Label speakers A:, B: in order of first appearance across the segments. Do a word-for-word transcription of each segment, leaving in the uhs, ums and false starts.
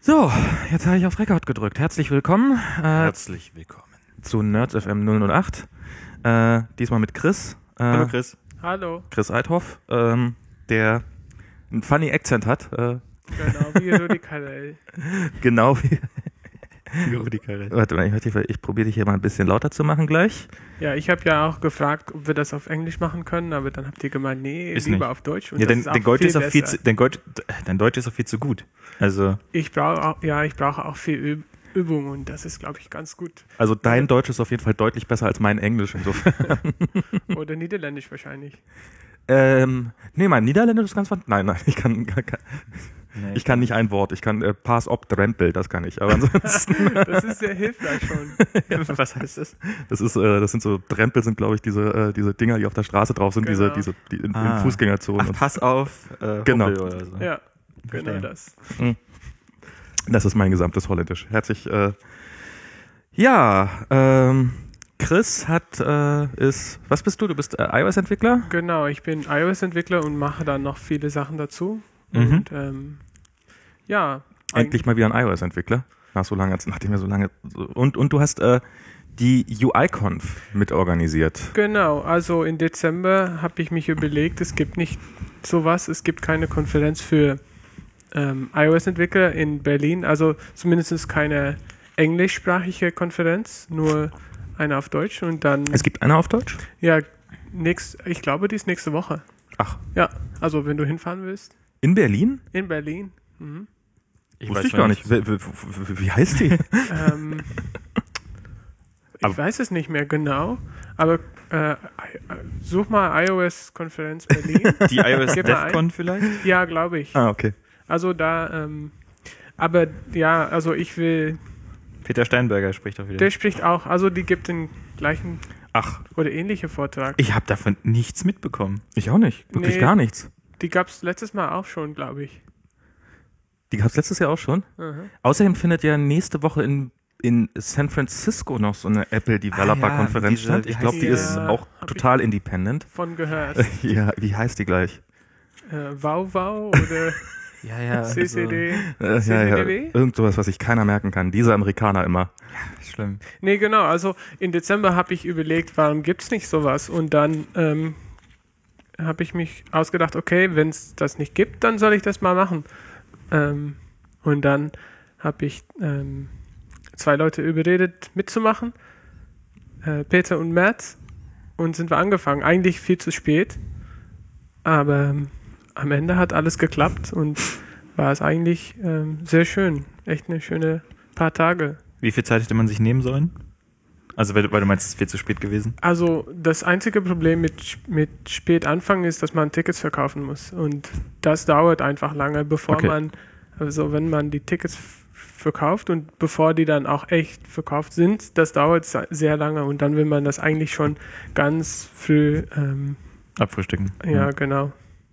A: So, jetzt habe ich auf Rekord gedrückt. Herzlich willkommen äh,
B: Herzlich willkommen
A: zu Nerds F M null null acht. Äh, diesmal mit Chris. Äh,
B: Hallo Chris.
C: Hallo.
A: Chris Eithoff, ähm, der einen funny Akzent hat. Äh,
C: Genau, wie Rudi Carell.
A: genau wie...
B: Rudi Carell.
A: Warte mal, ich, ich probiere dich hier mal ein bisschen lauter zu machen gleich.
C: Ja, ich habe ja auch gefragt, ob wir das auf Englisch machen können, aber dann habt ihr gemeint, nee,
B: Ist
C: lieber
B: nicht.
C: auf Deutsch. Und
B: Ja,
C: das
B: dein,
C: ist auch
B: dein, Deutsch
C: viel
B: ist auch viel
C: besser.
B: zu, dein, Deutsch, dein Deutsch ist auch viel zu gut. Also,
C: Ich brauche auch, ja, ich brauche auch viel Üb Übung und das ist, glaube ich, ganz gut.
A: Also dein Deutsch ist auf jeden Fall deutlich besser als mein Englisch. Insofern.
C: Oder Niederländisch wahrscheinlich.
A: ähm, nee, mein Niederländisch ist ganz... Nein, nein, ich kann... kann
B: nee,
A: ich kann nicht ein Wort. Ich kann äh, Pass op Drempel, das kann ich. Aber ansonsten...
C: Das ist sehr hilfreich schon.
B: Was heißt das?
A: Das ist, äh, das sind so Drempel, sind glaube ich diese, äh, diese Dinger, die auf der Straße drauf sind,
C: Genau.
A: diese, diese, die in,
B: Ah.
A: in Fußgängerzonen.
B: Ach, pass auf, äh,
A: Genau.
B: Hubbel oder so.
C: Ja,
B: Verstehe.
C: genau das.
A: Das ist mein gesamtes Holländisch. Herzlich. Äh, ja, ähm, Chris hat äh, ist. Was bist du? Du bist äh, iOS-Entwickler?
C: Genau, ich bin iOS-Entwickler und mache dann noch viele Sachen dazu.
B: Mhm.
C: Und ähm, ja.
A: Endlich mal wieder ein iOS-Entwickler. Nach so lange, nachdem wir so lange. Und und du hast äh, die U I-Conf mitorganisiert.
C: Genau, also im Dezember habe ich mich überlegt, es gibt nicht sowas, es gibt keine Konferenz für ähm, iOS-Entwickler in Berlin, also zumindest keine englischsprachige Konferenz, nur eine auf Deutsch und dann,
A: Es gibt eine auf Deutsch?
C: ja, nächst, ich glaube, die ist nächste Woche.
A: Ach,
C: Ja, also wenn du hinfahren willst,
A: in Berlin?
C: in Berlin. Mhm.
B: Ich
A: Wusste
B: weiß
A: ich gar
B: zwar
A: nicht. Wie, wie, wie, wie heißt die?
C: ähm, ich
A: Aber-
C: weiß es nicht mehr genau, aber äh, such mal iOS-Konferenz Berlin.
B: Die iOS
C: Gib mal ein.
B: DevCon vielleicht?
C: Ja, glaube ich.
A: Ah, okay.
C: Also da, ähm, aber ja, also ich will,
B: Peter Steinberger spricht doch wieder.
C: der spricht auch, also die gibt den gleichen
B: Ach,
C: oder ähnlichen Vortrag.
B: ich habe davon nichts mitbekommen.
A: Ich auch nicht. Wirklich
C: Nee.
A: gar nichts.
C: Die gab es letztes Mal auch schon, glaube ich.
A: Die gab es letztes Jahr auch schon.
C: Mhm.
A: Außerdem findet ja nächste Woche in, in San Francisco noch so eine Apple Developer Konferenz
B: Ah, diese-
A: statt.
B: wie
A: Ich glaube,
B: heißt
A: die
C: die?
A: ist
C: Ja,
A: auch
C: hab
A: total independent.
C: Von gehört.
A: Ja, wie heißt die gleich?
C: äh, Wow Wow oder
B: Ja, ja.
C: C C D.
A: Äh, ja, ja,
C: C D D W?
A: irgend sowas, was sich keiner merken kann. Diese Amerikaner immer.
B: Also, schlimm.
C: Nee, genau, also im Dezember habe ich überlegt, warum gibt es nicht sowas? Und dann ähm, habe ich mich ausgedacht, okay, wenn es das nicht gibt, dann soll ich das mal machen. Ähm, und dann habe ich ähm, zwei Leute überredet, mitzumachen, äh, Peter und Matt, und sind wir angefangen. Eigentlich viel zu spät, aber ähm, am Ende hat alles geklappt und war es eigentlich ähm, sehr schön. Echt eine schöne paar Tage.
B: Wie viel Zeit hätte man sich nehmen sollen? Also, weil, du- weil du meinst, es ist viel zu spät gewesen.
C: Also das einzige Problem mit, mit spät anfangen ist, dass man Tickets verkaufen muss. Und das dauert einfach lange, bevor
A: Okay.
C: man, also wenn man die Tickets f- verkauft und bevor die dann auch echt verkauft sind, das dauert se- sehr lange. Und dann will man das eigentlich schon ganz früh, ähm,
B: Abfrühstücken.
C: ja, genau.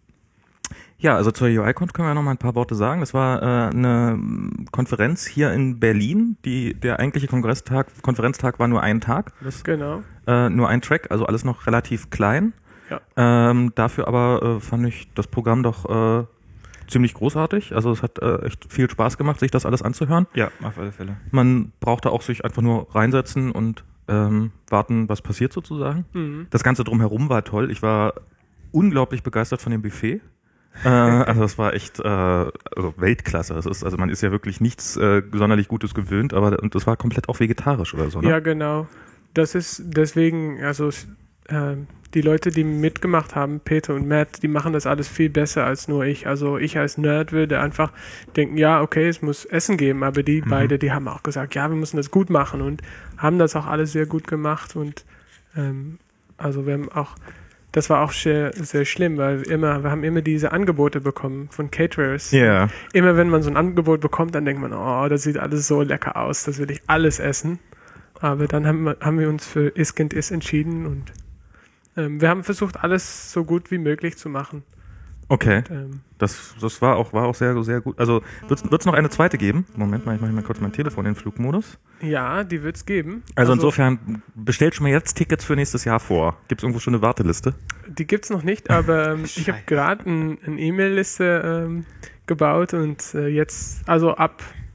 A: Ja, also zur U I-Conf können wir noch mal ein paar Worte sagen. Das war äh, eine mm, Konferenz hier in Berlin. Die, der eigentliche Kongresstag, Konferenztag war nur ein Tag. Das,
C: Genau.
A: äh, nur ein Track, also alles noch relativ klein.
C: Ja.
A: Ähm, dafür aber äh, fand ich das Programm doch äh, ziemlich großartig. Also es hat äh, echt viel Spaß gemacht, sich das alles anzuhören.
B: Ja, auf alle Fälle.
A: Man brauchte auch sich einfach nur reinsetzen und ähm, warten, was passiert sozusagen.
C: Mhm.
A: Das Ganze drumherum war toll. Ich war unglaublich begeistert von dem Buffet. äh, also das war echt äh, also Weltklasse. Das ist, also man ist ja wirklich nichts äh, sonderlich Gutes gewöhnt, aber und das war komplett auch vegetarisch oder so. Ne?
C: Ja, genau. Das ist deswegen, also s- ähm, die Leute, die mitgemacht haben, Peter und Matt, die machen das alles viel besser als nur ich. Also ich als Nerd würde einfach denken, ja, okay, es muss Essen geben, aber die
A: Mhm.
C: beide, die haben auch gesagt, ja, wir müssen das gut machen und haben das auch alles sehr gut gemacht und ähm, also wir haben auch, das war auch sehr, sehr schlimm, weil wir immer, wir haben immer diese Angebote bekommen von Caterers.
A: Ja.
C: Immer wenn man so ein Angebot bekommt, dann denkt man, oh, das sieht alles so lecker aus, das will ich alles essen. Aber dann haben wir, haben wir uns für Iskind Is entschieden und ähm, wir haben versucht, alles so gut wie möglich zu machen.
A: Okay.
C: Und, ähm,
A: Das, das war auch, war auch sehr, sehr gut. Also wird es noch eine zweite geben? Moment mal, ich mache mal kurz mein Telefon in den Flugmodus.
C: ja, die wird es geben.
A: Also, insofern, bestellt schon mal jetzt Tickets für nächstes Jahr vor. Gibt es irgendwo schon eine Warteliste?
C: Die gibt es noch nicht, aber ähm, ich habe
B: Scheiße.
C: gerade ein, eine E-Mail-Liste ähm, gebaut und äh, jetzt, also ab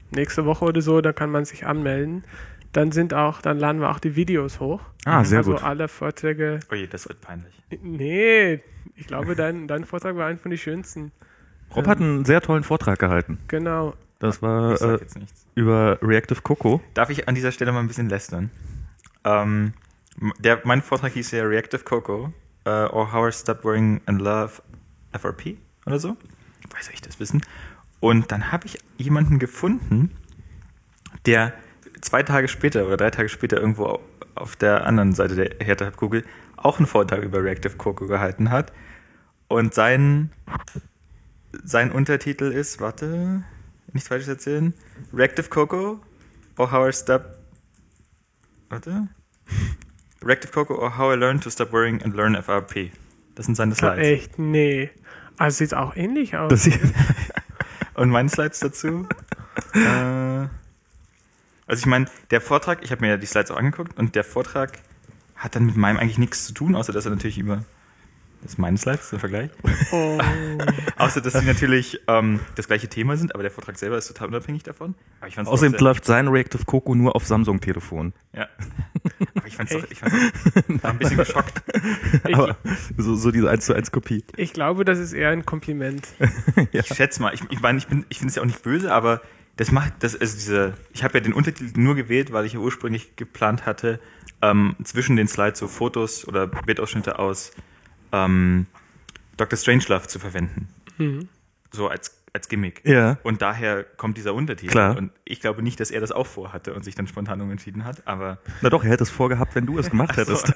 C: nächste Woche oder so, da kann man sich anmelden. Dann sind auch, dann laden wir auch die Videos hoch.
A: Ah, sehr
C: also
A: gut.
C: Also alle Vorträge.
B: Oh je, das wird peinlich.
C: Nee, ich glaube, dein, dein Vortrag war einer von den schönsten.
A: Rob hat einen sehr tollen Vortrag gehalten.
C: Genau.
A: Das war
B: Ich sag
A: äh,
B: jetzt nichts.
A: über Reactive Cocoa.
B: Darf ich an dieser Stelle mal ein bisschen lästern? Ähm, der, mein Vortrag hieß ja Reactive Cocoa uh, or How I Stopped Worrying and Love F R P oder so. Woher soll ich das wissen? Und dann habe ich jemanden gefunden, der zwei Tage später oder drei Tage später irgendwo auf der anderen Seite der Hertha-Kugel auch einen Vortrag über Reactive Cocoa gehalten hat. Und sein, sein Untertitel ist, warte, nicht falsch erzählen, Reactive Cocoa or How I Stopped, warte, Reactive Cocoa or How I Learned to Stop Worrying and Learn F R P. Das sind seine
C: Ah,
B: Slides.
C: echt? Nee. Also sieht auch ähnlich aus.
A: Das sieht,
B: Und meine Slides dazu. äh, also ich meine, der Vortrag, ich habe mir ja die Slides auch angeguckt und der Vortrag hat dann mit meinem eigentlich nichts zu tun, außer dass er natürlich über, das sind meine Slides, der Vergleich,
C: Oh.
B: außer dass sie natürlich ähm, das gleiche Thema sind, aber der Vortrag selber ist total unabhängig davon. Aber ich fand's
A: außerdem
B: auch sehr,
A: läuft sein Reactive Cocoa nur auf Samsung-Telefon.
B: ja. Aber ich fand's doch, ich fand's auch, war ein bisschen geschockt.
C: Ich,
A: Aber so, so diese eins zu eins Kopie.
C: ich glaube, das ist eher ein Kompliment.
B: Ich schätze mal, ich, ich meine, ich bin, ich finde es ja auch nicht böse, aber das macht, das ist diese, ich habe ja den Untertitel nur gewählt, weil ich ja ursprünglich geplant hatte, ähm, zwischen den Slides so Fotos oder Bildausschnitte aus ähm, Doktor Strangelove zu verwenden.
C: Mhm.
B: So als, als Gimmick.
A: Ja.
B: Und daher kommt dieser Untertitel.
A: Klar.
B: Und ich glaube nicht, dass er das auch vorhatte und sich dann spontan umentschieden hat, aber
A: Na doch, er hätte es vorgehabt, wenn du es gemacht hättest.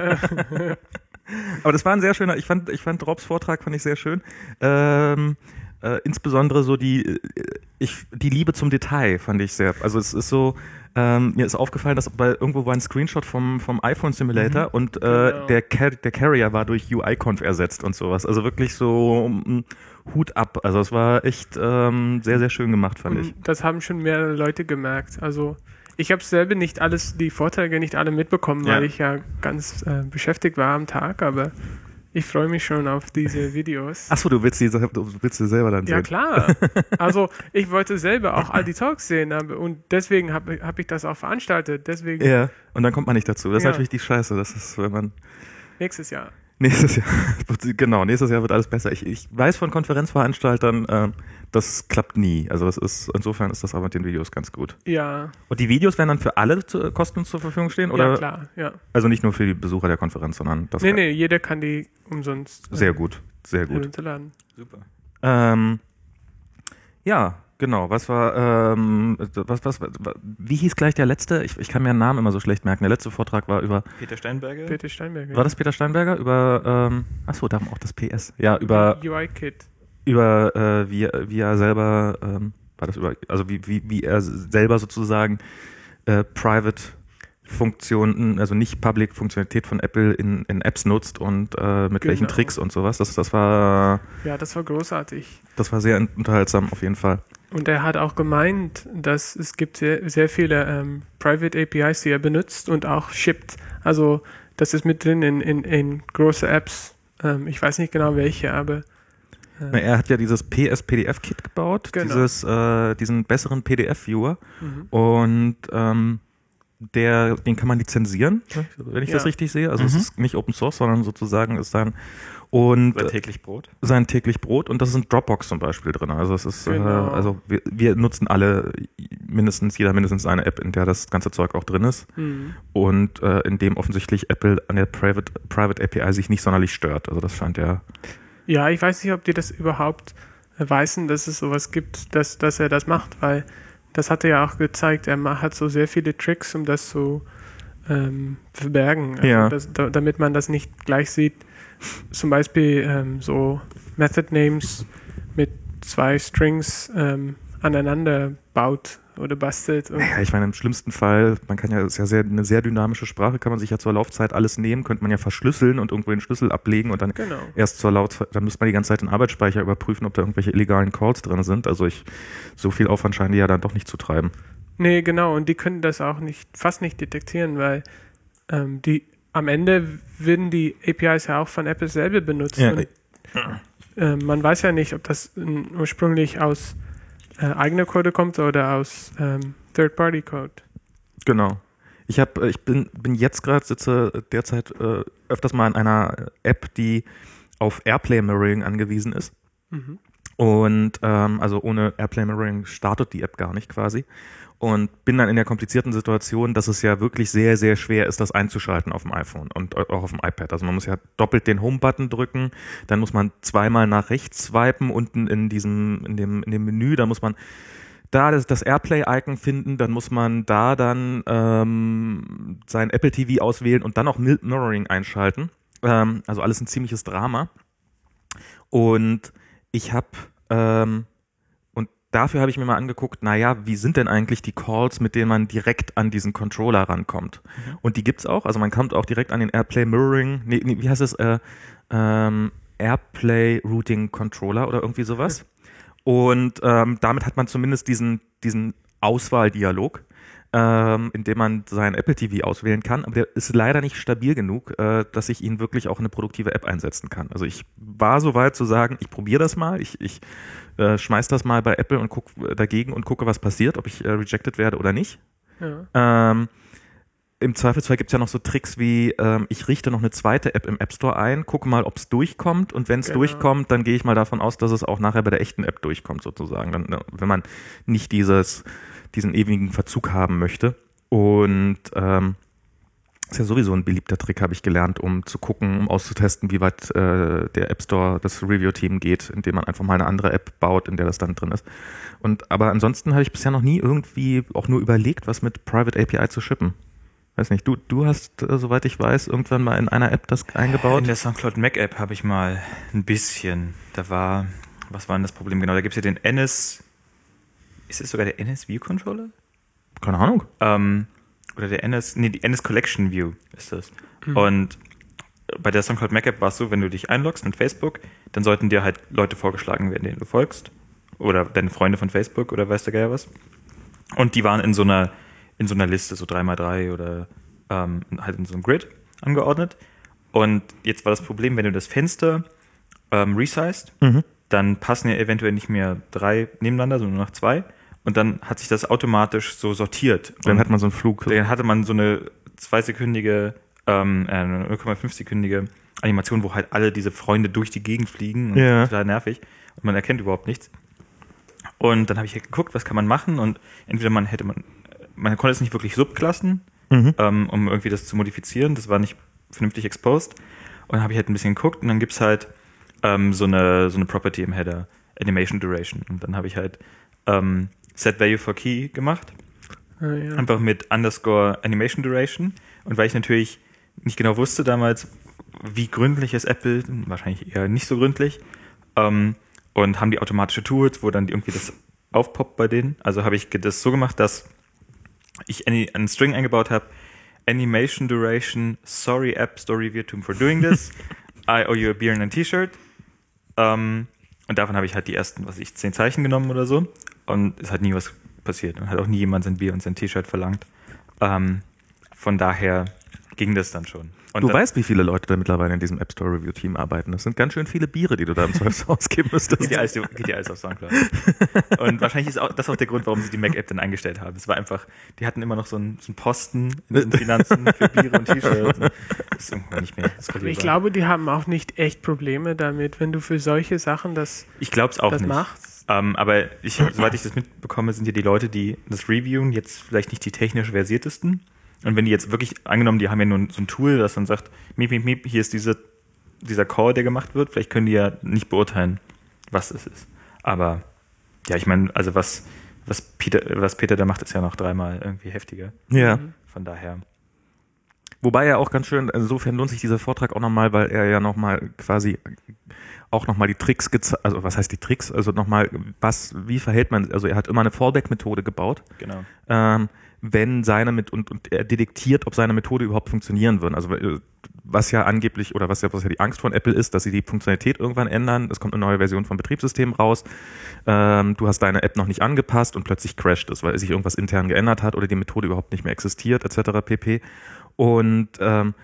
A: Aber das war ein sehr schöner, ich fand, ich fand Robs Vortrag fand ich sehr schön. Ähm, äh, insbesondere so die, äh, ich, die Liebe zum Detail fand ich sehr, also es ist so, ähm, mir ist aufgefallen, dass bei, irgendwo war ein Screenshot vom, vom iPhone Simulator mhm. und äh,
C: Genau.
A: der, Car der Carrier war durch U I-Conf ersetzt und sowas. Also wirklich so um, Hut ab. Also es war echt ähm, sehr, sehr schön gemacht, fand ich.
C: Und das haben schon mehrere Leute gemerkt. Also ich habe selber nicht alles, die Vorträge nicht alle mitbekommen, weil
B: Ja.
C: ich ja ganz äh, beschäftigt war am Tag, aber ich freue mich schon auf diese Videos.
A: Achso, du willst die, du willst sie selber dann
C: Ja,
A: sehen.
C: klar. Also ich wollte selber auch all die Talks sehen, aber, und deswegen habe hab ich das auch veranstaltet. Deswegen
A: Ja, und dann kommt man nicht dazu. Das ist
C: Ja.
A: natürlich die Scheiße. Das ist, wenn man
C: nächstes Jahr.
A: nächstes Jahr, genau, nächstes Jahr wird alles besser. Ich, ich weiß von Konferenzveranstaltern, äh, das klappt nie. Also das ist, insofern ist das aber mit den Videos ganz gut.
C: Ja,
A: Und die Videos werden dann für alle zu, kostenlos zur Verfügung stehen? Oder?
C: ja klar, ja.
A: Also nicht nur für die Besucher der Konferenz, sondern das
C: Nee, nee, jeder kann die umsonst äh,
A: sehr gut, sehr gut.
C: herunterladen.
B: super.
A: Ähm, ja, genau. Was war, ähm, was, was, was, wie hieß gleich der letzte? Ich, ich kann mir den Namen immer so schlecht merken. Der letzte Vortrag war über,
B: Peter Steinberger?
C: Peter Steinberger.
A: war das Peter Steinberger? Über, ähm, achso, da haben wir auch das P S. Ja, über,
C: U I-Kit.
A: über, äh, wie, wie er selber, ähm, war das über, also wie, wie, wie er selber sozusagen, äh, Private Funktionen, also nicht Public Funktionalität von Apple in, in Apps nutzt und äh, mit
C: Genau.
A: welchen Tricks und sowas. Das, das war,
C: Ja, das war großartig.
A: das war sehr unterhaltsam auf jeden Fall.
C: Und er hat auch gemeint, dass es gibt sehr, sehr viele ähm, Private A P Is, die er benutzt und auch shippt. Also das ist mit drin in, in, in große Apps. Ähm, ich weiß nicht genau welche, aber
A: Na, er hat ja dieses P S P D F-Kit gebaut,
C: Genau.
A: dieses, äh, diesen besseren P D F-Viewer
C: mhm.
A: und ähm, der, den kann man lizenzieren, wenn ich
C: Ja.
A: das richtig sehe. Also
B: Mhm.
A: es ist nicht Open Source, sondern sozusagen ist dann und
B: Oder
A: äh,
B: täglich Brot?
A: sein täglich Brot und das ist ein Dropbox zum Beispiel drin. Also es ist,
C: Genau.
A: äh, also wir, wir nutzen alle mindestens, jeder mindestens eine App, in der das ganze Zeug auch drin ist
C: Mhm.
A: und äh, in dem offensichtlich Apple an der Private, Private A P I sich nicht sonderlich stört. Also das scheint ja.
C: Ja, ich weiß nicht, ob die das überhaupt wissen, dass es sowas gibt, dass, dass er das macht, weil das hat er ja auch gezeigt. Er ma- hat so sehr viele Tricks, um das zu ähm, verbergen, also
A: Ja.
C: das, da, damit man das nicht gleich sieht. Zum Beispiel ähm, so Method Names mit zwei Strings ähm, aneinander baut oder bastelt. Und
A: Ja, ich meine, im schlimmsten Fall, man kann ja, es ist ja sehr, eine sehr dynamische Sprache, kann man sich ja zur Laufzeit alles nehmen, könnte man ja verschlüsseln und irgendwo den Schlüssel ablegen und dann
C: genau.
A: erst zur Laufzeit, dann müsste man die ganze Zeit den Arbeitsspeicher überprüfen, ob da irgendwelche illegalen Calls drin sind. Also ich, so viel Aufwand scheinen die ja dann doch nicht zu treiben.
C: Nee, genau. Und die können das auch nicht, fast nicht detektieren, weil ähm, die am Ende werden die A P Is ja auch von Apple selber benutzt.
A: Ja.
C: Und, äh, man weiß ja nicht, ob das ähm, ursprünglich aus äh, eigener Code kommt oder aus ähm, Third-Party-Code.
A: Genau. Ich habe, ich bin, bin jetzt gerade sitze derzeit äh, öfters mal in einer App, die auf Airplay Mirroring angewiesen ist.
C: Mhm.
A: Und ähm, also ohne Airplay Mirroring startet die App gar nicht quasi. Und bin dann in der komplizierten Situation, dass es ja wirklich sehr, sehr schwer ist, das einzuschalten auf dem iPhone und auch auf dem iPad. Also man muss ja doppelt den Home-Button drücken, dann muss man zweimal nach rechts swipen unten in diesem, in dem, in dem Menü, da muss man da das, das Airplay-Icon finden, dann muss man da dann ähm, sein Apple T V auswählen und dann auch Mirroring einschalten. Ähm, also alles ein ziemliches Drama. Und ich habe ähm, Dafür habe ich mir mal angeguckt, naja, wie sind denn eigentlich die Calls, mit denen man direkt an diesen Controller rankommt? Mhm. Und die gibt's auch, also man kommt auch direkt an den Airplay Mirroring, nee, nee, wie heißt es, äh, ähm, Airplay Routing Controller oder irgendwie sowas. Und ähm, damit hat man zumindest diesen, diesen Auswahldialog, ähm, in dem man sein Apple T V auswählen kann, aber der ist leider nicht stabil genug, äh, dass ich ihn wirklich auch in eine produktive App einsetzen kann. Also ich war so weit zu sagen, ich probiere das mal, ich, ich äh, schmeiß das mal bei Apple und guck dagegen und gucke, was passiert, ob ich äh, rejected werde oder nicht. Ja. Ähm, Im Zweifelsfall gibt es ja noch so Tricks wie, ähm, ich richte noch eine zweite App im App Store ein, gucke mal, ob es durchkommt und wenn es genau. durchkommt, dann gehe ich mal davon aus, dass es auch nachher bei der echten App durchkommt sozusagen, dann, wenn man nicht dieses diesen ewigen Verzug haben möchte. Und ähm, ist ja sowieso ein beliebter Trick, habe ich gelernt, um zu gucken, um auszutesten, wie weit äh, der App Store, das Review-Team geht, indem man einfach mal eine andere App baut, in der das dann drin ist. Und aber ansonsten habe ich bisher noch nie irgendwie auch nur überlegt, was mit Private A P I zu shippen. Weiß nicht, du, du hast, äh, soweit ich weiß, irgendwann mal in einer App das eingebaut?
B: In der SoundCloud Mac App habe ich mal ein bisschen, da war, was war denn das Problem genau? Da gibt es ja den N S, ist es sogar der N S View Controller?
A: Keine Ahnung.
B: Ähm, oder der N S, nee, die N S Collection View ist das. Mhm. Und bei der SoundCloud Mac App war es so, wenn du dich einloggst mit Facebook, dann sollten dir halt Leute vorgeschlagen werden, denen du folgst. Oder deine Freunde von Facebook oder weiß der Geier was. Und die waren in so einer, in so einer Liste, so drei mal drei oder ähm, halt in so einem Grid angeordnet. Und jetzt war das Problem, wenn du das Fenster ähm, resized, mhm. dann passen ja eventuell nicht mehr drei nebeneinander, sondern nur noch zwei. Und dann hat sich das automatisch so sortiert.
A: Dann und hat man so einen Flug.
B: Dann hatte man so eine zweisekündige, ähm, äh, null Komma fünf sekündige Animation, wo halt alle diese Freunde durch die Gegend fliegen. Und
A: ja.
B: das ist total nervig. Und man erkennt überhaupt nichts. Und dann habe ich halt geguckt, was kann man machen. Und entweder man hätte man, man konnte es nicht wirklich subklassen, mhm. ähm, um irgendwie das zu modifizieren. Das war nicht vernünftig exposed. Und dann habe ich halt ein bisschen geguckt und dann gibt's halt ähm, so eine so eine Property im Header, Animation Duration. Und dann habe ich halt ähm, Set Value for Key gemacht.
C: Ah, ja.
B: Einfach mit Underscore Animation Duration. Und weil ich natürlich nicht genau wusste damals, wie gründlich ist Apple, wahrscheinlich eher nicht so gründlich, ähm, und haben die automatische Tools, wo dann irgendwie das aufpoppt bei denen. Also habe ich das so gemacht, dass ich einen String eingebaut habe, Animation Duration, sorry App Store Review Team for doing this, I owe you a beer and a T-Shirt. Ähm, und davon habe ich halt die ersten, was weiß ich, zehn Zeichen genommen oder so. Und es hat nie was passiert. Und hat auch nie jemand sein Bier und sein T-Shirt verlangt. Ähm, von daher ging das dann schon. Und
A: du
B: dann,
A: weißt, wie viele Leute da mittlerweile in diesem App Store Review Team arbeiten. Das sind ganz schön viele Biere, die du da im Zweifel ausgeben müsstest.
B: Geht ja alles, geht ja alles auf SoundCloud. Und wahrscheinlich ist auch, das auch der Grund, warum sie die Mac-App dann eingestellt haben. Es war einfach, die hatten immer noch so einen, so einen Posten in den Finanzen für Biere und T-Shirts. Das ist irgendwann nicht mehr skalierbar.
C: Ich glaube, die haben auch nicht echt Probleme damit, wenn du für solche Sachen das,
B: ich glaub's auch
C: das
B: nicht.
C: machst.
B: Ähm, aber ich, soweit ich das mitbekomme, sind ja die Leute, die das reviewen, jetzt vielleicht nicht die technisch versiertesten. Und wenn die jetzt wirklich, angenommen, die haben ja nur so ein Tool, das dann sagt, miep, miep, miep, hier ist diese, dieser Call, der gemacht wird, vielleicht können die ja nicht beurteilen, was es ist. Aber ja, ich meine, also was, was Peter, was Peter da macht, ist ja noch dreimal irgendwie heftiger.
A: Ja.
B: Von daher.
A: Wobei er auch ganz schön, insofern lohnt sich dieser Vortrag auch nochmal, weil er ja nochmal quasi auch nochmal die Tricks gezeigt, also was heißt die Tricks, also nochmal, was, wie verhält man, also er hat immer eine Fallback-Methode gebaut.
B: Genau.
A: Ähm, wenn seine mit und, und er detektiert, ob seine Methode überhaupt funktionieren wird. Also was ja angeblich oder was ja, was ja die Angst von Apple ist, dass sie die Funktionalität irgendwann ändern. Es kommt eine neue Version vom Betriebssystem raus. Ähm, du hast deine App noch nicht angepasst und plötzlich crasht es, weil sich irgendwas intern geändert hat oder die Methode überhaupt nicht mehr existiert, et cetera pp. Und ähm,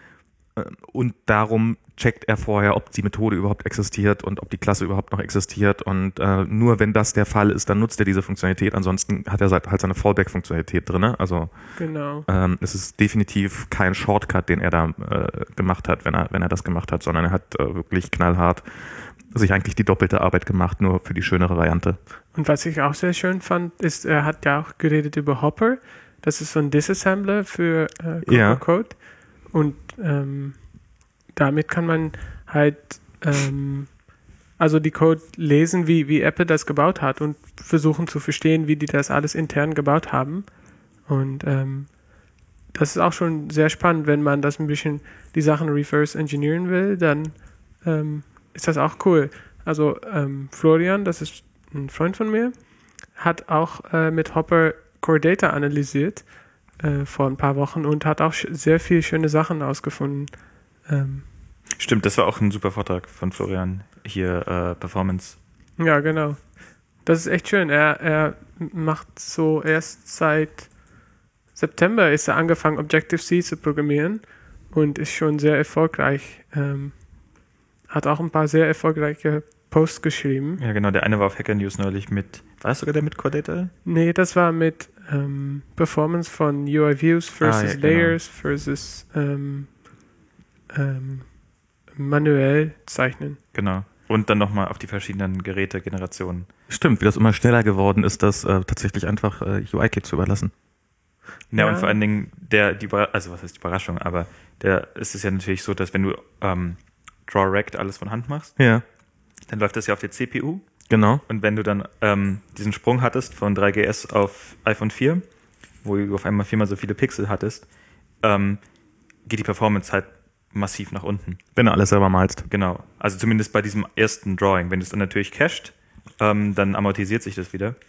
A: Und darum checkt er vorher, ob die Methode überhaupt existiert und ob die Klasse überhaupt noch existiert. Und äh, nur wenn das der Fall ist, dann nutzt er diese Funktionalität. Ansonsten hat er halt seine Fallback-Funktionalität drin. Also
C: Genau.
A: ähm, es ist definitiv kein Shortcut, den er da äh, gemacht hat, wenn er, wenn er das gemacht hat, sondern er hat äh, wirklich knallhart sich eigentlich die doppelte Arbeit gemacht, nur für die schönere Variante.
C: Und was ich auch sehr schön fand, ist, er hat ja auch geredet über Hopper. Das ist so ein Disassembler für äh, Coco
A: Ja.
C: Code. Und ähm, damit kann man halt ähm, also die Code lesen, wie, wie Apple das gebaut hat und versuchen zu verstehen, wie die das alles intern gebaut haben. Und ähm, das ist auch schon sehr spannend, wenn man das ein bisschen die Sachen reverse engineeren will, dann ähm, ist das auch cool. Also ähm, Florian, das ist ein Freund von mir, hat auch äh, mit Hopper Core Data analysiert äh, vor ein paar Wochen und hat auch sch- sehr viele schöne Sachen ausgefunden. Ähm,
B: Stimmt, das war auch ein super Vortrag von Florian. Hier äh, Performance.
C: ja, genau. Das ist echt schön. Er, er macht so erst seit September ist er angefangen, Objective-C zu programmieren und ist schon sehr erfolgreich. Ähm, hat auch ein paar sehr erfolgreiche Posts geschrieben.
B: Ja, genau. Der eine war auf Hacker News neulich mit, war das sogar der mit Core Data?
C: Nee, das war mit ähm, Performance von U I Views versus
B: Ah, ja, genau.
C: Layers versus ähm, ähm, manuell zeichnen.
B: Genau. Und dann nochmal auf die verschiedenen Gerätegenerationen.
A: Stimmt, wie das immer schneller geworden ist, das äh, tatsächlich einfach äh, U I-Kit zu überlassen.
B: Ja,
C: Ja.
B: und vor allen Dingen, der, die, Überra- also was heißt Überraschung, aber der ist es ja natürlich so, dass wenn du ähm, Draw-Rect alles von Hand machst,
A: Ja,
B: dann läuft das ja auf der C P U.
A: genau.
B: Und wenn du dann ähm, diesen Sprung hattest von drei G S auf iPhone vier, wo du auf einmal viermal so viele Pixel hattest, ähm, geht die Performance halt massiv nach unten.
A: Wenn du alles selber malst.
B: Genau. Also zumindest bei diesem ersten Drawing. Wenn du es dann natürlich cached, ähm, dann amortisiert sich das wieder.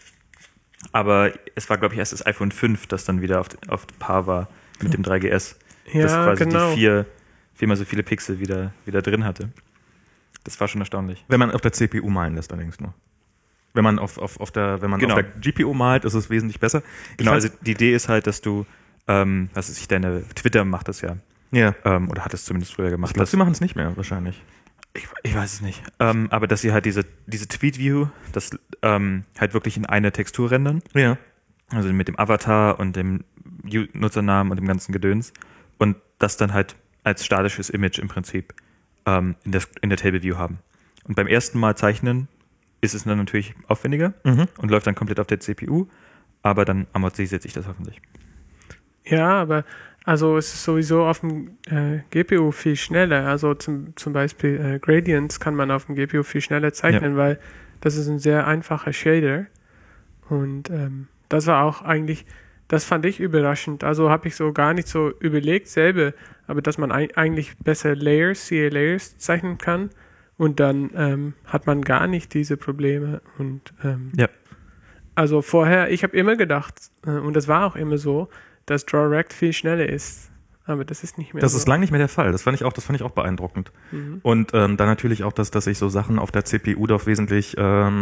B: Aber es war, glaube ich, erst das iPhone fünf, das dann wieder auf, auf Paar war mit dem drei G S.
C: Ja,
B: das quasi
C: genau.
B: die vier, viermal so viele Pixel wieder, wieder drin hatte. Das war schon erstaunlich.
A: Wenn man auf der C P U malen lässt allerdings nur. Wenn man auf, auf, auf der, wenn man
B: Genau.
A: auf der G P U malt, ist es wesentlich besser. Ich
B: Genau,
A: fand's-
B: also die Idee ist halt, dass du, ähm, was ist ich, deine Twitter macht das ja,
A: ja.
B: ähm, oder hat es zumindest früher
A: Ich
B: gemacht.
A: glaube,
B: dass-
A: sie machen es nicht mehr, wahrscheinlich.
B: Ich, ich weiß es nicht. Ähm, aber dass sie halt diese, diese Tweet-View, das ähm, halt wirklich in eine Textur rendern.
A: Ja.
B: Also mit dem Avatar und dem U- Nutzernamen und dem ganzen Gedöns. Und das dann halt als statisches Image im Prinzip ähm, in, der, in der Table View haben. Und beim ersten Mal zeichnen ist es dann natürlich aufwendiger
A: Mhm.
B: und läuft dann komplett auf der C P U. Aber dann amortisiert sich das hoffentlich.
C: Ja, aber also es ist sowieso auf dem äh, G P U viel schneller. Also zum, zum Beispiel äh, Gradients kann man auf dem G P U viel schneller zeichnen, weil das ist ein sehr einfacher Shader. Und ähm, das war auch eigentlich, das fand ich überraschend. Also habe ich so gar nicht so überlegt selber, aber dass man ei- eigentlich besser Layers, C A Layers zeichnen kann und dann ähm, hat man gar nicht diese Probleme. Und ähm,
B: Ja.
C: also vorher, ich habe immer gedacht, äh, und das war auch immer so, dass DrawRect viel schneller ist. Aber das ist nicht mehr
A: Das
C: so.
A: ist lange nicht mehr der Fall. Das fand ich auch, das fand ich auch beeindruckend.
C: Mhm.
A: Und ähm, dann natürlich auch, dass, dass ich so Sachen auf der C P U doch wesentlich,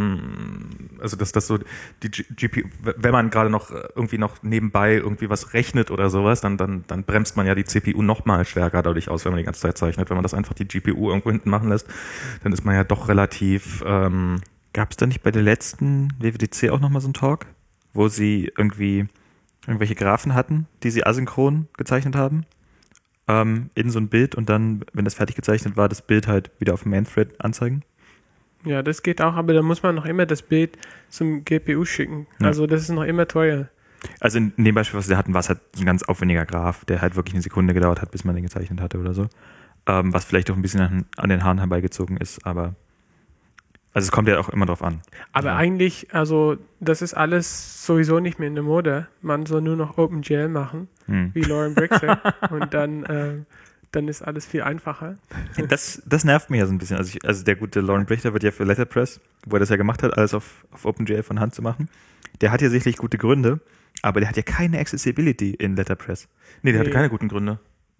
A: ähm, also dass das so die G- GPU, wenn man gerade noch äh, irgendwie noch nebenbei irgendwie was rechnet oder sowas, dann dann dann bremst man ja die C P U noch mal stärker dadurch aus, wenn man die ganze Zeit zeichnet. Wenn man das einfach die G P U irgendwo hinten machen lässt, dann ist man ja doch relativ. Ähm,
B: Gab es da nicht bei der letzten W W D C auch nochmal so einen Talk, wo sie irgendwie irgendwelche Graphen hatten, die sie asynchron gezeichnet haben, ähm, in so ein Bild und dann, wenn das fertig gezeichnet war, das Bild halt wieder auf dem Main-Thread anzeigen?
C: Ja, das geht auch, aber da muss man noch immer das Bild zum G P U schicken.
B: Ja.
C: Also das ist noch immer teuer.
B: Also in dem Beispiel, was wir hatten, war es halt so ein ganz aufwendiger Graph, der halt wirklich eine Sekunde gedauert hat, bis man den gezeichnet hatte oder so. Ähm, was vielleicht auch ein bisschen an, an den Haaren herbeigezogen ist, aber also es kommt ja auch immer drauf an.
C: Aber
B: Ja.
C: eigentlich, also das ist alles sowieso nicht mehr in der Mode. Man soll nur noch OpenGL machen,
B: Hm.
C: wie Lauren Brixer. und dann, äh, dann ist alles viel einfacher.
B: Das, das nervt mich ja so ein bisschen. Also, ich, also der gute Lauren Brichter wird ja für Letterpress, wo er das ja gemacht hat, alles auf, auf OpenGL von Hand zu machen. Der hat ja sicherlich gute Gründe, aber der hat ja keine Accessibility in Letterpress.
A: nee, der hatte
C: Nee.
A: keine guten Gründe.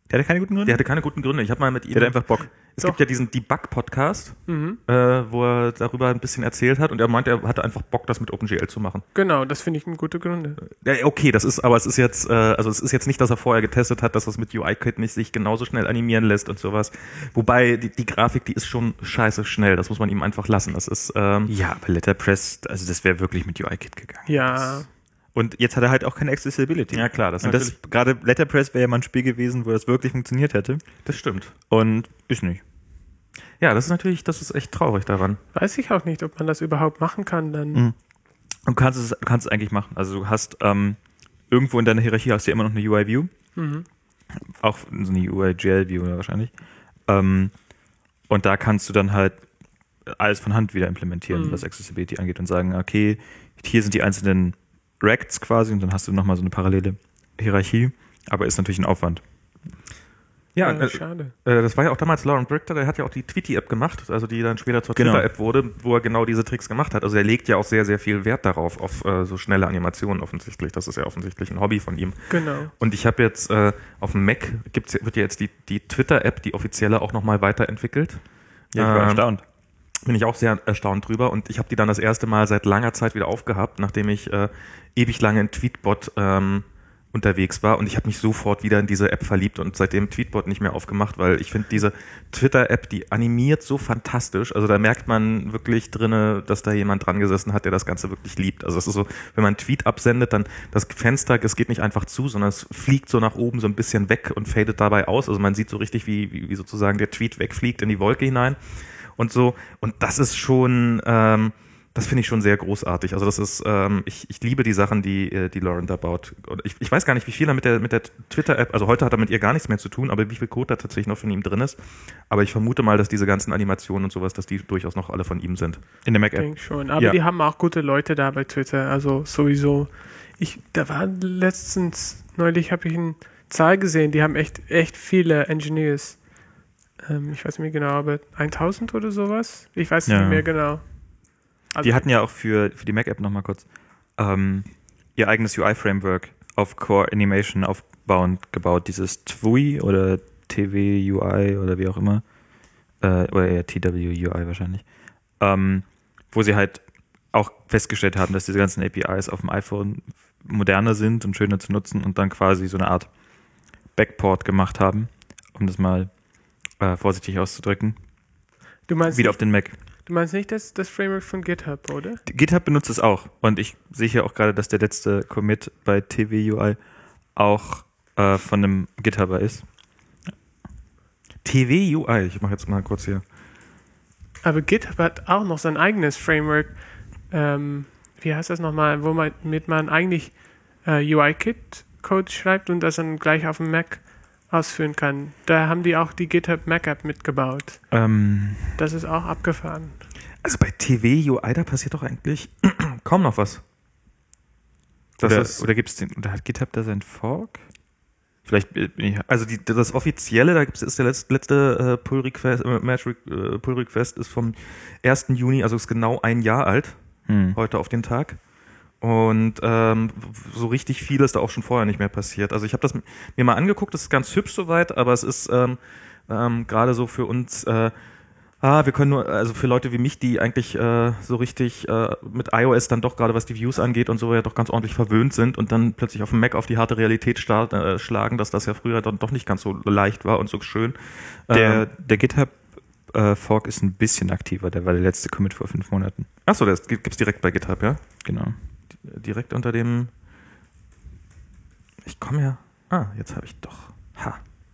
B: Der hatte keine guten Gründe?
A: Der hatte keine guten Gründe. Ich habe mal mit ihm...
B: Der hatte einfach Bock.
A: Es
C: Doch.
A: gibt ja diesen Debug-Podcast,
C: Mhm.
A: äh, wo er darüber ein bisschen erzählt hat und er meinte, er hatte einfach Bock, das mit OpenGL zu machen.
C: Genau, das finde ich eine gute Gründe.
A: Ja, okay, das ist, aber es ist jetzt, äh, also es ist jetzt nicht, dass er vorher getestet hat, dass das mit U I-Kit nicht sich genauso schnell animieren lässt und sowas. Wobei die, die Grafik, die ist schon scheiße schnell. Das muss man ihm einfach lassen. Das ist, ähm,
B: Ja, aber Letterpress, also das wäre wirklich mit U I-Kit gegangen.
C: Ja,
B: Und jetzt hat er halt auch keine Accessibility.
A: ja klar, das,
B: Und das gerade Letterpress wäre ja mal ein Spiel gewesen, wo das wirklich funktioniert hätte.
A: das stimmt.
B: Und ist nicht.
A: Ja, das ist natürlich, das ist echt traurig daran.
C: weiß ich auch nicht, ob man das überhaupt machen kann dann.
B: Mhm. Du kannst es, du kannst es eigentlich machen. Also du hast ähm, irgendwo in deiner Hierarchie hast du ja immer noch eine U I-View.
C: Mhm.
B: Auch so eine U I-G L-View wahrscheinlich. Ähm, und da kannst du dann halt alles von Hand wieder implementieren,
C: Mhm.
B: was Accessibility angeht und sagen, okay, hier sind die einzelnen Rects quasi und dann hast du nochmal so eine parallele Hierarchie, aber ist natürlich ein Aufwand.
A: Ja,
C: Ja,
A: äh,
C: schade.
A: äh, das war ja auch damals Lauren Brichter, der hat ja auch die Tweety-App gemacht, also die dann später zur
B: Genau.
A: Twitter-App wurde, wo er genau diese Tricks gemacht hat. Also er legt ja auch sehr, sehr viel Wert darauf, auf äh, so schnelle Animationen offensichtlich. Das ist ja offensichtlich ein Hobby von ihm.
C: Genau.
A: Und ich habe jetzt äh, auf dem Mac gibt's, wird ja jetzt die, die Twitter-App, die offizielle, auch nochmal weiterentwickelt.
B: Ja, ich war
A: Ähm,
B: erstaunt.
A: Bin ich auch sehr erstaunt drüber und ich habe die dann das erste Mal seit langer Zeit wieder aufgehabt, nachdem ich äh, ewig lange in Tweetbot ähm, unterwegs war und ich habe mich sofort wieder in diese App verliebt und seitdem Tweetbot nicht mehr aufgemacht, weil ich finde diese Twitter-App, die animiert so fantastisch, also da merkt man wirklich drinne, dass da jemand dran gesessen hat, der das Ganze wirklich liebt. Also es ist so, wenn man einen Tweet absendet, dann das Fenster, es geht nicht einfach zu, sondern es fliegt so nach oben so ein bisschen weg und fadet dabei aus, also man sieht so richtig, wie, wie, wie sozusagen der Tweet wegfliegt in die Wolke hinein und so und das ist schon... Ähm, Das finde ich schon sehr großartig. Also das ist, ähm, ich, ich liebe die Sachen, die, äh, die Lauren da baut. Und ich, ich weiß gar nicht, wie viel er mit der, mit der Twitter-App, also heute hat er mit ihr gar nichts mehr zu tun, aber wie viel Code da tatsächlich noch von ihm drin ist. Aber ich vermute mal, dass diese ganzen Animationen und sowas, dass die durchaus noch alle von ihm sind.
B: In der
C: Ich
B: Mac-App.
C: denke schon. Aber
A: Ja.
C: die haben auch gute Leute da bei Twitter. Also sowieso. Ich, da war letztens, neulich habe ich eine Zahl gesehen, die haben echt, echt viele Engineers. Ähm, ich weiß nicht mehr genau, aber tausend oder sowas? Ich weiß
B: Ja.
C: nicht mehr genau. Also,
B: Die hatten ja auch für, für die Mac-App nochmal kurz ähm, ihr eigenes U I-Framework auf Core Animation aufbauend gebaut. Dieses T W I oder T W U I oder wie auch immer. Äh, oder eher T W U I wahrscheinlich. Ähm, wo sie halt auch festgestellt haben, dass diese ganzen A P Is auf dem iPhone moderner sind und schöner zu nutzen und dann quasi so eine Art Backport gemacht haben, um das mal äh, vorsichtig auszudrücken.
C: du meinst
B: Wieder
C: nicht,
B: auf den Mac.
C: du meinst nicht das, das Framework von GitHub, oder?
B: GitHub benutzt es auch. Und ich sehe hier auch gerade, dass der letzte Commit bei T W U I auch äh, von einem GitHubber ist.
A: T W U I, ich mache jetzt mal kurz hier.
C: Aber GitHub hat auch noch sein eigenes Framework. Ähm, wie heißt das nochmal? Womit man eigentlich äh, U I-Kit-Code schreibt und das dann gleich auf dem Mac ausführen kann. Da haben die auch die GitHub Mac-App mitgebaut.
B: Ähm,
C: Das ist auch abgefahren.
A: Also bei T W U I, da passiert doch eigentlich kaum noch was. Das
B: oder
A: ist,
B: oder gibt's den, oder hat GitHub da sein Fork? Vielleicht bin ich.
A: also die, das offizielle, da gibt's, ist der letzte, letzte äh, Pull Request, äh, Match Re, äh, Pull Request ist vom ersten Juni, also ist genau ein Jahr alt,
B: Hm.
A: heute auf den Tag. Und ähm, so richtig viel ist da auch schon vorher nicht mehr passiert. Also ich habe das mir mal angeguckt, das ist ganz hübsch soweit, aber es ist ähm, ähm, gerade so für uns, äh, ah, wir können nur, also für Leute wie mich, die eigentlich äh, so richtig äh, mit iOS dann doch gerade was die Views angeht und so ja doch ganz ordentlich verwöhnt sind und dann plötzlich auf dem Mac auf die harte Realität start, äh, schlagen, dass das ja früher dann doch nicht ganz so leicht war und so schön.
B: Der,
A: Ähm,
B: der GitHub äh, Fork ist ein bisschen aktiver, der war der letzte Commit vor fünf Monaten.
A: achso, das gibt- gibt's direkt bei GitHub, ja?
B: Genau.
A: Direkt unter dem. Ich komme ja. Ah, jetzt habe ich doch. Ha.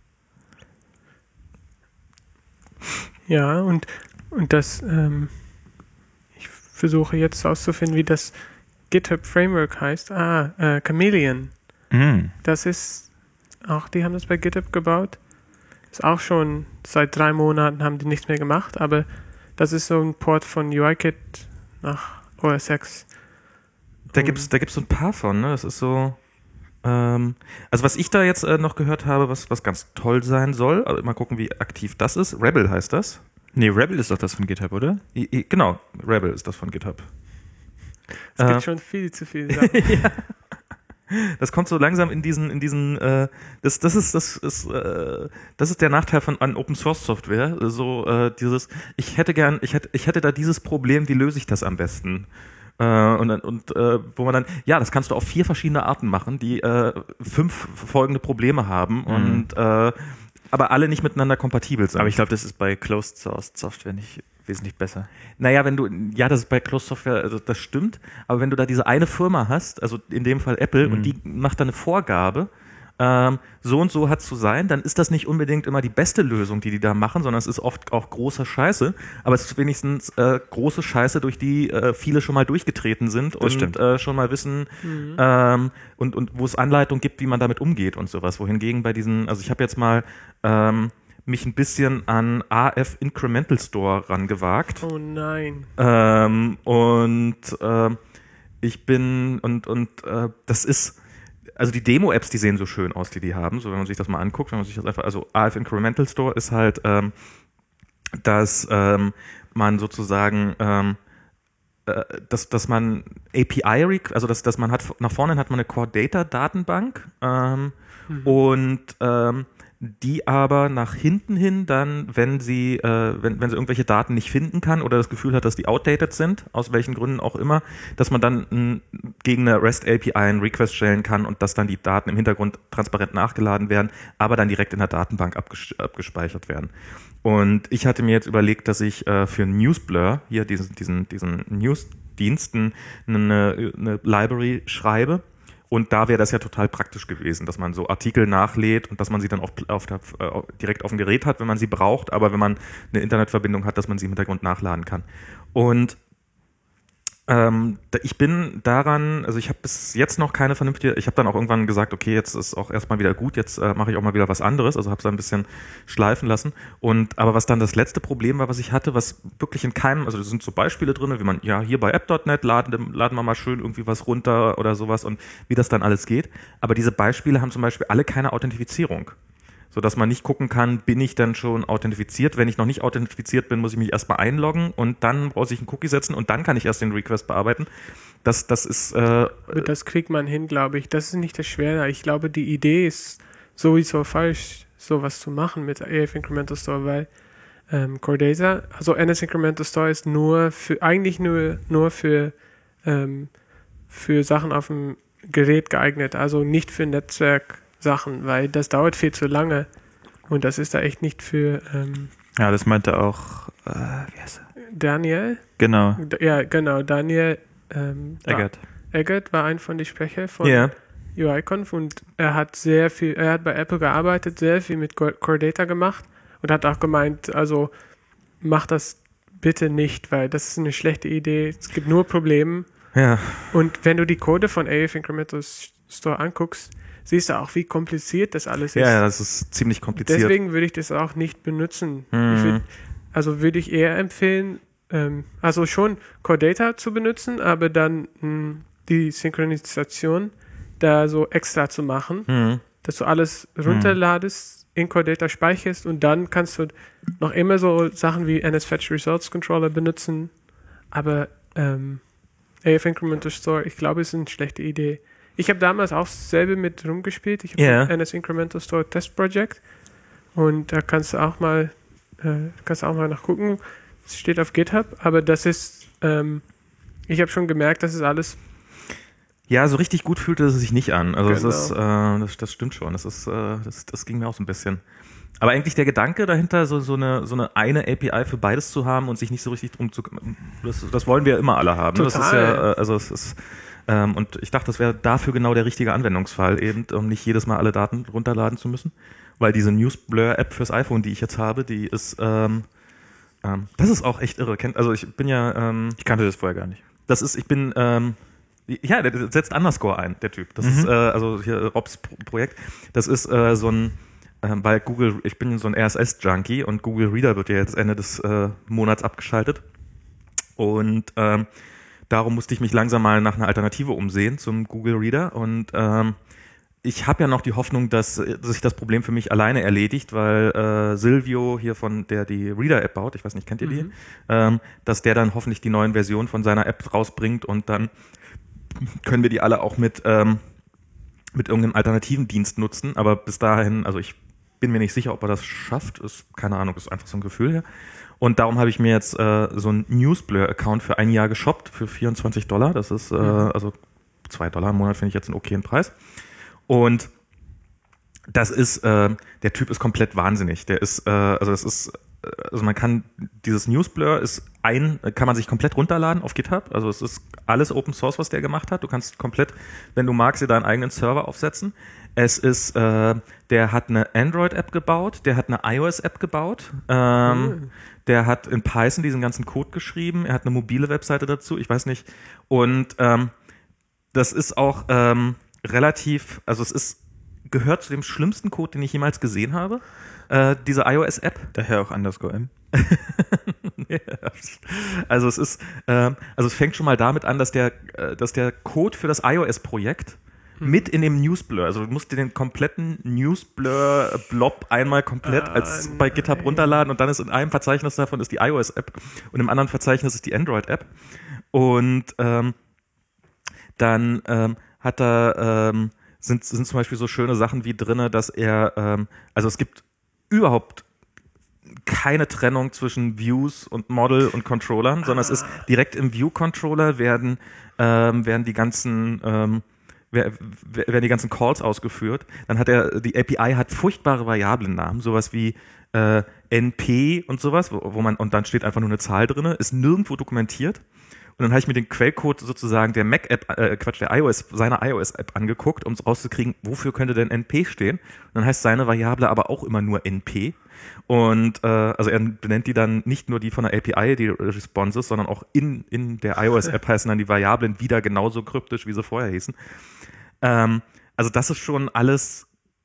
C: Ja, und, und das, ähm, ich versuche jetzt herauszufinden, wie das GitHub Framework heißt. Ah, äh, Chameleon.
B: Mhm.
C: Das ist auch, die haben das bei GitHub gebaut. Ist auch schon seit drei Monaten haben die nichts mehr gemacht, aber das ist so ein Port von U I-Kit nach O S X.
A: Da
C: Und-
A: gibt's, da gibt's so ein paar von, ne? Das ist so. Ähm, also was ich da jetzt äh, noch gehört habe, was, was ganz toll sein soll, also mal gucken, wie aktiv das ist. Rebel heißt das.
B: Nee, Rebel ist doch das von GitHub, oder?
A: I, I, genau, Rebel ist das von GitHub.
C: Es
A: Äh,
C: gibt schon viel zu viele Sachen.
A: Das kommt so langsam in diesen, in diesen, äh, das, das ist, das ist, äh, das ist der Nachteil von an Open Source Software. So äh, dieses, ich hätte gern, ich hätte, ich hätte da dieses Problem, wie löse ich das am besten? Äh, und und äh, wo man dann, ja, das kannst du auf vier verschiedene Arten machen, die äh, fünf folgende Probleme haben
B: Mhm.
A: und äh, aber alle nicht miteinander kompatibel sind.
B: Aber ich glaube, das ist bei Closed Source Software nicht wesentlich besser.
A: Naja, wenn du, ja, das ist bei Closed Software, also das stimmt, aber wenn du da diese eine Firma hast, also in dem Fall Apple,
B: Mhm.
A: und die macht da eine Vorgabe, ähm, so und so hat zu sein, dann ist das nicht unbedingt immer die beste Lösung, die die da machen, sondern es ist oft auch große Scheiße, aber es ist wenigstens äh, große Scheiße, durch die äh, viele schon mal durchgetreten sind
B: Das
A: und
B: stimmt.
A: äh, schon mal wissen
C: Mhm.
A: ähm, und, und wo es Anleitung gibt, wie man damit umgeht und sowas. Wohingegen bei diesen, also ich habe jetzt mal ähm, mich ein bisschen an A F Incremental Store rangewagt.
C: Oh nein.
A: Ähm, und ähm, ich bin und und äh, das ist, also die Demo-Apps, die sehen so schön aus, die die haben. So, wenn man sich das mal anguckt, wenn man sich das einfach, also A F Incremental Store ist halt, ähm, dass ähm, man sozusagen ähm, äh, dass, dass man A P I, also dass, dass man hat, nach vorne hat man eine Core Data Datenbank ähm,
C: Mhm.
A: und ähm, die aber nach hinten hin dann, wenn sie, äh, wenn, wenn sie irgendwelche Daten nicht finden kann oder das Gefühl hat, dass die outdated sind, aus welchen Gründen auch immer, dass man dann m, gegen eine REST A P I einen Request stellen kann und dass dann die Daten im Hintergrund transparent nachgeladen werden, aber dann direkt in der Datenbank abges- abgespeichert werden. Und ich hatte mir jetzt überlegt, dass ich äh, für Newsblur, hier diesen, diesen, diesen News-Diensten, eine, eine Library schreibe. Und da wäre das ja total praktisch gewesen, dass man so Artikel nachlädt und dass man sie dann auf, auf der, äh, direkt auf dem Gerät hat, wenn man sie braucht, aber wenn man eine Internetverbindung hat, dass man sie im Hintergrund nachladen kann. Und ähm, da- ich bin daran, also ich habe bis jetzt noch keine vernünftige, ich habe dann auch irgendwann gesagt, okay, jetzt ist auch erstmal wieder gut, jetzt äh, mache ich auch mal wieder was anderes, also habe es ein bisschen schleifen lassen. Und aber was dann das letzte Problem war, was ich hatte, was wirklich in keinem, also da sind so Beispiele drin, wie man, ja, hier bei app Punkt net laden, laden wir mal schön irgendwie was runter oder sowas und wie das dann alles geht. Aber diese Beispiele haben zum Beispiel alle keine Authentifizierung. So dass man nicht gucken kann, bin ich dann schon authentifiziert? Wenn ich noch nicht authentifiziert bin, muss ich mich erstmal einloggen und dann brauche ich einen Cookie setzen und dann kann ich erst den Request bearbeiten. Das, das ist, äh,
C: Das kriegt man hin, glaube ich. Das ist nicht das Schwere. Ich glaube, die Idee ist sowieso falsch, sowas zu machen mit A F Incremental Store, weil ähm, Core Data, also N S Incremental Store ist nur für, eigentlich nur, nur für, ähm, für Sachen auf dem Gerät geeignet, also nicht für Netzwerksachen, weil das dauert viel zu lange und das ist da echt nicht für ähm,
B: Ja, das meinte auch, äh, wie heißt er?
C: Daniel.
B: Genau,
C: D- Ja, genau, Daniel ähm, war-
B: Eggert.
C: Eggert war ein von den Sprechern von
A: ja.
C: U I-Conf und er hat sehr viel, er hat bei Apple gearbeitet, sehr viel mit Core Core Data gemacht und hat auch gemeint, also mach das bitte nicht, weil das ist eine schlechte Idee, es gibt nur Probleme
A: Ja.
C: und wenn du die Code von A F Incremental Store anguckst, siehst du auch, wie kompliziert das alles ist.
A: Ja, ja, das ist ziemlich kompliziert.
C: Deswegen würde ich das auch nicht benutzen.
A: Mhm.
C: Ich würd, also würde ich eher empfehlen, ähm, also schon Core Data zu benutzen, aber dann mh, die Synchronisation da so extra zu machen,
A: Mhm.
C: dass du alles runterladest, in Core Data speicherst und dann kannst du noch immer so Sachen wie N S Fetch Results Controller benutzen, aber ähm, A F Incremental Store, ich glaube, ist eine schlechte Idee. Ich habe damals auch selber mit rumgespielt. Ich habe
A: Ja.
C: N S Incremental Store Test Project und da kannst du auch mal äh, kannst du auch mal nachgucken. Es steht auf GitHub, aber das ist ähm, ich habe schon gemerkt, das ist alles
A: Ja, so richtig gut fühlte es sich nicht an. Also
C: Genau.
A: es ist, äh, das, das stimmt schon. Das ist, äh, das, das ging mir auch so ein bisschen. Aber eigentlich der Gedanke dahinter, so, so eine, so eine eine A P I für beides zu haben und sich nicht so richtig drum zu, das, das wollen wir ja immer alle haben. Das ist
C: Total.
A: ja, äh, also es ist, ähm, und ich dachte, das wäre dafür genau der richtige Anwendungsfall, eben, um nicht jedes Mal alle Daten runterladen zu müssen. Weil diese Newsblur-App fürs iPhone, die ich jetzt habe, die ist, ähm, ähm, das ist auch echt irre. Kennt, also ich bin ja, ähm,
B: Ich kannte das vorher gar nicht.
A: das ist, ich bin, ähm, ja, der setzt Underscore ein, der Typ. Das
B: Mhm.
A: ist, äh, also hier Robs Pro- Projekt. Das ist äh, so ein, ähm, weil Google, ich bin so ein R S S-Junkie und Google Reader wird ja jetzt Ende des äh, Monats abgeschaltet. Und ähm, darum musste ich mich langsam mal nach einer Alternative umsehen zum Google Reader. Und ähm, ich habe ja noch die Hoffnung, dass, äh, dass sich das Problem für mich alleine erledigt, weil äh, Silvio hier von der die Reader-App baut, ich weiß nicht, kennt ihr die?
C: Mhm.
A: Ähm, dass der dann hoffentlich die neuen Versionen von seiner App rausbringt und dann können wir die alle auch mit, ähm, mit irgendeinem alternativen Dienst nutzen, aber bis dahin, also ich bin mir nicht sicher, ob er das schafft, ist keine Ahnung, ist einfach so ein Gefühl hier. Und darum habe ich mir jetzt äh, so einen Newsblur-Account für ein Jahr geshoppt, für vierundzwanzig Dollar, das ist, äh, also zwei Dollar im Monat finde ich jetzt einen okayen Preis. Und das ist, äh, der Typ ist komplett wahnsinnig, der ist, äh, also das ist, also man kann, dieses Newsblur ist ein, kann man sich komplett runterladen auf GitHub. Also es ist alles Open Source, was der gemacht hat. Du kannst komplett, wenn du magst, dir deinen eigenen Server aufsetzen. Es ist, äh, der hat eine Android-App gebaut, der hat eine iOS-App gebaut, ähm, mhm. der hat in Python diesen ganzen Code geschrieben, er hat eine mobile Webseite dazu, ich weiß nicht. Und ähm, das ist auch ähm, relativ, also es ist, gehört zu dem schlimmsten Code, den ich jemals gesehen habe. Äh, diese iOS-App.
B: Daher auch underscore M.
A: Ja. Also es ist, äh, also es fängt schon mal damit an, dass der, äh, dass der Code für das iOS-Projekt hm. mit in dem Newsblur, also du musst dir den kompletten Newsblur-Blob einmal komplett ah, als bei GitHub runterladen und dann ist in einem Verzeichnis davon ist die iOS-App und im anderen Verzeichnis ist die Android-App. Und ähm, dann ähm, hat er ähm, sind, sind zum Beispiel so schöne Sachen wie drinne, dass er, ähm, also es gibt überhaupt keine Trennung zwischen Views und Model und Controllern, sondern es ist direkt im View-Controller werden, ähm, werden die ganzen ähm, werden die ganzen Calls ausgeführt. Dann hat er, die A P I hat furchtbare Variablennamen, sowas wie äh, N P und sowas, wo, wo man, und dann steht einfach nur eine Zahl drinne, ist nirgendwo dokumentiert. Und dann habe ich mir den Quellcode sozusagen der Mac-App, äh, Quatsch, der iOS, seiner iOS-App angeguckt, um rauszukriegen, wofür könnte denn N P stehen. Und dann heißt seine Variable aber auch immer nur N P. Und äh, also er benennt die dann nicht nur die von der A P I, die Responses, sondern auch in, in der iOS-App heißen dann die Variablen wieder genauso kryptisch, wie sie vorher hießen. Ähm, also das ist schon alles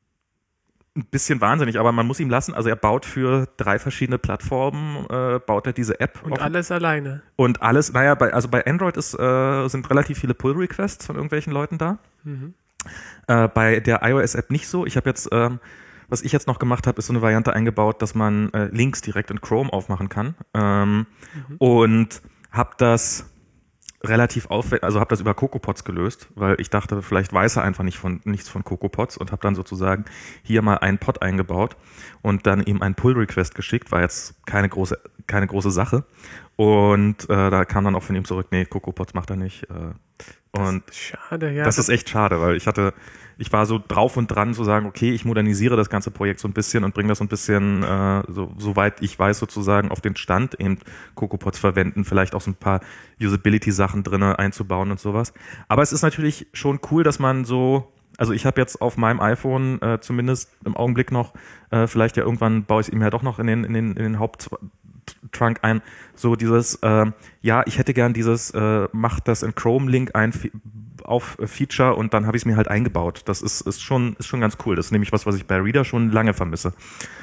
A: ein bisschen wahnsinnig, aber man muss ihm lassen, also er baut für drei verschiedene Plattformen, äh, baut er diese App.
C: Und
A: auf,
C: alles alleine.
A: Und alles, naja, bei, also bei Android ist, äh, sind relativ viele Pull-Requests von irgendwelchen Leuten da. Mhm. Äh, bei der iOS-App nicht so. Ich habe jetzt, ähm, was ich jetzt noch gemacht habe, ist so eine Variante eingebaut, dass man äh, Links direkt in Chrome aufmachen kann. Ähm, mhm. Und habe das relativ aufwendig, also habe das über CocoaPods gelöst, weil ich dachte, vielleicht weiß er einfach nicht von nichts von CocoaPods und habe dann sozusagen hier mal einen Pod eingebaut und dann ihm einen Pull-Request geschickt, war jetzt keine große keine große Sache und äh, da kam dann auch von ihm zurück, nee, CocoaPods macht er nicht äh, und
C: das ist schade, ja.
A: Das ist echt schade, weil ich hatte ich war so drauf und dran zu sagen, okay, ich modernisiere das ganze Projekt so ein bisschen und bringe das so ein bisschen, äh, so soweit ich weiß, sozusagen auf den Stand, eben CocoaPods verwenden, vielleicht auch so ein paar Usability-Sachen drin einzubauen und sowas. Aber es ist natürlich schon cool, dass man so, also ich habe jetzt auf meinem iPhone äh, zumindest im Augenblick noch, äh, vielleicht ja irgendwann baue ich es ihm ja doch noch in den, in den, in den Haupttrunk ein, so dieses, äh, ja, ich hätte gern dieses, äh, macht das in Chrome-Link ein, auf Feature und dann habe ich es mir halt eingebaut. Das ist, ist, schon, ist schon ganz cool. Das ist nämlich was, was ich bei Reader schon lange vermisse.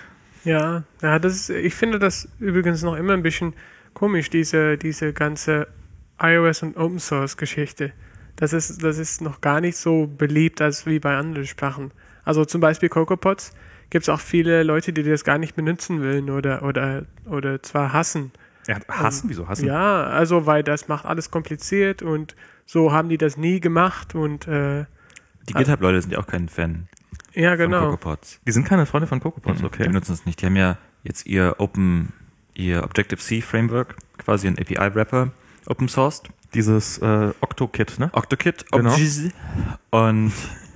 C: Ja, ja, das ist, ich finde das übrigens noch immer ein bisschen komisch, diese, diese ganze iOS- und Open-Source-Geschichte. Das ist, das ist noch gar nicht so beliebt als wie bei anderen Sprachen. Also zum Beispiel CocoaPods gibt es auch viele Leute, die das gar nicht benutzen wollen oder, oder, oder zwar hassen.
A: Ja, hassen? Um, Wieso hassen?
C: Ja, also weil das macht alles kompliziert und so haben die das nie gemacht und äh,
B: die GitHub-Leute sind ja auch kein Fan
C: ja, genau.
B: von CocoaPods.
A: Die sind keine Freunde von CocoaPods, okay.
B: Die benutzen es nicht. Die haben ja jetzt ihr Open, ihr Objective-C-Framework, quasi ein A P I-Wrapper, open sourced.
A: Dieses äh, OctoKit, ne?
B: OctoKit,
A: genau.
B: Obj- und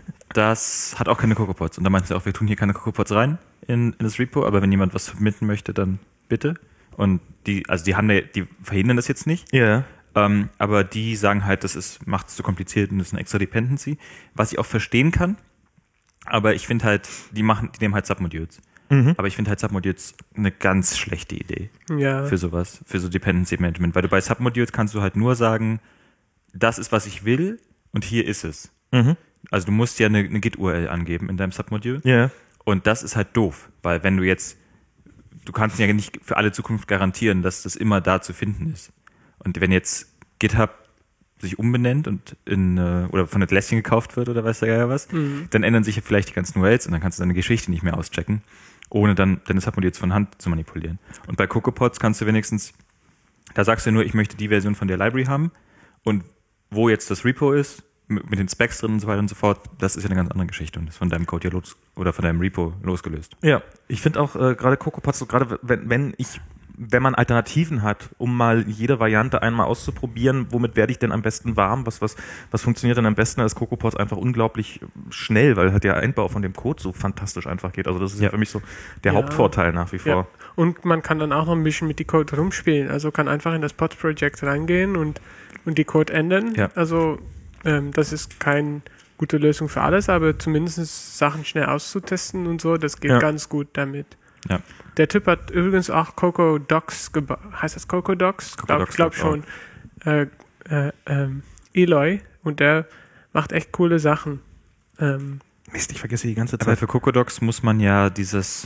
B: das hat auch keine CocoaPods. Und da meinten sie auch, wir tun hier keine CocoaPods rein in, in das Repo, aber wenn jemand was submitten möchte, dann bitte. Und die, also die haben die verhindern das jetzt nicht.
A: Ja. Yeah.
B: Ähm, aber die sagen halt, das ist, macht es zu kompliziert und das ist eine extra Dependency, was ich auch verstehen kann. Aber ich finde halt, die machen, die nehmen halt Submodules. Mhm. Aber ich finde halt Submodules eine ganz schlechte Idee
C: ja.
B: für sowas, für so Dependency Management. Weil du bei Submodules kannst du halt nur sagen, das ist, was ich will und hier ist es. Mhm. Also du musst ja eine, eine Git-U R L angeben in deinem Submodule.
A: Yeah.
B: Und das ist halt doof, weil wenn du jetzt, du kannst ja nicht für alle Zukunft garantieren, dass das immer da zu finden ist. Und wenn jetzt GitHub sich umbenennt und in oder von Atlassian gekauft wird oder weiß der Geier was, mhm. dann ändern sich ja vielleicht die ganzen U R Ls und dann kannst du deine Geschichte nicht mehr auschecken, ohne dann deine Submodules von Hand zu manipulieren. Und bei CocoaPods kannst du wenigstens, da sagst du nur, ich möchte die Version von der Library haben und wo jetzt das Repo ist, mit den Specs drin und so weiter und so fort, das ist ja eine ganz andere Geschichte und ist von deinem Code ja los oder von deinem Repo losgelöst.
A: Ja, ich finde auch äh, gerade CocoaPods, so gerade wenn, wenn ich wenn man Alternativen hat, um mal jede Variante einmal auszuprobieren, womit werde ich denn am besten warm, was, was, was funktioniert denn am besten, da ist CocoaPods einfach unglaublich schnell, weil halt der Einbau von dem Code so fantastisch einfach geht. Also das ist ja, ja für mich so der
C: ja.
A: Hauptvorteil nach wie vor.
C: Ja. Und man kann dann auch noch ein bisschen mit die Code rumspielen, also kann einfach in das Pods-Projekt reingehen und, und die Code ändern.
B: Ja.
C: Also ähm, das ist keine gute Lösung für alles, aber zumindest Sachen schnell auszutesten und so, das geht
A: ja.
C: ganz gut damit.
B: Ja.
C: Der Typ hat übrigens auch Coco Docs gebaut. Heißt das Coco Docs?
B: Coco
C: Glaub,
B: Docs
C: glaub schon. Äh, äh, ähm, Eloy. Und der macht echt coole Sachen. Ähm,
A: Mist, ich vergesse die ganze Zeit.
B: Aber für CocoaDocs muss man ja dieses,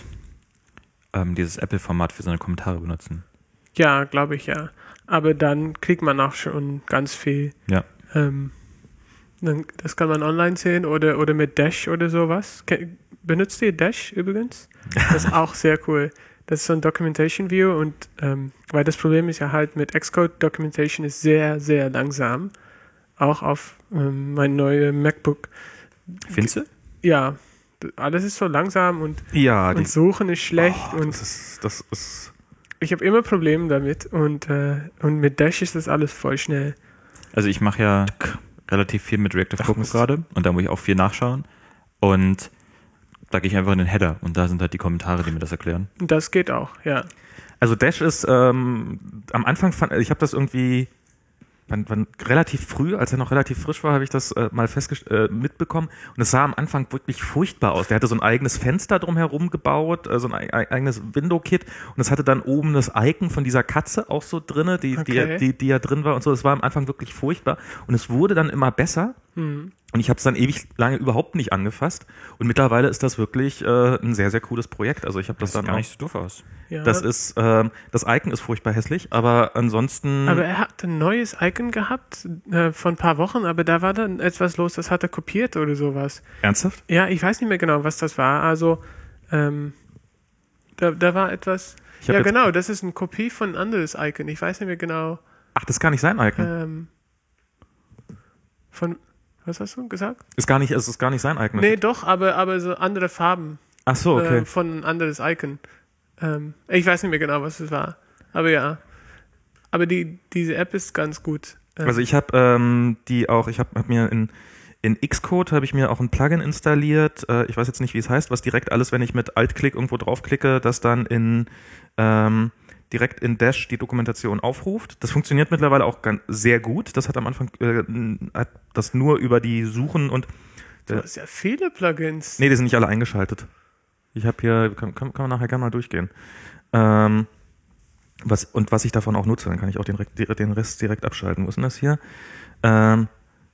B: ähm, dieses Apple-Format für seine Kommentare benutzen.
C: ja, glaube ich, ja. Aber dann kriegt man auch schon ganz viel.
B: Ja.
C: Ähm, dann, das kann man online sehen oder, oder mit Dash oder sowas. Ke- Benutzt ihr Dash übrigens? Das ist auch sehr cool. Das ist so ein Documentation View und ähm, weil das Problem ist ja halt mit Xcode, Documentation ist sehr, sehr langsam. Auch auf ähm, mein neues MacBook.
B: Findest du?
C: Ja, d- alles ist so langsam und,
A: Ja, die,
C: und Suchen ist schlecht
A: oh,
C: und
A: das ist, das ist
C: ich habe immer Probleme damit und, äh, und mit Dash ist das alles voll schnell.
B: Also ich mache ja relativ viel mit Reactive Cocoa gerade und da muss ich auch viel nachschauen und da gehe ich einfach in den Header und da sind halt die Kommentare, die mir das erklären.
C: Und das geht auch, ja.
A: Also Dash ist ähm, am Anfang fand ich habe das irgendwie wann, wann, relativ früh, als er noch relativ frisch war, habe ich das äh, mal festgest- äh, mitbekommen und es sah am Anfang wirklich furchtbar aus. Der hatte so ein eigenes Fenster drumherum gebaut, äh, so ein ei- eigenes Window-Kit und es hatte dann oben das Icon von dieser Katze auch so drinne, die,
C: Okay.
A: die, die, die ja drin war und so. Es war am Anfang wirklich furchtbar und es wurde dann immer besser.
C: Mhm.
A: Und ich habe es dann ewig lange überhaupt nicht angefasst. Und mittlerweile ist das wirklich äh, ein sehr, sehr cooles Projekt. Also ich habe das,
B: Das
A: dann
B: sieht gar
A: auch.
B: nicht so doof aus.
C: Ja.
A: Das ist, ähm, das Icon ist furchtbar hässlich, aber ansonsten.
C: Aber er hat ein neues Icon gehabt äh, vor ein paar Wochen, aber da war dann etwas los, das hat er kopiert oder sowas.
A: Ernsthaft?
C: Ja, ich weiß nicht mehr genau, was das war. Also, ähm, da, da war etwas.
A: Ich hab
C: Ja,
A: jetzt-
C: genau, das ist eine Kopie von ein anderes Icon. Ich weiß nicht mehr genau.
A: Ach, das ist gar nicht sein Icon.
C: Ähm, von. Was hast du gesagt?
A: Ist gar nicht, es ist gar nicht sein Icon.
C: Nee, doch, aber, aber so andere Farben
A: Ach so, okay.
C: äh, von ein anderes Icon. Ähm, ich weiß nicht mehr genau, was es war. Aber ja. Aber die, diese App ist ganz gut. Ähm,
A: Also ich habe ähm, die auch, ich habe hab mir in, in Xcode habe ich mir auch ein Plugin installiert. Äh, ich weiß jetzt nicht, wie es heißt, was direkt alles, wenn ich mit Alt-Klick irgendwo draufklicke, das dann in ähm, direkt in Dash die Dokumentation aufruft. Das funktioniert mittlerweile auch ganz, sehr gut. Das hat am Anfang äh, hat das nur über die Suchen und
C: du hast ja viele Plugins.
A: nee, die sind nicht alle eingeschaltet. Ich habe hier, kann, kann, kann man nachher gerne mal durchgehen. Ähm, was, und was ich davon auch nutze, dann kann ich auch den, den Rest direkt abschalten. Wo ist denn das hier? Ähm,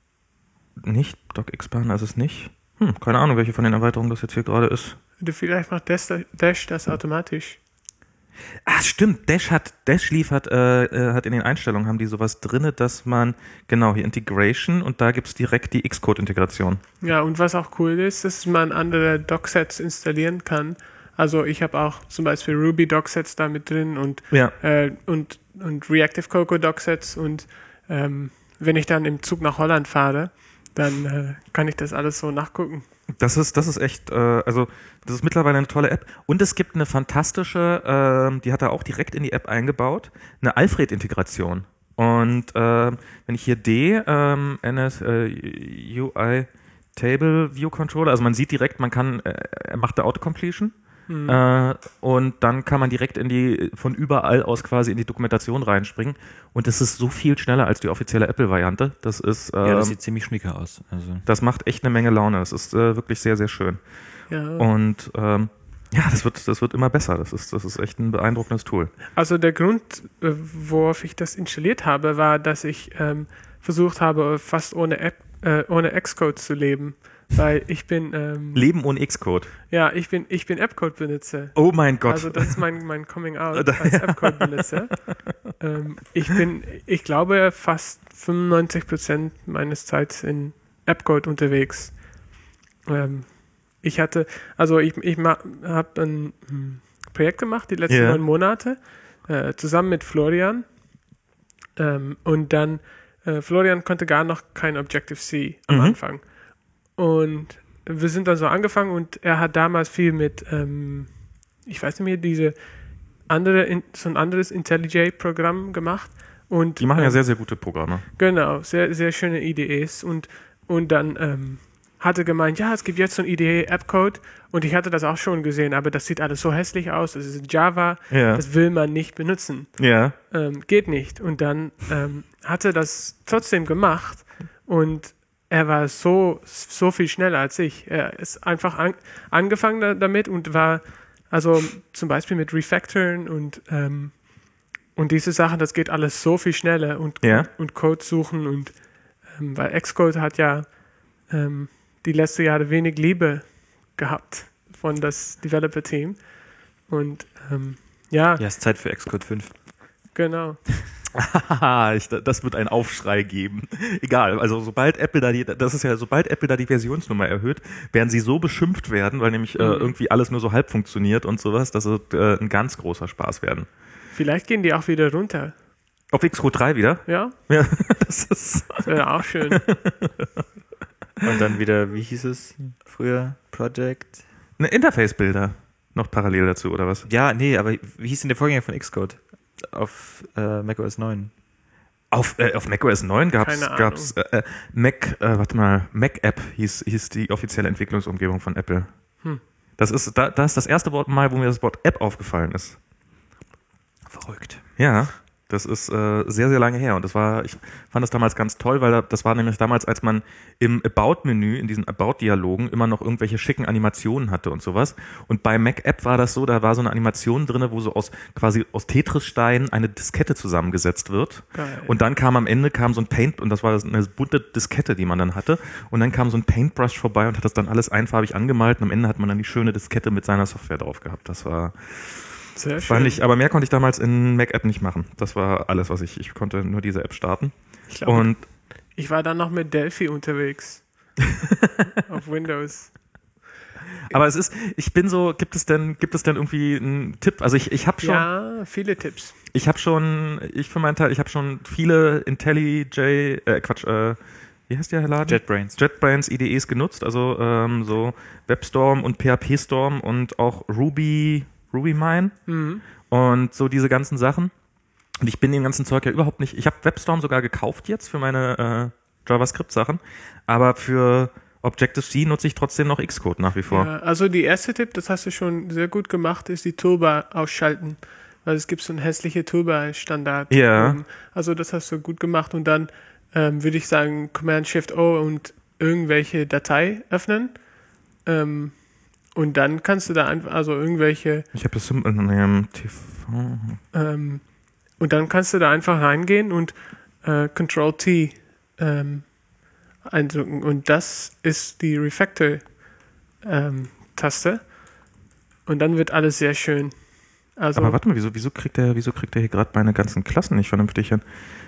A: nicht, DocXpander ist es nicht. Hm, keine Ahnung, welche von den Erweiterungen das jetzt hier gerade ist.
C: Du vielleicht macht Dash, Dash das automatisch.
A: Ah, stimmt, Dash hat, Dash liefert, äh, äh, hat in den Einstellungen haben die sowas drinne, dass man, genau, hier Integration und da gibt's direkt die Xcode-Integration.
C: Ja, und was auch cool ist, dass man andere Docsets installieren kann. Also ich habe auch zum Beispiel Ruby Docsets da mit drin und,
A: Ja.
C: äh, und, und Reactive Cocoa Docsets und ähm, wenn ich dann im Zug nach Holland fahre, dann äh, kann ich das alles so nachgucken.
A: Das ist, das ist echt, äh, also das ist mittlerweile eine tolle App. Und es gibt eine fantastische, ähm, die hat er auch direkt in die App eingebaut, eine Alfred-Integration. Und ähm, wenn ich hier D, ähm, N S äh, U I Table View Controller, also man sieht direkt, man kann, äh, er macht da Autocompletion.
C: Mhm.
A: Äh, und dann kann man direkt in die, von überall aus quasi in die Dokumentation reinspringen. Und das ist so viel schneller als die offizielle Apple-Variante. Das ist, ähm,
B: Ja, das sieht ziemlich schnieke aus. Also.
A: das macht echt eine Menge Laune. Das ist äh, wirklich sehr, sehr schön.
C: Ja.
A: Und ähm, ja, das wird, das wird immer besser. Das ist, das ist echt ein beeindruckendes Tool.
C: Also der Grund, äh, worauf ich das installiert habe, war, dass ich ähm, versucht habe, fast ohne App, äh, ohne Xcode zu leben. Weil ich bin ähm,
A: Leben ohne Xcode.
C: ja, ich bin ich bin Appcode-Benutzer.
A: Oh mein Gott.
C: Also das ist mein, mein Coming Out als Appcode-Benutzer. ähm, ich bin, ich glaube, fast fünfundneunzig Prozent meines Zeit in Appcode unterwegs. Ähm, ich hatte, also ich, ich habe ein hm, Projekt gemacht, die letzten
A: Ja.
C: neun Monate, äh, zusammen mit Florian. Ähm, und dann äh, Florian konnte gar noch kein Objective-C am
A: Mhm.
C: Anfang. Und wir sind dann so angefangen und er hat damals viel mit, ähm, ich weiß nicht mehr, diese andere, in, so ein anderes IntelliJ-Programm gemacht. Und,
A: Die machen ja
C: ähm,
A: sehr, sehr gute Programme.
C: Genau, sehr, sehr schöne I D Es. Und, und dann ähm, hat er gemeint, ja, es gibt jetzt so ein I D E-App-Code. Und ich hatte das auch schon gesehen, aber das sieht alles so hässlich aus. Das ist Java,
A: Ja.
C: das will man nicht benutzen.
A: Ja.
C: Ähm, geht nicht. Und dann ähm, hat er das trotzdem gemacht und er war so, so viel schneller als ich. Er ist einfach an, angefangen da, damit und war, also zum Beispiel mit Refactoren und, ähm, und diese Sachen, das geht alles so viel schneller und,
A: Ja.
C: und Code suchen und ähm, weil Xcode hat ja ähm, die letzten Jahre wenig Liebe gehabt von das Developer-Team. Und ähm, ja,
B: Ja, ist Zeit für Xcode fünf.
C: genau.
A: Haha, ich, das wird einen Aufschrei geben. Egal, also sobald Apple da die, das ist ja, sobald Apple da die Versionsnummer erhöht, werden sie so beschimpft werden, weil nämlich äh,
C: Mhm.
A: irgendwie alles nur so halb funktioniert und sowas, dass es äh, ein ganz großer Spaß werden.
C: Vielleicht gehen die auch wieder runter.
A: Auf Xcode drei wieder?
C: Ja,
A: Ja, das ist.
C: das wäre auch schön.
B: Und dann wieder, wie hieß es früher? Project?
A: Eine Interface-Bilder noch parallel dazu, oder was?
B: Ja, nee, aber wie hieß denn der Vorgänger von Xcode? Auf äh, macOS neun.
A: Auf, äh, auf macOS neun gab's,
C: Keine Ahnung.
A: gab's äh, äh, Mac, äh, warte mal, Mac App hieß, hieß die offizielle Entwicklungsumgebung von Apple.
C: Hm.
A: Das ist, da, das ist das erste Wort Mal, wo mir das Wort App aufgefallen ist.
B: Verrückt.
A: Ja, das ist äh, sehr, sehr lange her. Und das war, ich fand das damals ganz toll, weil da, das war nämlich damals, als man im About-Menü, in diesen About-Dialogen immer noch irgendwelche schicken Animationen hatte und sowas. Und bei Mac App war das so, da war so eine Animation drin, wo so aus quasi aus Tetris-Steinen eine Diskette zusammengesetzt wird.
C: Geil.
A: Und dann kam am Ende kam so ein Paint, und das war das eine bunte Diskette, die man dann hatte. Und dann kam so ein Paintbrush vorbei und hat das dann alles einfarbig angemalt. Und am Ende hat man dann die schöne Diskette mit seiner Software drauf gehabt. Das war
C: Sehr schön.
A: Fand ich, aber mehr konnte ich damals in Mac App nicht machen. Das war alles, was ich, ich konnte nur diese App starten.
C: Ich glaube,
A: Und
C: ich war dann noch mit Delphi unterwegs. Auf Windows.
A: aber es ist, ich bin so, gibt es denn, gibt es denn irgendwie einen Tipp? Also ich, ich habe schon,
C: Ja, viele Tipps.
A: ich habe schon, ich für meinen Teil, ich habe schon viele IntelliJ, äh, Quatsch, äh, wie heißt der Laden?
B: JetBrains.
A: JetBrains I D Es genutzt, also ähm, so WebStorm und P H P Storm und auch Ruby, RubyMine.
C: Mhm.
A: Und so diese ganzen Sachen. Und ich bin dem ganzen Zeug ja überhaupt nicht. Ich habe WebStorm sogar gekauft jetzt für meine äh, JavaScript-Sachen. Aber für Objective-C nutze ich trotzdem noch Xcode nach wie vor.
C: Ja, also die erste Tipp, das hast du schon sehr gut gemacht, ist die Toolbar ausschalten. Weil es gibt so einen hässlichen Toolbar-Standard.
A: Ja.
C: Ähm, Also das hast du gut gemacht. Und dann ähm, würde ich sagen Command-Shift-O und irgendwelche Datei öffnen. Ähm, und dann kannst du da einfach, also irgendwelche
A: Ich habe das im ähm, T V.
C: Ähm, und dann kannst du da einfach reingehen und äh, Control T ähm, eindrücken. Und das ist die Refactor-Taste. Und dann wird alles sehr schön. Also,
A: Aber warte mal, wieso, wieso kriegt der, wieso kriegt der hier gerade meine ganzen Klassen nicht vernünftig hin?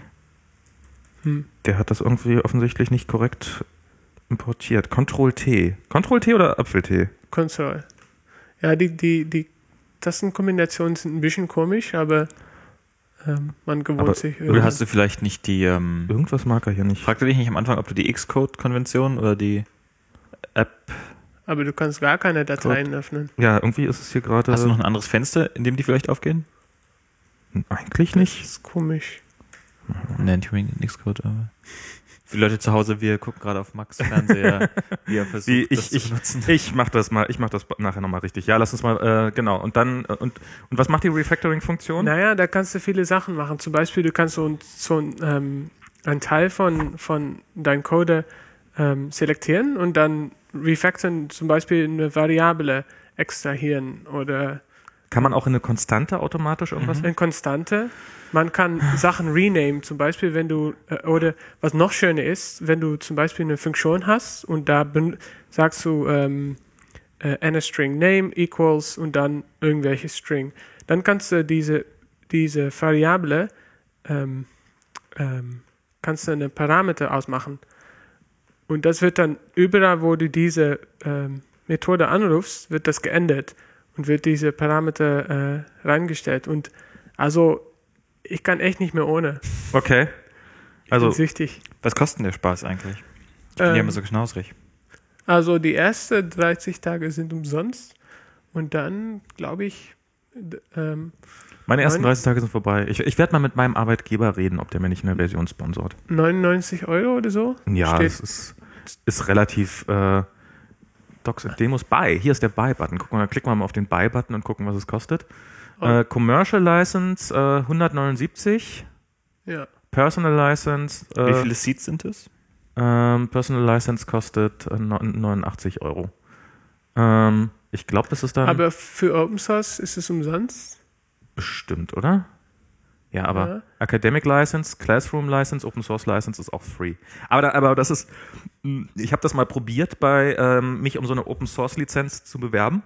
C: hm,
A: Der hat das irgendwie offensichtlich nicht korrekt importiert. Control T. Control T oder Apfel-T?
C: Console. Ja, die, die, die Tastenkombinationen sind ein bisschen komisch, aber ähm, man gewohnt
A: Aber
C: sich
B: Oder hast du vielleicht nicht die, ähm,
A: Irgendwas mag er hier nicht.
B: fragte dich nicht am Anfang, ob du die Xcode-Konvention oder die App,
C: Aber du kannst gar keine Dateien öffnen.
A: Ja, irgendwie ist es hier gerade.
B: hast du noch ein anderes Fenster, in dem die vielleicht aufgehen?
A: Eigentlich
C: Das
A: nicht.
C: ist komisch.
B: Nein, die in Xcode, aber für Leute zu Hause, wir gucken gerade auf Max Fernseher, wie er versucht,
A: Die,
B: das
A: ich,
B: zu
A: ich,
B: benutzen.
A: ich mach das mal, ich mach das nachher nochmal richtig. Ja, lass uns mal, äh, genau. Und dann, äh, und, und was macht die Refactoring-Funktion?
C: Naja, da kannst du viele Sachen machen. Zum Beispiel, du kannst so, ein- so ein, ähm, einen Teil von, von deinem Code ähm, selektieren und dann refactoren, zum Beispiel eine Variable extrahieren oder
A: Kann man auch in eine Konstante automatisch irgendwas?
C: eine Konstante. Man kann Sachen renamen, zum Beispiel, wenn du, äh, oder was noch schöner ist, wenn du zum Beispiel eine Funktion hast und da ben- sagst du ähm, äh, eine String name equals und dann irgendwelche String. Dann kannst du diese, diese Variable, ähm, ähm, kannst du eine Parameter ausmachen. Und das wird dann überall, wo du diese ähm, Methode anrufst, wird das geändert und wird diese Parameter äh, reingestellt. Und also ich kann echt nicht mehr ohne.
A: Okay. Also,
C: bin süchtig.
B: Was kostet denn der Spaß eigentlich? Ich bin
C: Ähm,
B: ja immer so knausrig.
C: Also die ersten dreißig Tage sind umsonst und dann, glaube ich, d- ähm,
A: meine ersten
C: neun-
A: dreißig Tage sind vorbei. Ich, ich werde mal mit meinem Arbeitgeber reden, ob der mir nicht eine Version sponsort.
C: neunundneunzig Euro oder so.
A: Ja,
C: Steht-
A: es ist, ist relativ äh, Docs and Demos Buy. Hier ist der Buy-Button. Gucken wir, dann klicken wir mal auf den Buy-Button und gucken, was es kostet.
C: Oh.
A: Äh, Commercial License äh, hundertneunundsiebzig.
C: Ja.
A: Personal License. Äh,
B: Wie viele Seats sind es?
A: Ähm, Personal License kostet äh, neunundachtzig Euro. Ähm, ich glaube, das ist dann
C: Aber für Open Source ist es umsonst.
A: bestimmt, oder? Ja, aber
C: Ja.
A: Academic License, Classroom License, Open Source License ist auch free. Aber, da, aber das ist, mh, ich habe das mal probiert, bei ähm, mich um so eine Open Source Lizenz zu bewerben.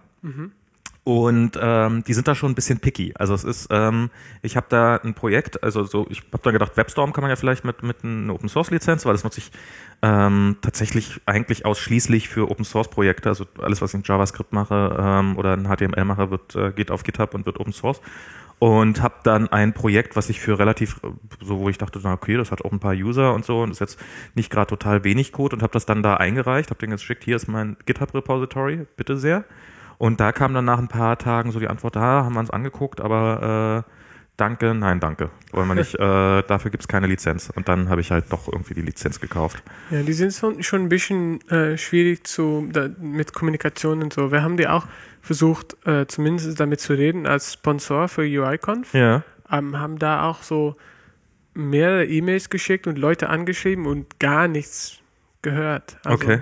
A: Und ähm, die sind da schon ein bisschen picky. Also es ist, ähm, ich habe da ein Projekt, also so, ich habe da gedacht, WebStorm kann man ja vielleicht mit mit einer Open Source Lizenz, weil das nutze ich ähm, tatsächlich eigentlich ausschließlich für Open Source Projekte. Also alles, was ich in JavaScript mache ähm, oder in H T M L mache, wird äh, geht auf GitHub und wird Open Source. Und habe dann ein Projekt, was ich für relativ, so wo ich dachte, na okay, das hat auch ein paar User und so und ist jetzt nicht gerade total wenig Code und habe das dann da eingereicht, habe den jetzt geschickt, hier ist mein GitHub Repository, bitte sehr. Und da kam dann nach ein paar Tagen so die Antwort, ah, haben wir uns angeguckt, aber äh, danke, nein, danke. Wollen wir nicht, äh, dafür gibt's keine Lizenz. Und dann habe ich halt doch irgendwie die Lizenz gekauft.
C: Ja, die sind schon, schon ein bisschen äh, schwierig zu, da, mit Kommunikation und so. Wir haben die auch versucht, äh, zumindest damit zu reden als Sponsor für UIConf.
A: Ja.
C: Ähm, haben da auch so mehrere E-Mails geschickt und Leute angeschrieben und gar nichts gehört. Also,
A: Okay.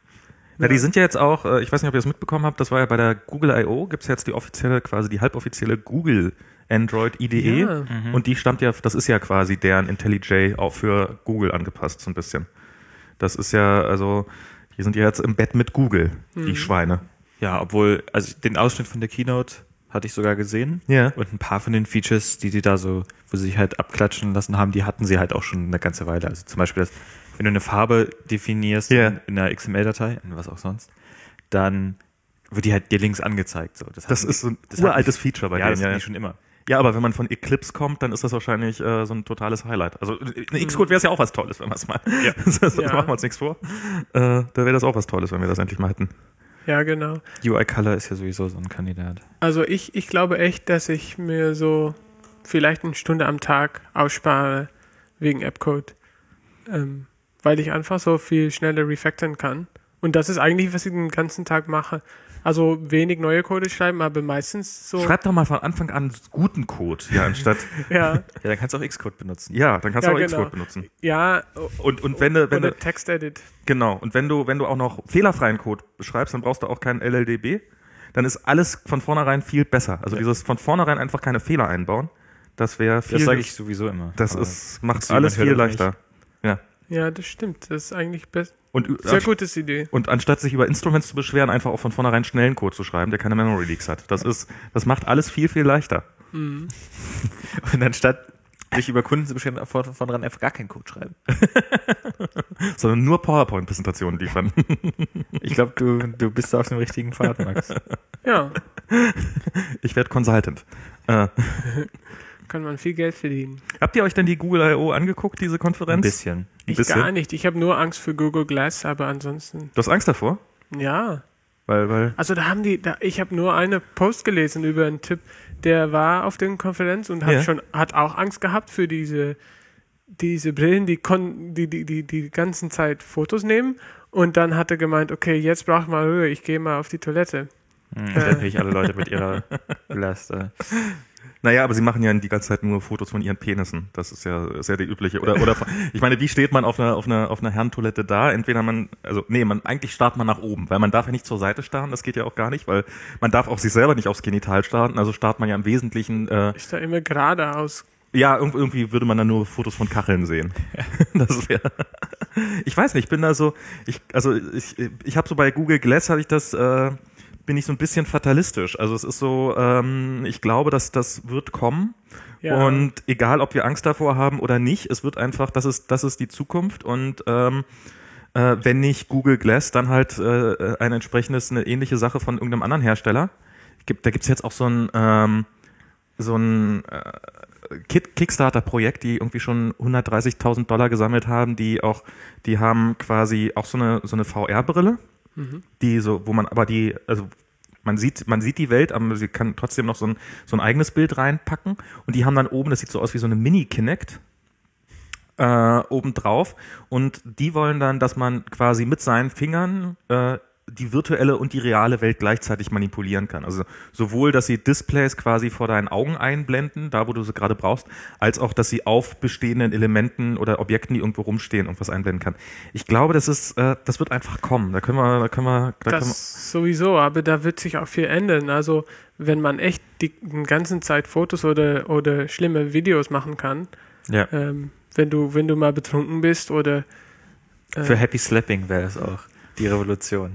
A: Ja, die
C: ja.
A: sind ja jetzt auch, äh, ich weiß nicht, ob ihr das mitbekommen habt, das war ja bei der Google I O, gibt's jetzt die offizielle, quasi die halboffizielle Google Android I D E.
C: Ja.
A: Und die stammt ja, das ist ja quasi deren IntelliJ auch für Google angepasst, so ein bisschen. Das ist ja, also, die sind ja jetzt im Bett mit Google, die Schweine.
B: Ja, obwohl, also den Ausschnitt von der Keynote hatte ich sogar gesehen.
A: Ja.
B: Und ein paar von den Features, die die da so, wo sie sich halt abklatschen lassen haben, die hatten sie halt auch schon eine ganze Weile. Also zum Beispiel, das, wenn du eine Farbe definierst
A: Ja.
B: in, in einer X M L-Datei, und was auch sonst, dann wird die halt dir links angezeigt. So. Das,
A: Das
B: hatten
A: ist so ein
B: die- das hatten
A: uraltes
B: die-
A: Feature bei
B: ja,
A: denen.
B: das
A: Ja,
B: hatten
A: ja.
B: die schon immer.
A: Ja, aber wenn man von Eclipse kommt, dann ist das wahrscheinlich äh, so ein totales Highlight. Also eine Xcode wäre es ja auch was Tolles, wenn wir es mal. Ja. das
C: Ja.
A: machen wir uns nichts vor. Äh, da wäre das auch was Tolles, wenn wir das endlich mal hätten.
C: Ja, genau.
B: U I Color ist ja sowieso so ein Kandidat.
C: Also ich, ich glaube echt, dass ich mir so vielleicht eine Stunde am Tag ausspare wegen AppCode. Ähm, weil ich einfach so viel schneller refactoren kann. Und das ist eigentlich, was ich den ganzen Tag mache. Also wenig neue Code schreiben, aber meistens so.
A: Schreib doch mal von Anfang an guten Code, ja, anstatt.
C: Ja,
B: Ja, dann kannst du auch Xcode benutzen.
A: Ja, dann kannst
C: Ja,
A: du auch
C: genau.
A: Xcode benutzen.
C: ja.
A: Und, und wenn du, wenn
C: oder
A: du,
C: Text-Edit.
A: genau, und wenn du, wenn du auch noch fehlerfreien Code beschreibst, dann brauchst du auch keinen L L D B. Dann ist alles von vornherein viel besser. Also dieses von vornherein einfach keine Fehler einbauen, das wäre viel.
B: Das sage ich sowieso immer.
A: Das
B: Aber
A: ist, macht
B: sie-
A: alles
B: man
A: viel
B: hört auch
A: leichter. Ja.
C: Ja, das stimmt. Das ist eigentlich best
A: Und, ü-
C: sehr gutes Idee.
A: Und anstatt sich über Instruments zu beschweren, einfach auch von vornherein schnellen Code zu schreiben, der keine Memory Leaks hat. Das ist, das macht alles viel, viel leichter.
C: Mhm.
B: Und anstatt sich über Kunden zu beschweren, von vornherein einfach gar keinen Code schreiben.
A: Sondern nur PowerPoint-Präsentationen liefern.
B: Ich glaube, du, du bist da auf dem richtigen Pfad, Max.
C: Ja,
A: Ich werde Consultant. Äh,
C: kann man viel Geld verdienen.
A: habt ihr euch denn die Google I O angeguckt, diese Konferenz?
B: Ein bisschen.
C: Ich
A: bisschen?
C: gar nicht. Ich habe nur Angst für Google Glass, aber ansonsten,
A: Du hast Angst davor?
C: ja.
A: Weil, weil,
C: Also da haben die, da, ich habe nur eine Post gelesen über einen Typ, der war auf der Konferenz und hat
A: Ja.
C: schon, hat auch Angst gehabt für diese, diese Brillen, die kon, die, die, die, die ganzen Zeit Fotos nehmen und dann hat er gemeint, okay, jetzt brauch ich mal Ruhe, ich gehe mal auf die Toilette.
B: Hm, das sind natürlich alle Leute mit ihrer Blast. Äh.
A: naja, aber sie machen ja die ganze Zeit nur Fotos von ihren Penissen. Das ist ja sehr die übliche. Oder, oder von, ich meine, wie steht man auf einer, auf einer, auf einer Herrentoilette da? Entweder man, also, nee, man, eigentlich starrt man nach oben, weil man darf ja nicht zur Seite starren, das geht ja auch gar nicht, weil man darf auch sich selber nicht aufs Genital starren, also starrt man ja im Wesentlichen, äh,
C: Ich da immer geradeaus.
A: ja, irg- irgendwie würde man dann nur Fotos von Kacheln sehen. Das wäre. Ich weiß nicht, ich bin da so, ich, also ich, ich habe so bei Google Glass habe ich das, äh, bin ich so ein bisschen fatalistisch. Also es ist so, ähm, ich glaube, dass das wird kommen.
C: Ja.
A: Und egal, ob wir Angst davor haben oder nicht, es wird einfach, das ist, das ist die Zukunft. Und ähm, äh, wenn nicht Google Glass, dann halt äh, ein entsprechendes, eine ähnliche Sache von irgendeinem anderen Hersteller. Gibt, da gibt's jetzt auch so ein, ähm, so ein äh, Kick- Kickstarter-Projekt, die irgendwie schon hundertdreißigtausend Dollar gesammelt haben, die auch, die haben quasi auch so eine, so eine V R-Brille,
C: Mhm.
A: die so, wo man aber die, also man sieht, man sieht die Welt, aber sie kann trotzdem noch so ein, so ein eigenes Bild reinpacken und die haben dann oben, das sieht so aus wie so eine Mini-Kinect, äh, oben drauf und die wollen dann, dass man quasi mit seinen Fingern äh, die virtuelle und die reale Welt gleichzeitig manipulieren kann. Also sowohl, dass sie Displays quasi vor deinen Augen einblenden, da wo du sie gerade brauchst, als auch, dass sie auf bestehenden Elementen oder Objekten, die irgendwo rumstehen, irgendwas einblenden kann. Ich glaube, das ist, äh, das wird einfach kommen. Da können wir, da können wir, da
C: Das
A: können wir
C: sowieso, aber da wird sich auch viel ändern. Also wenn man echt die, die ganze Zeit Fotos oder, oder schlimme Videos machen kann,
B: Ja.
C: ähm, wenn du, wenn du mal betrunken bist oder äh,
B: Für Happy Slapping wäre es auch die Revolution.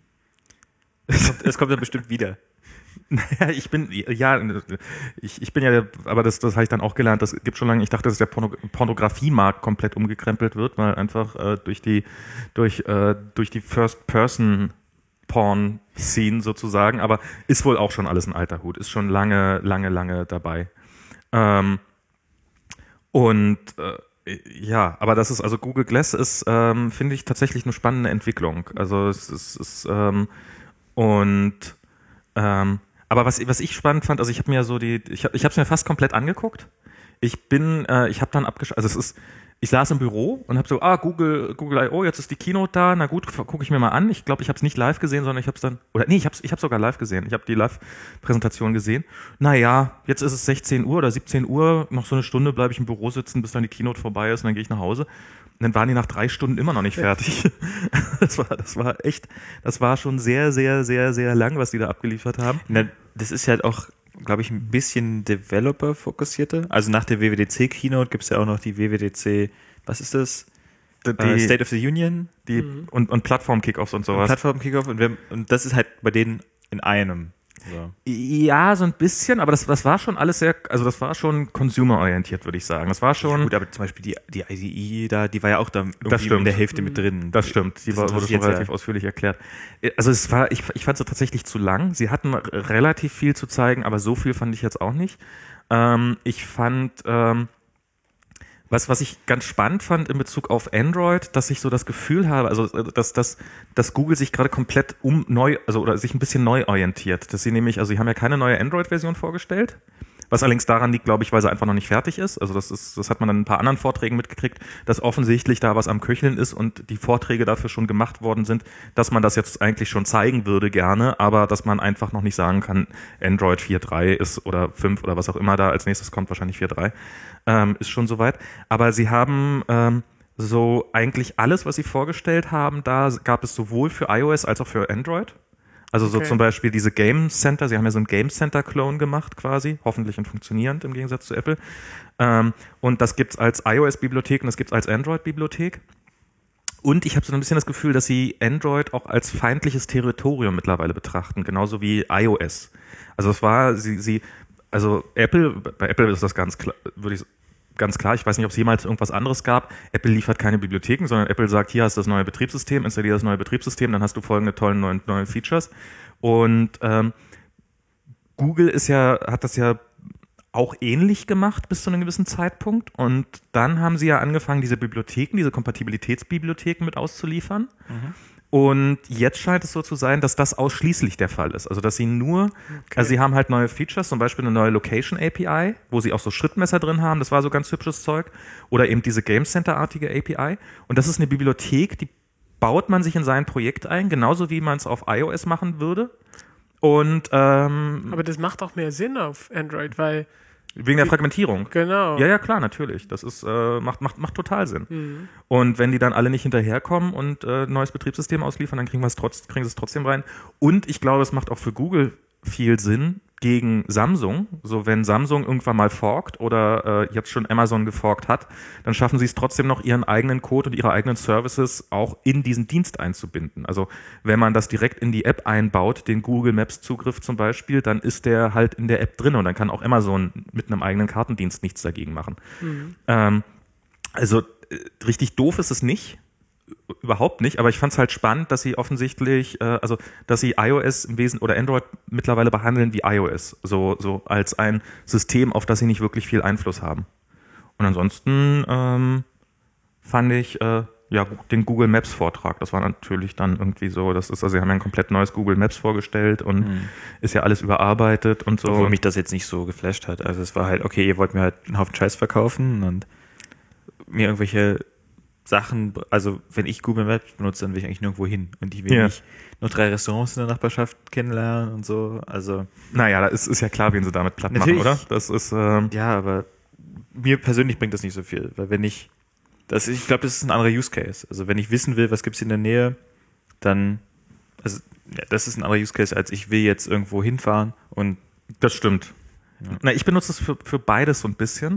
B: Es kommt, es kommt dann bestimmt wieder.
A: Ja, ich bin, ja, ich, ich bin ja, der, aber das, das habe ich dann auch gelernt, das gibt schon lange, ich dachte, dass der Porno, Pornografiemarkt komplett umgekrempelt wird, weil einfach äh, durch die, durch, äh, durch die First-Person-Porn-Scene sozusagen, aber ist wohl auch schon alles ein alter Hut, ist schon lange, lange, lange dabei. Ähm, und äh, ja, aber das ist, also Google Glass ist, ähm, finde ich, tatsächlich eine spannende Entwicklung. Also es ist, ist ähm, und ähm, aber was, was ich spannend fand, also ich habe mir so die, ich habe ich habe es mir fast komplett angeguckt. Ich bin, äh, ich habe dann abgeschaltet, also es ist, ich saß im Büro und habe so, ah, Google, Google I O, jetzt ist die Keynote da, na gut, gucke ich mir mal an. Ich glaube, ich habe es nicht live gesehen, sondern ich habe es dann, oder nee, ich habe ich habe sogar live gesehen. Ich habe die Live-Präsentation gesehen. Naja, jetzt ist es sechzehn Uhr oder siebzehn Uhr, noch so eine Stunde bleibe ich im Büro sitzen, bis dann die Keynote vorbei ist und dann gehe ich nach Hause. Und dann waren die nach drei Stunden immer noch nicht fertig. Das war, das war echt, das war schon sehr, sehr, sehr, sehr lang, was die da abgeliefert haben.
B: Na, das ist halt auch, glaube ich, ein bisschen Developer-fokussierter. Also nach der W W D C-Keynote gibt es ja auch noch die W W D C, was ist das?
A: Die,
B: äh, State of the Union.
A: die,
C: Mhm.
A: und, und Plattform-Kickoffs und sowas.
B: Plattform-Kickoff und, wir- und das ist halt bei denen in einem. So.
A: Ja, so ein bisschen, aber das, das war schon alles sehr, also das war schon consumer-orientiert, würde ich sagen. Das war schon,
B: Ja, gut, aber zum Beispiel die, die I D E da, die war ja auch da irgendwie
A: Das stimmt.
B: in der Hälfte mit drin.
A: das stimmt, die
B: Das
A: war, wurde
B: interessiert
A: schon relativ
B: ja.
A: ausführlich erklärt. Also es war, ich, ich fand es tatsächlich zu lang. Sie hatten r- relativ viel zu zeigen, aber so viel fand ich jetzt auch nicht. Ähm, ich fand, ähm, was, was ich ganz spannend fand in Bezug auf Android, dass ich so das Gefühl habe, also äh, dass, dass, dass Google sich gerade komplett um neu, also oder sich ein bisschen neu orientiert. Dass sie nämlich, also sie haben ja keine neue Android-Version vorgestellt, was allerdings daran liegt, glaube ich, weil sie einfach noch nicht fertig ist. Also das ist, das hat man dann in ein paar anderen Vorträgen mitgekriegt, dass offensichtlich da was am Köcheln ist und die Vorträge dafür schon gemacht worden sind, dass man das jetzt eigentlich schon zeigen würde gerne, aber dass man einfach noch nicht sagen kann, Android vier Punkt drei ist oder fünf oder was auch immer da als nächstes kommt, wahrscheinlich vier Punkt drei, ähm, ist schon soweit. Aber sie haben ähm, so eigentlich alles, was sie vorgestellt haben, da gab es sowohl für iOS als auch für Android. Also so
C: Okay.
A: zum Beispiel diese Game Center, sie haben ja so einen Game Center Clone gemacht quasi, hoffentlich und funktionierend im Gegensatz zu Apple. Ähm, und das gibt's als iOS-Bibliothek und das gibt's als Android-Bibliothek. Und ich habe so ein bisschen das Gefühl, dass sie Android auch als feindliches Territorium mittlerweile betrachten, genauso wie iOS. Also es war, sie, sie, also Apple, bei Apple ist das ganz klar, würde ich ganz klar, ich weiß nicht, ob es jemals irgendwas anderes gab. Apple liefert keine Bibliotheken, sondern Apple sagt, hier hast du das neue Betriebssystem, installier das neue Betriebssystem, dann hast du folgende tollen neuen, neuen Features. Und ähm, Google ist ja, hat das ja auch ähnlich gemacht bis zu einem gewissen Zeitpunkt. Und dann haben sie ja angefangen, diese Bibliotheken, diese Kompatibilitätsbibliotheken mit auszuliefern.
B: Mhm.
A: Und jetzt scheint es so zu sein, dass das ausschließlich der Fall ist. Also, dass sie nur,
C: Okay.
A: also sie haben halt neue Features, zum Beispiel eine neue Location A P I, wo sie auch so Schrittmesser drin haben, das war so ganz hübsches Zeug. Oder eben diese Game Center-artige A P I. Und das ist eine Bibliothek, die baut man sich in sein Projekt ein, genauso wie man es auf iOS machen würde. Und ähm,
C: Aber das macht auch mehr Sinn auf Android, weil,
A: wegen der Fragmentierung.
C: genau.
A: Ja, ja, klar, natürlich. Das ist, äh, macht, macht, macht total Sinn.
C: Mhm.
A: Und wenn die dann alle nicht hinterherkommen und äh, ein neues Betriebssystem ausliefern, dann kriegen wir es trotz, kriegen sie es trotzdem rein. Und ich glaube, es macht auch für Google viel Sinn gegen Samsung. So, wenn Samsung irgendwann mal forkt oder äh, jetzt schon Amazon geforkt hat, dann schaffen sie es trotzdem noch, ihren eigenen Code und ihre eigenen Services auch in diesen Dienst einzubinden. Also wenn man das direkt in die App einbaut, den Google Maps Zugriff zum Beispiel, dann ist der halt in der App drin und dann kann auch Amazon mit einem eigenen Kartendienst nichts dagegen machen.
C: Mhm.
A: Ähm, also äh, richtig doof ist es nicht. überhaupt nicht, aber ich fand es halt spannend, dass sie offensichtlich, äh, also dass sie iOS im Wesen oder Android mittlerweile behandeln wie iOS, so, so als ein System, auf das sie nicht wirklich viel Einfluss haben. Und ansonsten ähm, fand ich äh, ja den Google Maps Vortrag, das war natürlich dann irgendwie so, das ist, also sie haben ja ein komplett neues Google Maps vorgestellt und hm. ist ja alles überarbeitet und so.
B: Obwohl mich das jetzt nicht so geflasht hat. Also es war halt, okay, ihr wollt mir halt einen Haufen Scheiß verkaufen und mir irgendwelche Sachen, also wenn ich Google Maps benutze, dann will ich eigentlich nirgendwo hin. Und ich will
A: ja.
B: nicht noch drei Restaurants in der Nachbarschaft kennenlernen und so. Also
A: naja, da ist, ist ja klar, wen sie damit platt
B: natürlich,
A: machen, oder? Das ist ähm,
B: ja, aber mir persönlich bringt das nicht so viel, weil wenn ich das, ich glaube, das ist ein anderer Use Case. Also wenn ich wissen will, was gibt's in der Nähe, dann, also ja, das ist ein anderer Use Case, als ich will jetzt irgendwo hinfahren und
A: das stimmt. Ja. Na, ich benutze es für, für beides so ein bisschen.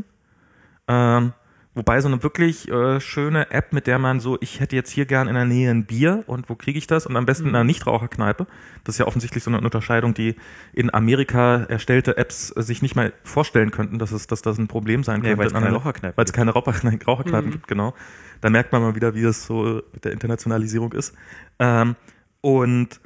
A: Ähm, Wobei so eine wirklich äh, schöne App, mit der man so, ich hätte jetzt hier gern in der Nähe ein Bier und wo kriege ich das? Und am besten in einer Nichtraucherkneipe. Das ist ja offensichtlich so eine Unterscheidung, die in Amerika erstellte Apps äh, sich nicht mal vorstellen könnten, dass es, dass das ein Problem sein
B: ja,
A: könnte.
B: Weil es keine Raucherkneipen
A: Weil es keine Raucherkneipen, Raucherkneipen
C: Mhm.
A: gibt, genau. Da merkt man mal wieder, wie es so mit der Internationalisierung ist. Ähm, und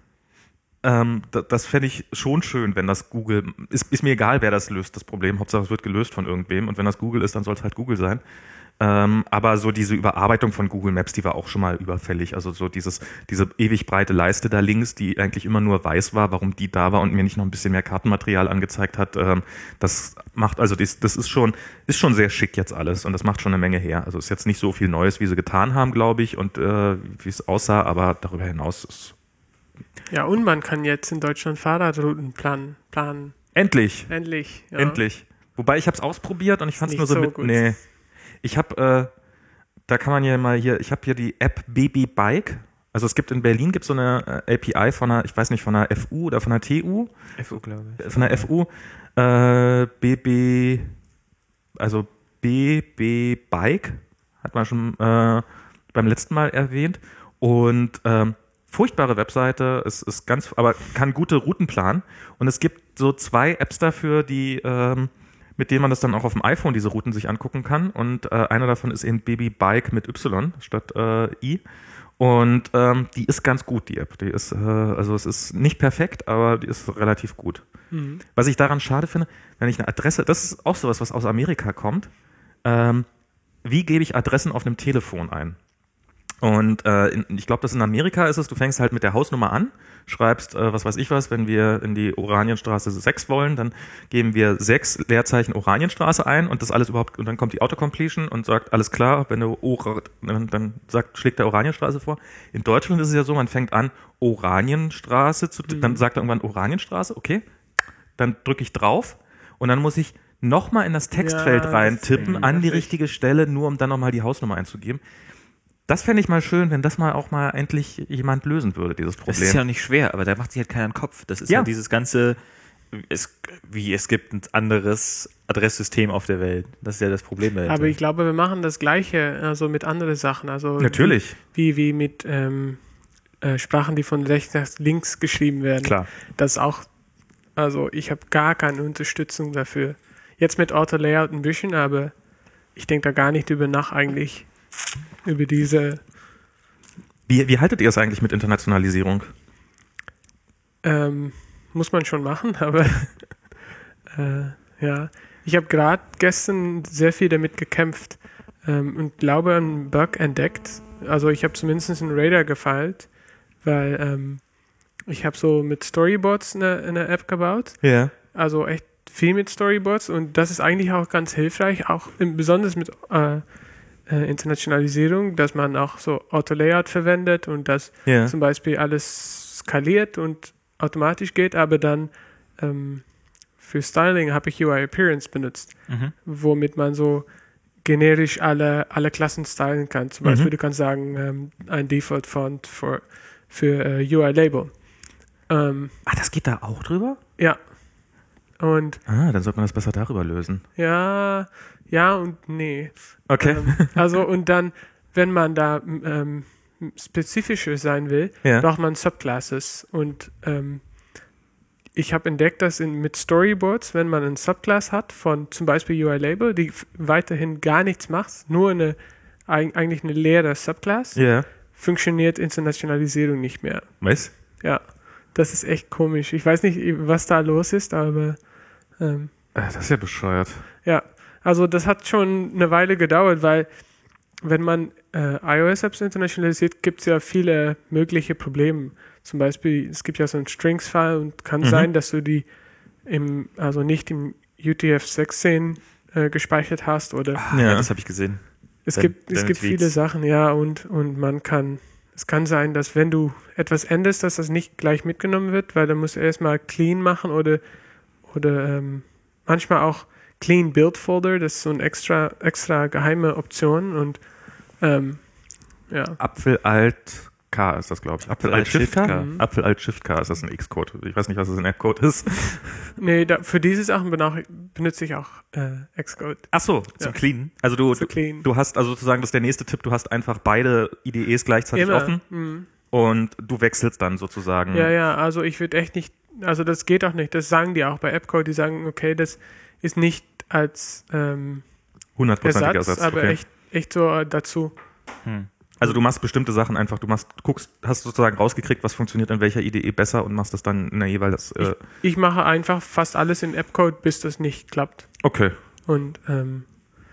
A: Ähm, das das fände ich schon schön, wenn das Google, ist, ist mir egal, wer das löst, das Problem, Hauptsache es wird gelöst von irgendwem und wenn das Google ist, dann soll es halt Google sein. Ähm, aber so diese Überarbeitung von Google Maps, die war auch schon mal überfällig, also so dieses, diese ewig breite Leiste da links, die eigentlich immer nur weiß war, warum die da war und mir nicht noch ein bisschen mehr Kartenmaterial angezeigt hat, ähm, das macht, also das, das ist schon, ist schon sehr schick jetzt alles und das macht schon eine Menge her. Also ist jetzt nicht so viel Neues, wie sie getan haben, glaube ich, und äh, wie es aussah, aber darüber hinaus ist
C: Ja, und man kann jetzt in Deutschland Fahrradrouten planen. planen.
A: endlich.
C: Endlich. Ja.
A: Endlich. Wobei ich habe es ausprobiert und ich fand es
C: Nicht
A: nur so,
C: so
A: mit.
C: gut.
A: Nee. Ich habe, äh, da kann man ja mal hier, ich habe hier die App Baby Bike. Also es gibt in Berlin gibt so eine äh, A P I von einer, ich weiß nicht, von einer F U oder von einer T U.
B: F U, glaube ich.
A: Von einer F U. Äh, B B, also B B Bike, hat man schon äh, beim letzten Mal erwähnt. Und ähm, furchtbare Webseite, es ist ganz, aber kann gute Routen planen. Und es gibt so zwei Apps dafür, die, ähm, mit denen man das dann auch auf dem iPhone diese Routen sich angucken kann. Und äh, einer davon ist eben Baby Bike mit Y statt äh, I. Und ähm, die ist ganz gut, die App. Die ist, äh, also es ist nicht perfekt, aber die ist relativ gut.
C: Mhm.
A: Was ich daran schade finde, wenn ich eine Adresse, das ist auch sowas, was aus Amerika kommt. Ähm, wie gebe ich Adressen auf einem Telefon ein? Und äh, in, ich glaube, dass in Amerika ist es, du fängst halt mit der Hausnummer an, schreibst, äh, was weiß ich was, wenn wir in die Oranienstraße sechs wollen, dann geben wir sechs Leerzeichen Oranienstraße ein und das alles überhaupt, und dann kommt die Autocompletion und sagt, alles klar, wenn du Or, dann sagt, schlägt der Oranienstraße vor. In Deutschland ist es ja so, man fängt an, Oranienstraße zu,
C: Mhm.
A: dann sagt er irgendwann Oranienstraße, okay, dann drücke ich drauf und dann muss ich nochmal in das Textfeld
C: Ja,
A: rein
C: das ist
A: tippen,
C: irgendwie
A: an die
C: nervig.
A: richtige Stelle, nur um dann nochmal die Hausnummer einzugeben. Das fände ich mal schön, wenn das mal auch mal endlich jemand lösen würde, dieses Problem.
B: Das ist ja auch nicht schwer, aber da macht sich halt keiner einen Kopf. Das ist
A: Ja.
B: ja dieses ganze, es, wie es gibt ein anderes Adresssystem auf der Welt. Das ist ja das Problem dahinter.
C: Aber ich glaube, wir machen das Gleiche, also mit anderen Sachen. Also
A: Natürlich.
C: Wie, wie mit ähm, äh, Sprachen, die von rechts nach links geschrieben werden.
B: Klar.
C: Das ist auch, also ich habe gar keine Unterstützung dafür. Jetzt mit Auto-Layout ein bisschen, aber ich denke da gar nicht über nach eigentlich. Über diese,
A: Wie, wie haltet ihr es eigentlich mit Internationalisierung?
C: ähm, muss man schon machen, aber äh, ja. Ich habe gerade gestern sehr viel damit gekämpft ähm, und glaube einen Bug entdeckt. Also ich habe zumindest einen Radar gefeilt, weil ähm, ich habe so mit Storyboards eine, eine App gebaut.
A: Ja.
C: Also echt viel mit Storyboards und das ist eigentlich auch ganz hilfreich, auch im, besonders mit äh, äh, Internationalisierung, dass man auch so Auto-Layout verwendet und dass
A: Ja.
C: zum Beispiel alles skaliert und automatisch geht, aber dann ähm, für Styling habe ich U I Appearance benutzt,
B: Mhm.
C: womit man so generisch alle, alle Klassen stylen kann. Zum
A: Mhm.
C: Beispiel, du kannst sagen, ähm, ein Default-Font für, für äh, U I-Label. Ähm,
A: Ah, das geht da auch drüber?
C: ja. Und
A: Ah, dann sollte man das besser darüber lösen.
C: ja, ja und nee.
A: Okay.
C: Ähm, also und dann, wenn man da ähm, spezifischer sein will,
A: Ja.
C: braucht man Subclasses. Und ähm, ich habe entdeckt, dass in, mit Storyboards, wenn man einen Subclass hat von zum Beispiel U I-Label, die f- weiterhin gar nichts macht, nur eine eig- eigentlich eine leere Subclass,
A: Ja.
C: funktioniert Internationalisierung nicht mehr.
A: Was?
C: Ja, das ist echt komisch. Ich weiß nicht, was da los ist, aber ähm,
A: Das ist ja bescheuert.
C: ja, also das hat schon eine Weile gedauert, weil wenn man äh, iOS-Apps internationalisiert, gibt es ja viele mögliche Probleme. Zum Beispiel, es gibt ja so einen Strings-File und kann
A: Mhm.
C: sein, dass du die im, also nicht im U T F sechzehn äh, gespeichert hast oder
B: Ah,
A: Ja.
B: ja, das habe ich gesehen.
C: es
B: Dein-
C: gibt, es
B: deine
C: gibt
B: Tweets.
C: viele Sachen, ja, und, und man kann, es kann sein, dass wenn du etwas änderst, dass das nicht gleich mitgenommen wird, weil dann musst du erstmal clean machen oder, oder ähm, manchmal auch clean Build Folder, das ist so eine extra, extra geheime Option und ähm, ja.
A: Apfel Alt K ist das, glaube ich.
B: Apfel Alt Shift K.
A: K? Apfel Alt Shift K ist das ein X-Code. Ich weiß nicht, was das in R-Code ist.
C: Nee, da, für diese Sachen benach- benutze ich auch äh, Xcode.
A: Ach so,
B: Zum
C: Ja.
B: Cleanen.
A: also du,
C: Zu clean.
A: du hast, also sozusagen, das ist der nächste Tipp, du hast einfach beide I D Es gleichzeitig
C: Immer.
A: offen
C: Mhm.
A: und du wechselst dann sozusagen.
C: Ja, ja, also ich würde echt nicht, also das geht auch nicht, das sagen die auch bei AppCode, die sagen, okay, das ist nicht als ähm,
A: hundertprozentiger
C: Ersatz,
A: Ersatz.
C: aber
A: okay.
C: echt, echt so äh, dazu.
B: Hm.
A: Also du machst bestimmte Sachen einfach, du machst, guckst, hast sozusagen rausgekriegt, was funktioniert in welcher I D E besser und machst das dann in der jeweils. Äh,
C: Ich mache einfach fast alles in AppCode, bis das nicht klappt.
A: okay.
C: Und, ähm,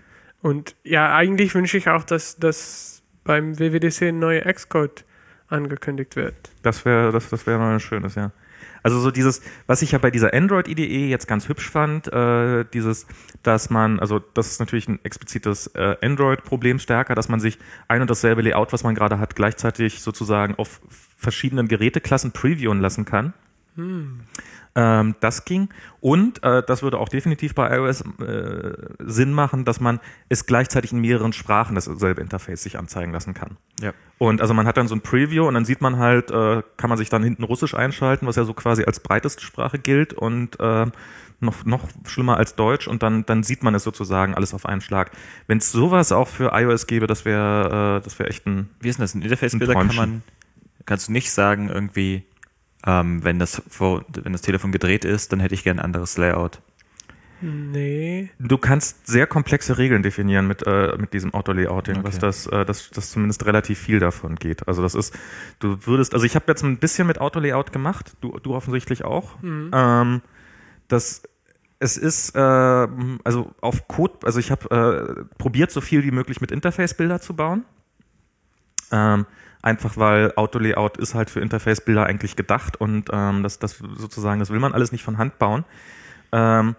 C: und ja, eigentlich wünsche ich auch, dass, dass beim W W D C ein neuer Xcode angekündigt wird.
A: Das wäre, das, das wäre mal ein schönes, ja. Also so dieses, was ich ja bei dieser Android-I D E jetzt ganz hübsch fand, äh, dieses, dass man, also das ist natürlich ein explizites äh, Android-Problem stärker, dass man sich ein und dasselbe Layout, was man gerade hat, gleichzeitig sozusagen auf verschiedenen Geräteklassen previewen lassen kann.
C: Hm.
A: Ähm, das ging. Und äh, das würde auch definitiv bei iOS äh, Sinn machen, dass man es gleichzeitig in mehreren Sprachen dasselbe Interface sich anzeigen lassen kann.
B: Ja.
A: Und also man hat dann so ein Preview und dann sieht man halt, äh, kann man sich dann hinten Russisch einschalten, was ja so quasi als breiteste Sprache gilt und äh, noch, noch schlimmer als Deutsch und dann, dann sieht man es sozusagen alles auf einen Schlag. Wenn es sowas auch für iOS gäbe, das wäre äh, das wäre echt ein...
B: Wie ist denn das? Ein Interface-Bilder kann
A: Träumchen.
B: man, kannst du nicht sagen, irgendwie, ähm, wenn das vor, wenn das Telefon gedreht ist, dann hätte ich gern ein anderes Layout.
C: Nee.
A: Du kannst sehr komplexe Regeln definieren mit, äh, mit diesem Auto-Layouting,
B: Okay.
A: was das, äh, das, das zumindest relativ viel davon geht. Also das ist, du würdest, also ich habe jetzt ein bisschen mit Auto-Layout gemacht, du, du offensichtlich auch.
C: Mhm.
A: Ähm, das, es ist, äh, also auf Code, also ich habe äh, probiert, so viel wie möglich mit Interface-Bilder zu bauen. Ähm, einfach weil Auto-Layout ist halt für Interface-Bilder eigentlich gedacht und ähm, das, das sozusagen, das will man alles nicht von Hand bauen. Ähm,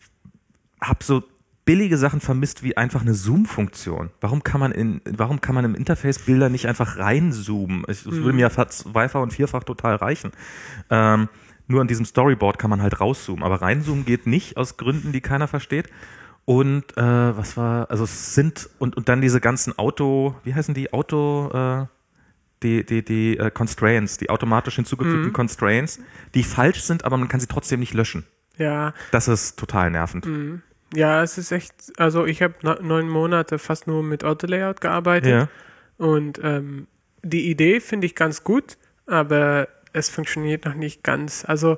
A: hab so billige Sachen vermisst wie einfach eine Zoom-Funktion. Warum kann man in, warum kann man im Interface Bilder nicht einfach reinzoomen? Es
C: Mhm.
A: würde mir ja fast zweifach und vierfach total reichen. Ähm, nur an diesem Storyboard kann man halt rauszoomen, aber reinzoomen geht nicht aus Gründen, die keiner versteht. Und äh, was war, also es sind und und dann diese ganzen Auto, wie heißen die Auto äh, die, die, die äh, Constraints, die automatisch hinzugefügten
C: Mhm.
A: Constraints, die falsch sind, aber man kann sie trotzdem nicht löschen.
C: Ja,
A: Das ist total nervend.
C: mhm. Ja, es ist echt, also ich habe neun Monate fast nur mit Auto-Layout gearbeitet
A: Ja.
C: und ähm, die Idee finde ich ganz gut, aber es funktioniert noch nicht ganz. Also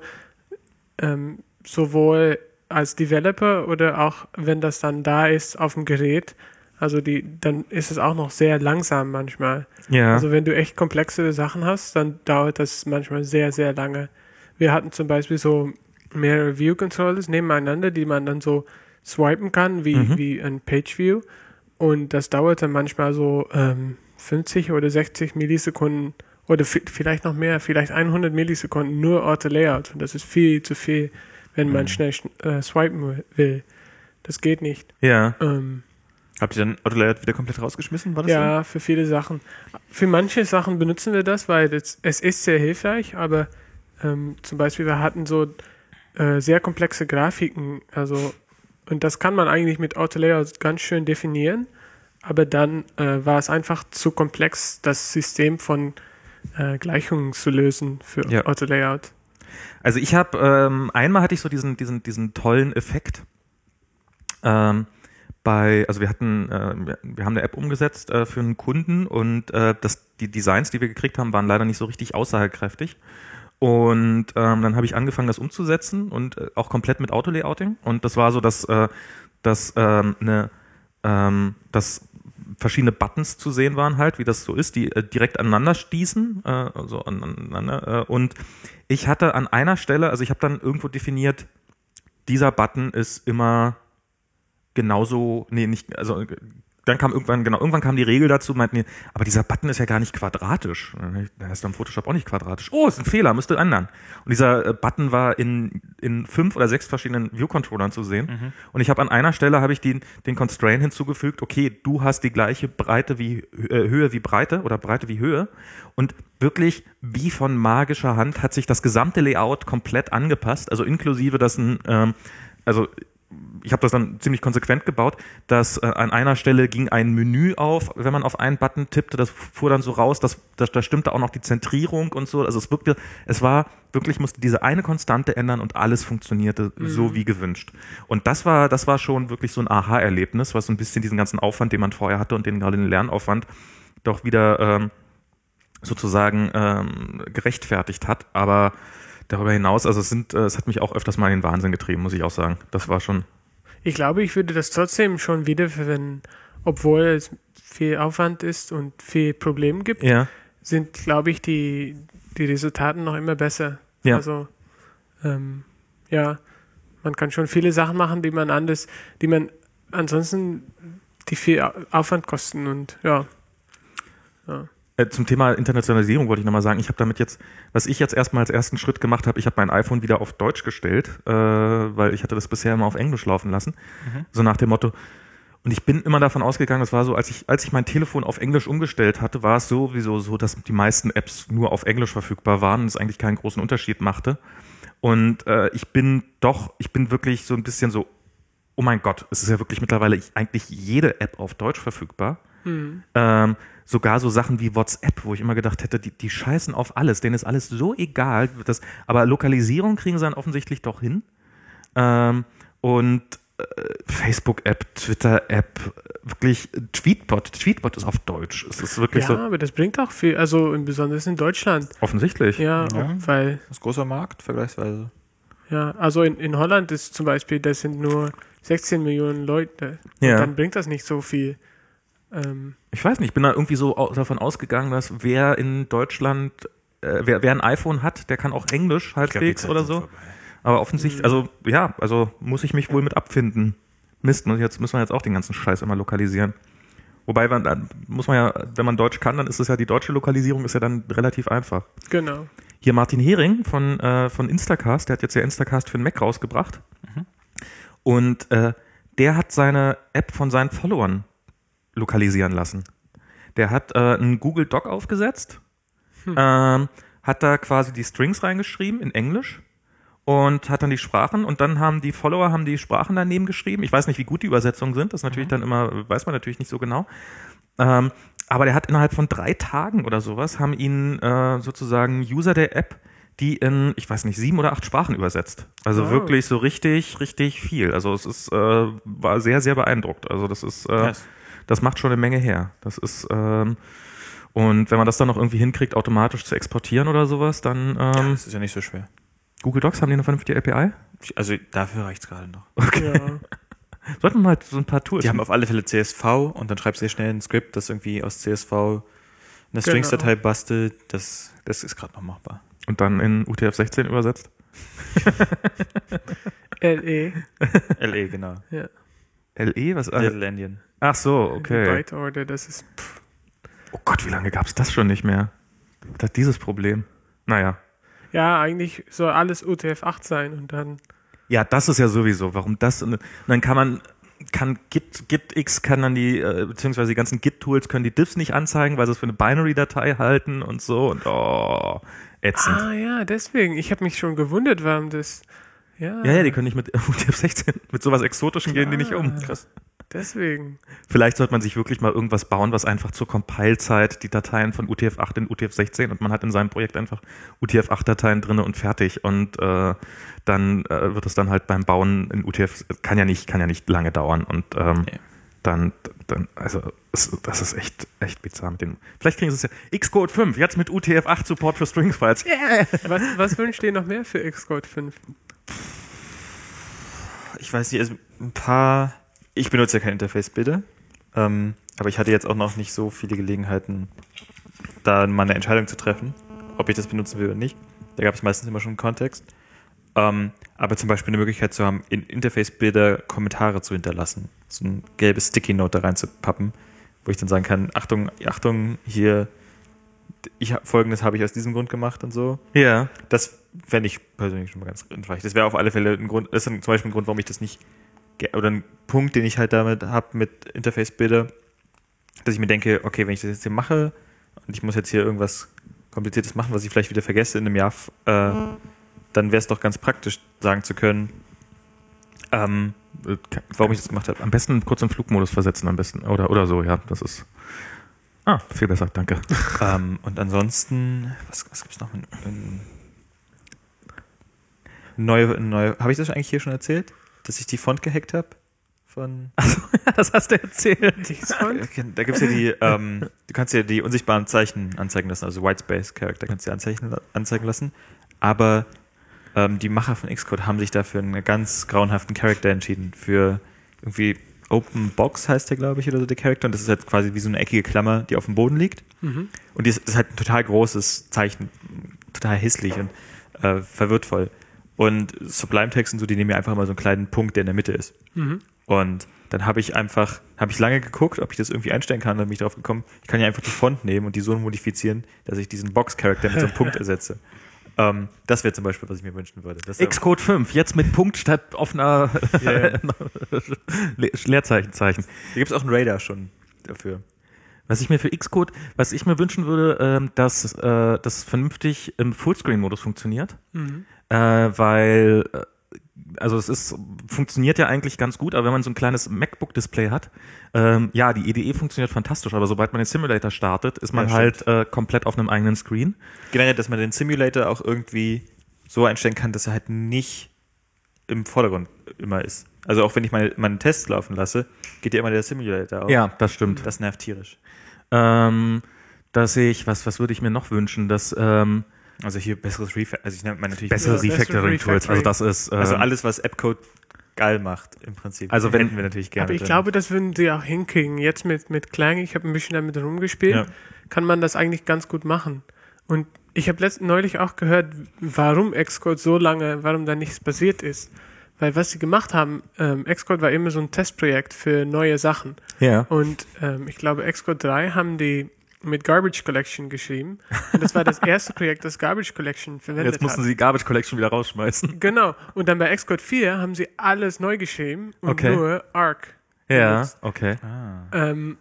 C: ähm, sowohl als Developer oder auch wenn das dann da ist auf dem Gerät, also die, dann ist es auch noch sehr langsam manchmal.
A: Ja.
C: Also wenn du echt komplexe Sachen hast, dann dauert das manchmal sehr, sehr lange. Wir hatten zum Beispiel so mehrere View-Controllers nebeneinander, die man dann so swipen kann, wie,
A: Mhm.
C: wie ein Page-View. Und das dauerte manchmal so ähm, fünfzig oder sechzig Millisekunden oder v- vielleicht noch mehr, vielleicht hundert Millisekunden nur Auto-Layout. Und das ist viel zu viel, wenn man
A: Mhm.
C: schnell äh, swipen will. Das geht nicht.
A: Ja.
C: Ähm,
B: Habt ihr dann Autolayout wieder komplett rausgeschmissen? War das
C: ja, für viele Sachen. Für manche Sachen benutzen wir das, weil das, es ist sehr hilfreich, aber ähm, zum Beispiel wir hatten so äh, sehr komplexe Grafiken, also und das kann man eigentlich mit Autolayout ganz schön definieren, aber dann äh, war es einfach zu komplex, das System von äh, Gleichungen zu lösen für
B: Ja.
C: Autolayout.
A: Also ich habe, ähm, einmal hatte ich so diesen, diesen, diesen tollen Effekt. Ähm, bei, also wir hatten, äh, wir- wir haben eine App umgesetzt äh, für einen Kunden und äh, das, die Designs, die wir gekriegt haben, waren leider nicht so richtig aussagekräftig. Und ähm, dann habe ich angefangen, das umzusetzen und äh, auch komplett mit Autolayouting. Und das war so, dass, äh, dass ähm, eine, ähm, dass verschiedene Buttons zu sehen waren halt, wie das so ist, die äh, direkt aneinander stießen, äh, also aneinander. Äh, und ich hatte an einer Stelle, also ich habe dann irgendwo definiert, dieser Button ist immer genauso, nee, nicht, also dann kam irgendwann, genau, irgendwann kam die Regel dazu, meinten die, aber dieser Button ist ja gar nicht quadratisch. Der ist dann im Photoshop auch nicht quadratisch. Oh, ist ein Fehler, müsste ändern. Und dieser äh, Button war in, in fünf oder sechs verschiedenen View-Controllern zu sehen. Mhm. Und ich habe an einer Stelle habe ich den, den Constraint hinzugefügt, okay, du hast die gleiche Breite wie äh, Höhe wie Breite oder Breite wie Höhe. Und wirklich wie von magischer Hand hat sich das gesamte Layout komplett angepasst, also inklusive das ein, ähm, also ich habe das dann ziemlich konsequent gebaut, dass äh, an einer Stelle ging ein Menü auf, wenn man auf einen Button tippte, das fuhr dann so raus, dass, dass da stimmte auch noch die Zentrierung und so, also es wirkte, es war wirklich, musste diese eine Konstante ändern und alles funktionierte mhm. so wie gewünscht. Und das war, das war schon wirklich so ein Aha-Erlebnis, was so ein bisschen diesen ganzen Aufwand, den man vorher hatte und den gerade den Lernaufwand doch wieder ähm, sozusagen ähm, gerechtfertigt hat, aber darüber hinaus, also es sind, es hat mich auch öfters mal in den Wahnsinn getrieben, muss ich auch sagen. Das war schon.
C: Ich glaube, ich würde das trotzdem schon wiederverwenden, obwohl es viel Aufwand ist und viel Probleme gibt,
A: ja.
C: sind, glaube ich, die, die Resultate noch immer besser.
A: Ja.
C: Also, ähm, ja, man kann schon viele Sachen machen, die man anders, die man ansonsten, die viel Aufwand kosten und ja. ja.
A: Zum Thema Internationalisierung wollte ich nochmal sagen, ich habe damit jetzt, was ich jetzt erstmal als ersten Schritt gemacht habe, ich habe mein iPhone wieder auf Deutsch gestellt, äh, weil ich hatte das bisher immer auf Englisch laufen lassen, mhm. so nach dem Motto. Und ich bin immer davon ausgegangen, das war so, als ich als ich mein Telefon auf Englisch umgestellt hatte, war es sowieso so, dass die meisten Apps nur auf Englisch verfügbar waren und es eigentlich keinen großen Unterschied machte. Und äh, ich bin doch, ich bin wirklich so ein bisschen so, oh mein Gott, es ist ja wirklich mittlerweile eigentlich jede App auf Deutsch verfügbar. Mhm. Ähm, sogar so Sachen wie WhatsApp, wo ich immer gedacht hätte, die, die scheißen auf alles, denen ist alles so egal. Das, aber Lokalisierung kriegen sie dann offensichtlich doch hin. Ähm, und äh, Facebook-App, Twitter-App, wirklich Tweetbot. Tweetbot ist auf Deutsch. Es ist wirklich
C: ja,
A: so.
C: aber das bringt auch viel, also besonders in Deutschland.
A: Offensichtlich.
C: Ja,
B: ja.
C: weil.
B: Das ist ein großer Markt, vergleichsweise.
C: Ja, also in, in Holland ist zum Beispiel, das sind nur sechzehn Millionen Leute.
A: Ja.
C: Und dann bringt das nicht so viel. Ähm,
A: ich weiß nicht, ich bin da irgendwie so au- davon ausgegangen, dass wer in Deutschland, äh, wer, wer ein iPhone hat, der kann auch Englisch halbwegs oder so. Vorbei. Aber offensichtlich, also ja, also muss ich mich wohl mit abfinden. Mist, muss ich jetzt müssen wir jetzt auch den ganzen Scheiß immer lokalisieren. Wobei man dann muss man ja, wenn man Deutsch kann, dann ist es ja die deutsche Lokalisierung ist ja dann relativ einfach.
C: Genau.
A: Hier Martin Hering von äh, von Instacast, der hat jetzt ja Instacast für den Mac rausgebracht. Mhm. Und äh, der hat seine App von seinen Followern lokalisieren lassen. Der hat äh, einen Google Doc aufgesetzt, hm. ähm, hat da quasi die Strings reingeschrieben in Englisch und hat dann die Sprachen und dann haben die Follower haben die Sprachen daneben geschrieben. Ich weiß nicht, wie gut die Übersetzungen sind, das natürlich mhm. dann immer, weiß man natürlich nicht so genau. Ähm, aber der hat innerhalb von drei Tagen oder sowas, haben ihn äh, sozusagen User der App, die in, ich weiß nicht, sieben oder acht Sprachen übersetzt. Also oh. wirklich so richtig, richtig viel. Also es ist, äh, war sehr, sehr beeindruckt. Also das ist, äh, yes. das macht schon eine Menge her. Das ist, ähm, und wenn man das dann noch irgendwie hinkriegt, automatisch zu exportieren oder sowas, dann, ähm,
B: ja, das ist ja nicht so schwer.
A: Google Docs, haben die eine vernünftige A P I?
B: Also dafür reicht's gerade noch.
A: Okay. Ja. Sollten wir mal so ein paar Tools.
B: Die haben auf alle Fälle C S V und dann schreibst du sehr schnell ein Skript, das irgendwie aus C S V eine Strings-Datei genau. bastelt. Das, das ist gerade noch machbar.
A: Und dann in U T F sechzehn übersetzt?
C: L E.
B: L E, genau.
C: Ja.
A: L E? Was?
B: Little Endian.
A: Ach so, okay.
C: Byte Order, das ist... Pff.
A: Oh Gott, wie lange gab's das schon nicht mehr? Das hat dieses Problem. Naja.
C: Ja, eigentlich soll alles U T F acht sein und dann...
A: Ja, das ist ja sowieso. Warum das? Und dann kann man, kann Git, GitX kann dann die, äh, beziehungsweise die ganzen Git-Tools können die Diffs nicht anzeigen, weil sie es für eine Binary-Datei halten und so und oh, ätzend.
C: Ah ja, deswegen. Ich habe mich schon gewundert, warum das... Ja,
A: ja, ja, die können nicht mit U T F sechzehn, mit sowas Exotischen gehen die nicht um. Krass.
C: Deswegen.
A: Vielleicht sollte man sich wirklich mal irgendwas bauen, was einfach zur Compile-Zeit die Dateien von U T F acht in U T F sechzehn und man hat in seinem Projekt einfach U T F acht Dateien drin und fertig und äh, dann äh, wird es dann halt beim Bauen in U T F, kann ja nicht, kann ja nicht lange dauern und ähm, nee. dann, dann, also es, das ist echt, echt bizarr mit dem. Vielleicht kriegen sie es ja. Xcode fünf, jetzt mit U T F acht Support für Strings-Files.
C: Yeah. Was, was wünscht ihr noch mehr für Xcode fünf?
B: Ich weiß nicht, also ein paar... Ich benutze ja kein Interface, bitte. Ähm, aber ich hatte jetzt auch noch nicht so viele Gelegenheiten, da mal eine Entscheidung zu treffen, ob ich das benutzen will oder nicht. Da gab es meistens immer schon einen Kontext. Ähm, aber zum Beispiel eine Möglichkeit zu haben, in Interface-Bilder Kommentare zu hinterlassen. So ein gelbes Sticky-Note da reinzupappen, wo ich dann sagen kann, Achtung, Achtung, hier, ich, Folgendes habe ich aus diesem Grund gemacht und so.
A: Ja.
B: Das fände ich persönlich schon mal ganz hilfreich. Das wäre auf alle Fälle ein Grund, das ist dann zum Beispiel ein Grund, warum ich das nicht, oder ein Punkt, den ich halt damit habe mit Interface-Bilder, dass ich mir denke, okay, wenn ich das jetzt hier mache und ich muss jetzt hier irgendwas Kompliziertes machen, was ich vielleicht wieder vergesse in einem Jahr, äh, dann wäre es doch ganz praktisch, sagen zu können, ähm, warum ich das gemacht habe.
A: Am besten kurz im Flugmodus versetzen, am besten. Oder, oder so, ja. Das ist. Ah, viel besser, danke.
B: ähm, und ansonsten, was, was gibt es noch? In, in neue, neue, habe ich das eigentlich hier schon erzählt? Dass ich die Font gehackt habe? Von.
A: Achso, das hast du erzählt.
B: Da gibt es ja die, ähm, du kannst ja die unsichtbaren Zeichen anzeigen lassen, also Whitespace-Charakter kannst du ja anzeigen, anzeigen lassen. Aber ähm, die Macher von Xcode haben sich dafür einen ganz grauenhaften Charakter entschieden. Für irgendwie Open Box heißt der, glaube ich, oder so, der Charakter. Und das ist halt quasi wie so eine eckige Klammer, die auf dem Boden liegt. Mhm. Und die ist, ist halt ein total großes Zeichen, total hässlich und äh, verwirrtvoll. Und Sublime Text und so, die nehmen ja einfach immer so einen kleinen Punkt, der in der Mitte ist. Mhm. Und dann habe ich einfach, habe ich lange geguckt, ob ich das irgendwie einstellen kann, dann bin ich drauf gekommen, ich kann ja einfach die Font nehmen und die so modifizieren, dass ich diesen Box-Charakter mit so einem Punkt ersetze. Ähm, das wäre zum Beispiel, was ich mir wünschen würde. Das
A: Xcode fünf, jetzt mit Punkt statt offener yeah. Leerzeichenzeichen.
B: Da gibt es auch einen Radar schon dafür.
A: Was ich mir für Xcode, was ich mir wünschen würde, ähm, dass äh, das vernünftig im Fullscreen-Modus funktioniert, mhm. äh, weil äh, also es ist, funktioniert ja eigentlich ganz gut, aber wenn man so ein kleines MacBook-Display hat, ähm, ja, die I D E funktioniert fantastisch, aber sobald man den Simulator startet, ist man ja, halt äh, komplett auf einem eigenen Screen.
B: Generell, dass man den Simulator auch irgendwie so einstellen kann, dass er halt nicht im Vordergrund immer ist. Also auch wenn ich meine, meine Tests laufen lasse, geht ja immer der Simulator auf.
A: Ja, das stimmt.
B: Das nervt tierisch.
A: Ähm, dass ich, was, was würde ich mir noch wünschen, dass ähm,
B: also hier besseres Refactoring, also ich nenne mal natürlich
A: bessere ja, Refactoring-Tools, also das ist ähm,
B: also alles, was Appcode geil macht im Prinzip.
A: Also wenn,
B: hätten wir natürlich gerne.
C: Aber ich
B: drin.
C: glaube, das würden sie auch hinkriegen. Jetzt mit, mit Clang, ich habe ein bisschen damit rumgespielt, ja. kann man das eigentlich ganz gut machen. Und ich habe letzt neulich auch gehört, warum Xcode so lange, warum da nichts passiert ist. Weil was sie gemacht haben, ähm, Xcode war immer so ein Testprojekt für neue Sachen.
A: Ja.
C: Und ähm, ich glaube, Xcode drei haben die mit Garbage Collection geschrieben. Und das war das erste Projekt, das Garbage Collection verwendet hat.
A: Jetzt mussten
C: hat.
A: sie Garbage Collection wieder rausschmeißen.
C: Genau. Und dann bei Xcode vier haben sie alles neu geschrieben und
A: okay.
C: nur Arc.
A: Ja,
C: benutzt.
A: okay.
C: Ah. Ähm,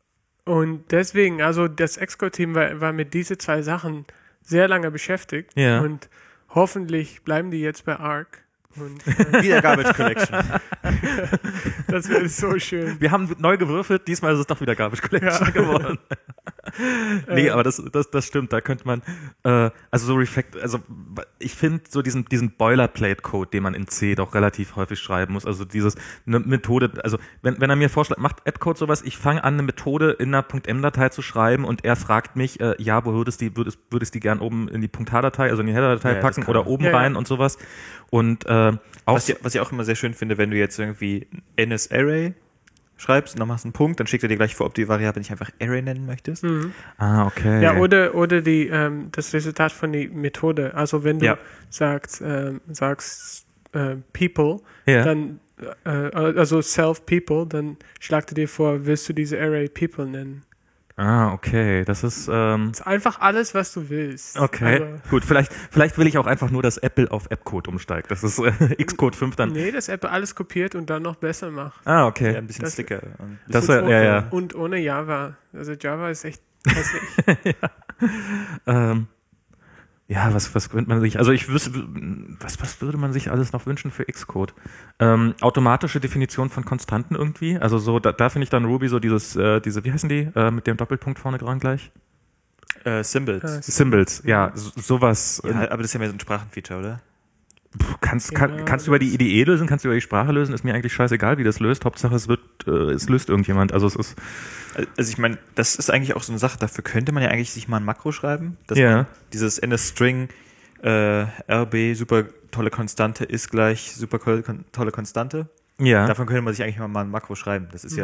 C: und deswegen, also das Xcode-Team war, war mit diesen zwei Sachen sehr lange beschäftigt.
A: Ja.
C: Und hoffentlich bleiben die jetzt bei Arc. Und,
B: äh, wieder Garbage Collection.
C: Das wäre so schön.
A: Wir haben neu gewürfelt, diesmal ist es doch wieder Garbage Collection ja. geworden. Nee, äh. aber das, das, das stimmt, da könnte man, äh, also so Reflect, also ich finde so diesen, diesen Boilerplate-Code, den man in C doch relativ häufig schreiben muss, also dieses, eine Methode, also wenn, wenn er mir vorschlägt, macht Appcode sowas, ich fange an, eine Methode in einer .m-Datei zu schreiben und er fragt mich, äh, ja, wo würdest du die, würdest, würdest die gern oben in die .h-Datei, also in die Header-Datei ja, packen oder oben ja, rein ja. und sowas und äh, auch
B: was, ich, was ich auch immer sehr schön finde, wenn du jetzt irgendwie N S Array schreibst und dann machst du einen Punkt, dann schickt er dir gleich vor, ob du die Variable nicht einfach Array nennen möchtest.
C: Mhm.
A: Ah, okay.
C: Ja, oder, oder die, ähm, das Resultat von der Methode. Also wenn du
B: ja.
C: sagst, ähm, sagst äh, People,
A: ja.
C: dann äh, also Self People, dann schlagt er dir vor, willst du diese Array People nennen?
A: Ah, okay. Das ist, ähm
C: das ist einfach alles, was du willst.
A: Okay,
C: also,
A: gut. Vielleicht, vielleicht will ich auch einfach nur, dass Apple auf Appcode umsteigt. Das ist äh, Xcode fünf dann.
C: Nee, dass Apple alles kopiert und dann noch besser macht.
A: Ah, okay.
B: Ja, ein bisschen
C: das,
B: slicker.
A: Das, das ja, ja.
C: Und ohne Java. Also Java ist echt hässlich.
A: ja. Ähm, ja, was, was könnte man sich, also ich wüsste, was, was würde man sich alles noch wünschen für Xcode? Ähm, automatische Definition von Konstanten irgendwie, also so, da, da finde ich dann Ruby so dieses, äh, diese, wie heißen die, äh, mit dem Doppelpunkt vorne dran gleich?
B: Äh, Symbols.
C: Äh,
A: Symbols, ja, so, sowas.
B: Ja, aber das ist ja mehr so ein Sprachenfeature, oder?
A: Puh, kannst, kann, ja, kannst du über die I D E lösen, kannst du über die Sprache lösen, ist mir eigentlich scheißegal, wie das löst, Hauptsache es wird, äh, es löst irgendjemand, also es ist...
B: Also ich meine, das ist eigentlich auch so eine Sache, dafür könnte man ja eigentlich sich mal ein Makro schreiben, dass
A: ja.
B: man dieses N S String äh, R B super tolle Konstante ist gleich super tolle Konstante.
A: Ja.
B: Davon könnte man sich eigentlich mal ein Makro schreiben. Das ist mhm. ja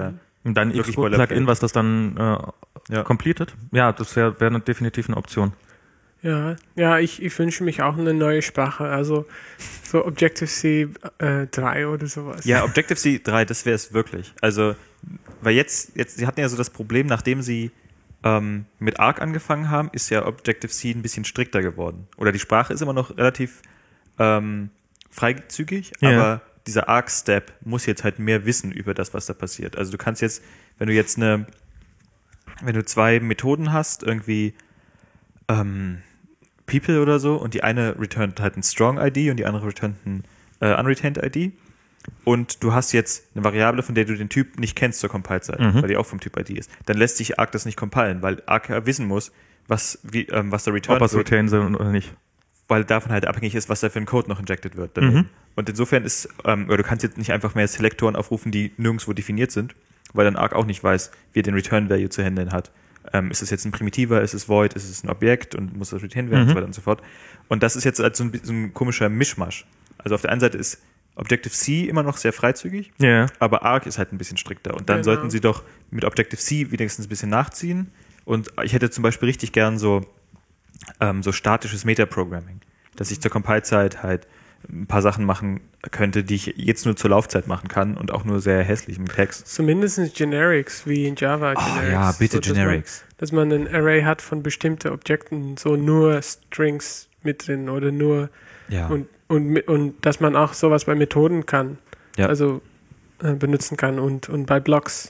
A: Und dann
B: wirklich
A: Xcode-Plugin, was das dann äh,
B: Ja.
A: completet? Ja, das wäre wär definitiv eine Option.
C: Ja, ja, ich, ich wünsche mich auch eine neue Sprache, also so Objective-C äh, drei oder sowas.
B: Ja, Objective-C drei, das wäre es wirklich. Also, weil jetzt, jetzt, sie hatten ja so das Problem, nachdem sie ähm, mit Arc angefangen haben, ist ja Objective-C ein bisschen strikter geworden. Oder die Sprache ist immer noch relativ ähm, freizügig,
A: Ja.
B: aber dieser Arc-Step muss jetzt halt mehr wissen über das, was da passiert. Also du kannst jetzt, wenn du jetzt eine, wenn du zwei Methoden hast, irgendwie ähm, People oder so, und die eine returnt halt ein Strong I D und die andere returnt ein äh, Unretained I D, und du hast jetzt eine Variable, von der du den Typ nicht kennst zur Compile-Seite,
A: Mhm.
B: weil die auch vom Typ I D ist, dann lässt sich Arc das nicht compilen, weil Arc ja wissen muss, was, wie, ähm, was der Return
A: Ob was
B: wird,
A: retain sind oder nicht.
B: weil davon halt abhängig ist, was da für ein Code noch injected wird.
A: Mhm.
B: Und insofern ist, ähm, oder du kannst jetzt nicht einfach mehr Selektoren aufrufen, die nirgendwo definiert sind, weil dann Arc auch nicht weiß, wie er den Return-Value zu handeln hat. Ähm, ist es jetzt ein Primitiver, ist es Void, ist es ein Objekt und muss das retain werden
A: Mhm.
B: und so weiter und so fort. Und das ist jetzt halt so ein, so ein komischer Mischmasch. Also auf der einen Seite ist Objective-C immer noch sehr freizügig,
A: Ja.
B: aber Arc ist halt ein bisschen strikter. Und dann
C: Genau.
B: sollten sie doch mit Objective-C wenigstens ein bisschen nachziehen. Und ich hätte zum Beispiel richtig gern so, ähm, so statisches Metaprogramming, dass ich zur Compile-Zeit halt ein paar Sachen machen könnte, die ich jetzt nur zur Laufzeit machen kann und auch nur sehr hässlich mit Text.
C: Zumindest Generics, wie in Java Generics. So, dass Man, dass man ein Array hat von bestimmten Objekten, so nur Strings mit drin oder nur
B: Ja.
C: und, und, mit- und dass man auch sowas bei Methoden kann,
B: Ja.
C: also äh, benutzen kann und, und bei Blocks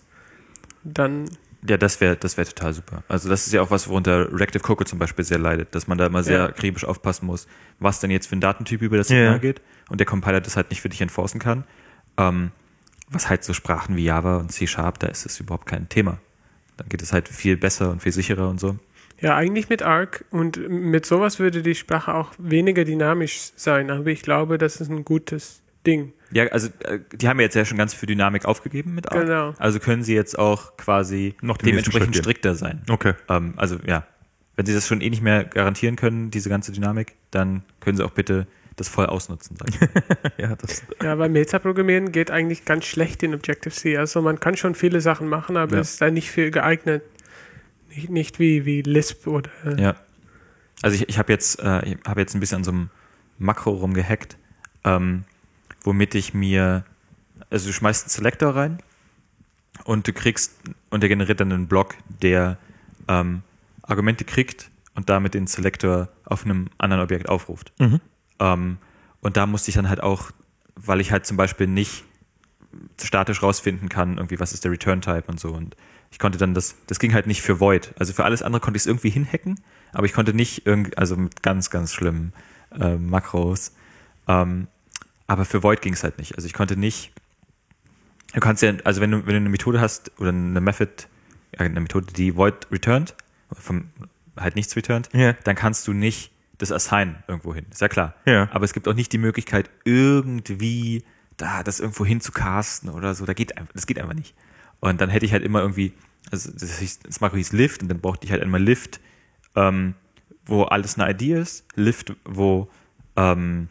C: dann
B: Ja, das wäre das wär total super. Also das ist ja auch was, worunter Reactive Cocoa zum Beispiel sehr leidet, dass man da immer sehr
C: Ja.
B: akribisch aufpassen muss, was denn jetzt für ein Datentyp über das Signal
A: Ja.
B: geht und der Compiler das halt nicht für dich enforcen kann. Ähm, was halt so Sprachen wie Java und C Sharp, da ist es überhaupt kein Thema. Dann geht es halt viel besser und viel sicherer und so.
C: ja eigentlich mit Arc und mit sowas würde die Sprache auch weniger dynamisch sein, aber ich glaube, das ist ein gutes Ding.
B: Ja, also äh, die haben ja jetzt ja schon ganz viel Dynamik aufgegeben mit Arc.
C: Genau.
B: Also können sie jetzt auch quasi
A: Noch den nächsten
B: dementsprechend
A: Schritt gehen.
B: strikter sein.
A: Okay.
B: Ähm, also ja, wenn sie das schon eh nicht mehr garantieren können, diese ganze Dynamik, dann können sie auch bitte das voll ausnutzen. Sag ich.
A: Ja, das.
C: Ja, weil Metaprogrammieren geht eigentlich ganz schlecht in Objective-C. Also man kann schon viele Sachen machen, aber
B: Ja.
C: es ist da nicht viel geeignet. Nicht, nicht wie, wie Lisp oder
B: Ja. Also ich, ich habe jetzt, äh, ich hab jetzt ein bisschen an so einem Makro rumgehackt, ähm, womit ich mir, also du schmeißt einen Selector rein und du kriegst, und der generiert dann einen Block, der ähm, Argumente kriegt und damit den Selector auf einem anderen Objekt aufruft.
A: Mhm.
B: Ähm, und da musste ich dann halt auch, weil ich halt zum Beispiel nicht statisch rausfinden kann, irgendwie, was ist der Return-Type und so. Und ich konnte dann das, das ging halt nicht für Void. Also für alles andere konnte ich es irgendwie hinhacken, aber ich konnte nicht irgendwie, also mit ganz, ganz schlimmen äh, Makros. Ähm, aber für Void ging es halt nicht. Also ich konnte nicht, du kannst ja, also wenn du, wenn du eine Methode hast oder eine Method, ja, eine Methode, die Void returnt, vom, halt nichts returnt,
A: Ja.
B: dann kannst du nicht das assignen irgendwo hin. Ist ja klar.
A: Ja.
B: Aber es gibt auch nicht die Möglichkeit, irgendwie da das irgendwo hin zu casten oder so. Da geht, einfach- das geht einfach nicht. Und dann hätte ich halt immer irgendwie, also das, hieß, das Makro hieß Lift und dann brauchte ich halt einmal Lift, ähm, wo alles eine I D ist, Lift, wo, ähm,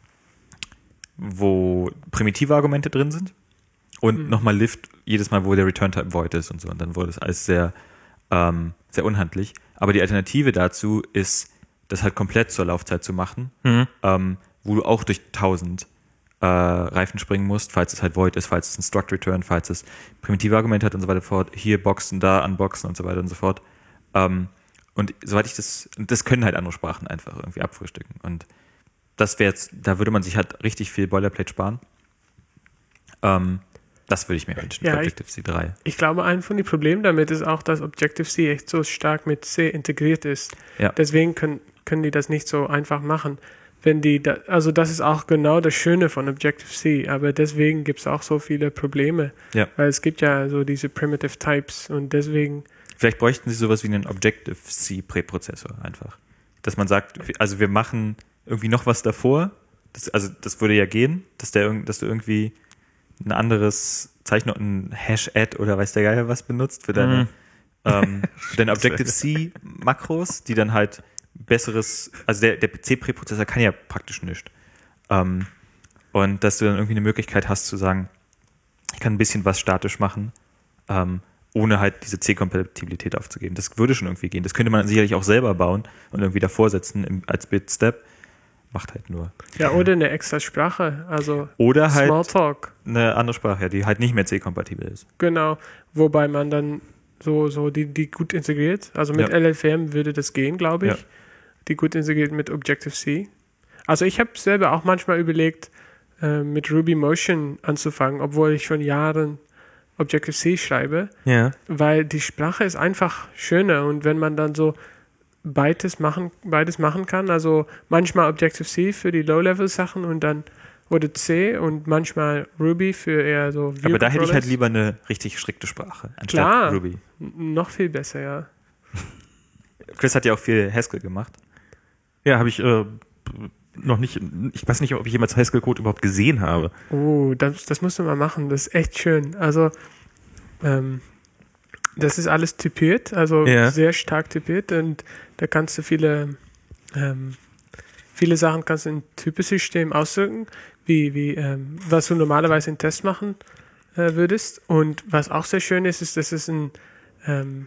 B: wo primitive Argumente drin sind und
C: Mhm.
B: nochmal Lift jedes Mal, wo der Return-Type Void ist und so. Und dann wurde das alles sehr, ähm, sehr unhandlich. Aber die Alternative dazu ist, das halt komplett zur Laufzeit zu machen,
A: Mhm.
B: ähm, wo du auch durch tausend äh, Reifen springen musst, falls es halt Void ist, falls es ein Struct Return, falls es primitive Argumente hat und so weiter und so fort, hier boxen, da unboxen und so weiter und so fort. Ähm, und soweit ich das, und das können halt andere Sprachen einfach irgendwie abfrühstücken. Und das wäre jetzt, da würde man sich halt richtig viel Boilerplate sparen. Ähm, das würde ich mir wünschen
C: Ja,
B: für
C: ich-
B: Objective-C drei.
C: ich glaube, ein von den Problemen damit ist auch, dass Objective-C echt so stark mit C integriert ist.
B: Ja.
C: Deswegen können, können die das nicht so einfach machen. Wenn die da, also das ist auch genau das Schöne von Objective-C, aber deswegen gibt es auch so viele Probleme.
B: Ja.
C: Weil es gibt ja so diese Primitive Types und deswegen,
B: Vielleicht bräuchten sie sowas wie einen Objective-C-Präprozessor einfach. Dass man sagt, also wir machen irgendwie noch was davor. Das, also das würde ja gehen, dass, der, irg- dass du irgendwie ein anderes Zeichen, ein Hash-Add oder weiß der Geier was benutzt für deine,
A: Mhm.
B: ähm, für deine Objective-C-Makros, die dann halt besseres, also der, der C-Präprozessor kann ja praktisch nichts. Ähm, und dass du dann irgendwie eine Möglichkeit hast zu sagen, ich kann ein bisschen was statisch machen, ähm, ohne halt diese C-Kompatibilität aufzugeben. Das würde schon irgendwie gehen. Das könnte man sicherlich auch selber bauen und irgendwie davor setzen im, als Bit-Step. Macht halt nur.
C: Ja, oder eine extra Sprache, also
B: Oder halt
C: Smalltalk.
B: eine andere Sprache, die halt nicht mehr C-kompatibel ist.
C: Genau, wobei man dann so, so die, die gut integriert. Also mit
B: Ja.
C: L L V M würde das gehen, glaube ich.
B: Ja.
C: Die gut integriert mit Objective-C. Also ich habe selber auch manchmal überlegt, äh, mit Ruby Motion anzufangen, obwohl ich schon Jahren Objective-C schreibe,
A: Ja.
C: weil die Sprache ist einfach schöner und wenn man dann so beides machen, beides machen kann, also manchmal Objective-C für die Low-Level-Sachen und dann oder C und manchmal Ruby für eher so
B: Aber da hätte ich halt
C: View-Controllers.
B: lieber eine richtig strikte Sprache anstatt
C: Klar.
B: Ruby.
C: N- Noch viel besser, ja.
B: Chris hat ja auch viel Haskell gemacht.
A: Ja, habe ich äh, noch nicht, ich weiß nicht, ob ich jemals Haskell-Code überhaupt gesehen habe.
C: Oh, das, das musst du mal machen. Das ist echt schön. Also, ähm, das ist alles typiert, also
A: Ja.
C: sehr stark typiert und da kannst du viele, ähm, viele Sachen kannst du im Typesystem ausdrücken, wie, wie ähm, was du normalerweise in Test machen äh, würdest. Und was auch sehr schön ist, ist, dass es ein ähm,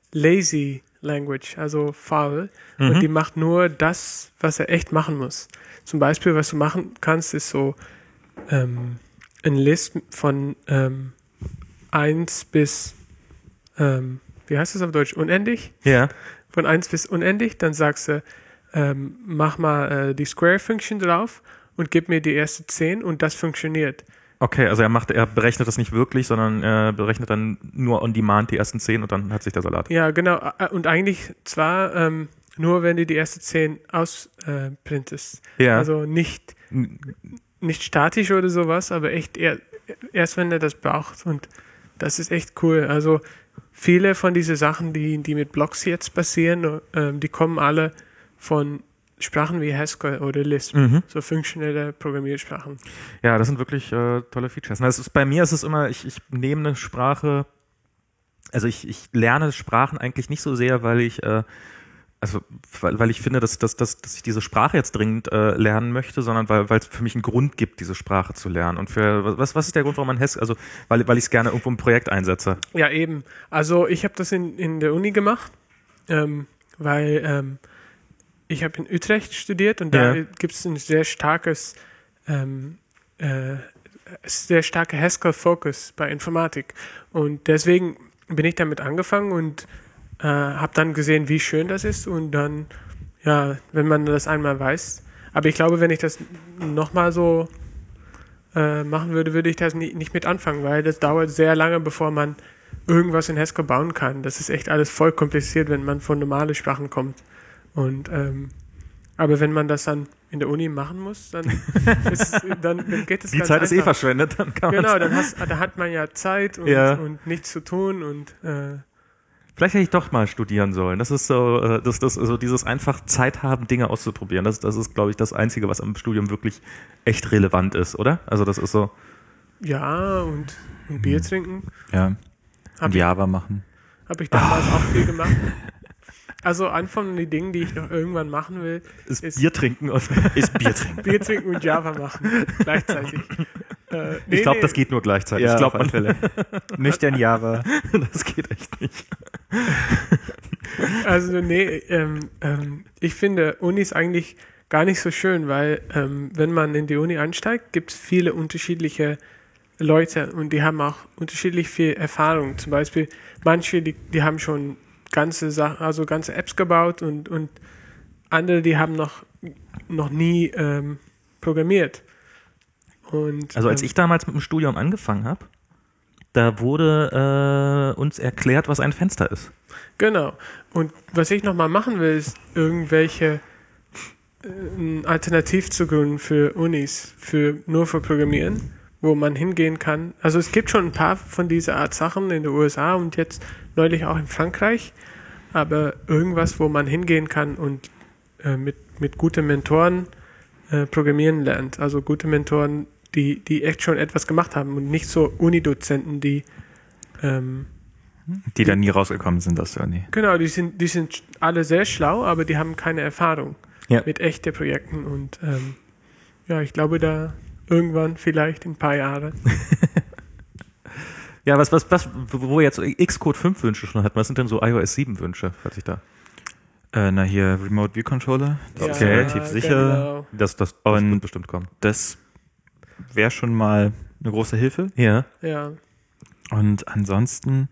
C: lazy Language, also faul.
A: Mhm.
C: Und die macht nur das, was er echt machen muss. Zum Beispiel, was du machen kannst, ist so ähm, ein List von ähm, eins bis, ähm, wie heißt das auf Deutsch, unendlich?
A: Ja.
C: Von eins bis unendlich, dann sagst du, ähm, mach mal äh, die Square-Function drauf und gib mir die erste zehn und das funktioniert.
A: Okay, also er macht, er berechnet das nicht wirklich, sondern er berechnet dann nur on demand die ersten zehn und dann hat sich der Salat.
C: Ja, genau. Ä- Und eigentlich zwar ähm, nur, wenn du die erste zehn ausprintest. Äh, printest.
A: Ja.
C: Also nicht, nicht statisch oder sowas, aber echt eher, erst, wenn er das braucht. Und das ist echt cool. Also viele von diesen Sachen, die, die mit Blocks jetzt passieren, ähm, die kommen alle von Sprachen wie Haskell oder Lisp,
A: Mhm.
C: so funktionelle Programmiersprachen.
A: Ja, das sind wirklich äh, tolle Features. Na, es ist, bei mir ist es immer, ich, ich nehme eine Sprache, also ich, ich lerne Sprachen eigentlich nicht so sehr, weil ich, äh, also weil, weil ich finde, dass, dass, dass, dass ich diese Sprache jetzt dringend äh, lernen möchte, sondern weil weil es für mich einen Grund gibt, diese Sprache zu lernen. Und für was, was ist der Grund, warum man Haskell, also weil, weil ich es gerne irgendwo im Projekt einsetze.
C: Ja, eben. Also ich habe das in, in der Uni gemacht, ähm, weil ähm, ich habe in Utrecht studiert und da
A: Ja.
C: gibt es ein sehr starkes, ähm, äh, sehr starke Haskell-Fokus bei Informatik. Und deswegen bin ich damit angefangen und äh, habe dann gesehen, wie schön das ist und dann, ja, wenn man das einmal weiß. Aber ich glaube, wenn ich das nochmal so äh, machen würde, würde ich das nie, nicht mit anfangen, weil das dauert sehr lange, bevor man irgendwas in Haskell bauen kann. Das ist echt alles voll kompliziert, wenn man von normalen Sprachen kommt. Und ähm, aber wenn man das dann in der Uni machen muss, dann, ist, dann, dann geht es
A: Die
C: ganz
A: Zeit ist eh
C: einfach.
A: verschwendet, dann kann man
C: Genau, dann hast, da hat man ja Zeit und,
A: Ja.
C: und nichts zu tun und äh,
A: Vielleicht hätte ich doch mal studieren sollen. Das ist so, äh, das, das, also dieses einfach Zeit haben, Dinge auszuprobieren. Das, das ist, glaube ich, das Einzige, was am Studium wirklich echt relevant ist, oder? Also das ist so.
C: ja, und, und Bier trinken
B: Ja.
C: Hab
B: Und
C: ich-
B: Java machen.
C: habe ich damals auch viel gemacht. Also ein von den Dingen, die ich noch irgendwann machen will,
A: Ist,
C: Ist-
A: Bier trinken und
B: Ist Bier trinken.
C: Bier trinken und Java machen gleichzeitig. Äh, nee,
A: ich glaube,
C: nee,
A: das geht nur gleichzeitig.
B: Ja,
A: ich glaube,
B: auf alle Fälle. Nüchtern Java.
A: das geht echt nicht.
C: Also nee, ähm, ähm, ich finde Unis eigentlich gar nicht so schön, weil ähm, wenn man in die Uni einsteigt, gibt es viele unterschiedliche Leute und die haben auch unterschiedlich viel Erfahrung. Zum Beispiel manche, die, die haben schon ganze Sachen, also ganze Apps gebaut und, und andere, die haben noch, noch nie ähm, programmiert. Und,
A: Also als
C: ähm,
A: ich damals mit dem Studium angefangen habe, da wurde äh, uns erklärt, was ein Fenster ist.
C: Genau. Und was ich nochmal machen will, ist irgendwelche äh, Alternativ zu gründen für Unis, für nur für Programmieren, wo man hingehen kann. Also es gibt schon ein paar von dieser Art Sachen in den U S A und jetzt neulich auch in Frankreich, aber irgendwas, wo man hingehen kann und äh, mit, mit guten Mentoren äh, programmieren lernt. Also gute Mentoren, die, die echt schon etwas gemacht haben und nicht so Unidozenten, die ähm,
B: Die da nie rausgekommen sind aus der Uni.
C: Genau, die sind, die sind alle sehr schlau, aber die haben keine Erfahrung
B: Ja.
C: mit echten Projekten. Und ähm, ja, ich glaube, da irgendwann, vielleicht in ein paar Jahren.
A: Ja, was, was, was, wo jetzt Xcode fünf Wünsche schon hat, was sind denn so iOS sieben Wünsche, falls ich da?
B: Äh, na hier, Remote View Controller. Das
A: Ja,
B: ist relativ sicher.
C: Genau.
A: Das, das, das
B: Und-
A: wird bestimmt kommen.
B: Das wäre schon mal eine große Hilfe.
A: Ja.
C: Ja.
B: Und ansonsten,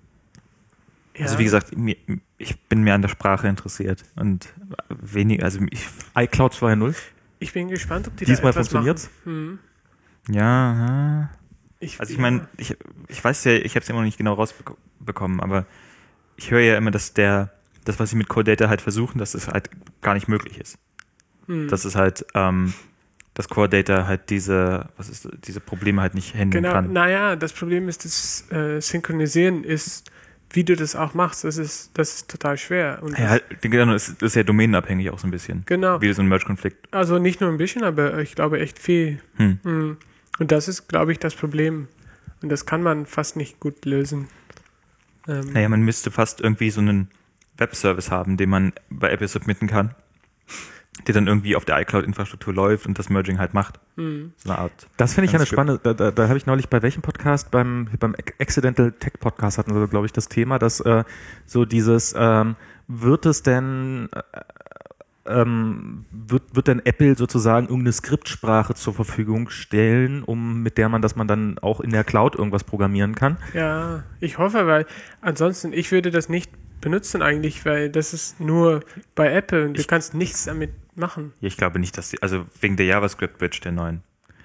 C: ja.
B: also wie gesagt, mir, ich bin mehr an der Sprache interessiert. Und wenig, also ich,
A: iCloud zwei Punkt null.
C: Ich bin gespannt, ob die
A: Diesmal
C: da etwas
A: funktioniert's?
C: machen. Hm.
B: ja,
C: Ich,
B: also ich meine, ich, ich weiß ja, ich habe es immer noch nicht genau rausbekommen, aber ich höre ja immer, dass der, das, was sie mit Core Data halt versuchen, dass es halt gar nicht möglich ist.
C: hm.
B: Dass es halt, ähm, dass Core Data halt diese, was ist, diese Probleme halt nicht handeln
C: Genau,
B: kann.
C: naja, das Problem ist, das äh, Synchronisieren ist, wie du das auch machst, das ist, das ist total schwer. Und
B: Ja, halt, genau, es ist ja domänenabhängig auch so ein bisschen.
C: Genau.
B: Wie so ein Merge-Konflikt.
C: Also nicht nur ein bisschen, aber ich glaube echt viel.
B: Hm.
C: Hm. Und das ist, glaube ich, das Problem. Und das kann man fast nicht gut lösen. Ähm,
B: Naja, man müsste fast irgendwie so einen Webservice haben, den man bei Apple submitten kann, der dann irgendwie auf der iCloud-Infrastruktur läuft und das Merging halt macht.
C: hm.
B: So eine Art.
A: Das finde ich ja eine
B: Ganz
A: spannende, da, da, da habe ich neulich bei welchem Podcast, beim, beim Accidental Tech Podcast hatten wir, glaube ich, das Thema, dass äh, so dieses, ähm, wird es denn, äh, ähm, wird, wird denn Apple sozusagen irgendeine Skriptsprache zur Verfügung stellen, um mit der man, dass man dann auch in der Cloud irgendwas programmieren kann?
C: Ja, ich hoffe, weil ansonsten, ich würde das nicht benutzen eigentlich, weil das ist nur bei Apple und du
B: Ich-
C: kannst nichts damit machen.
B: Ja, ich glaube nicht, dass die, also wegen der JavaScript-Bridge der neuen.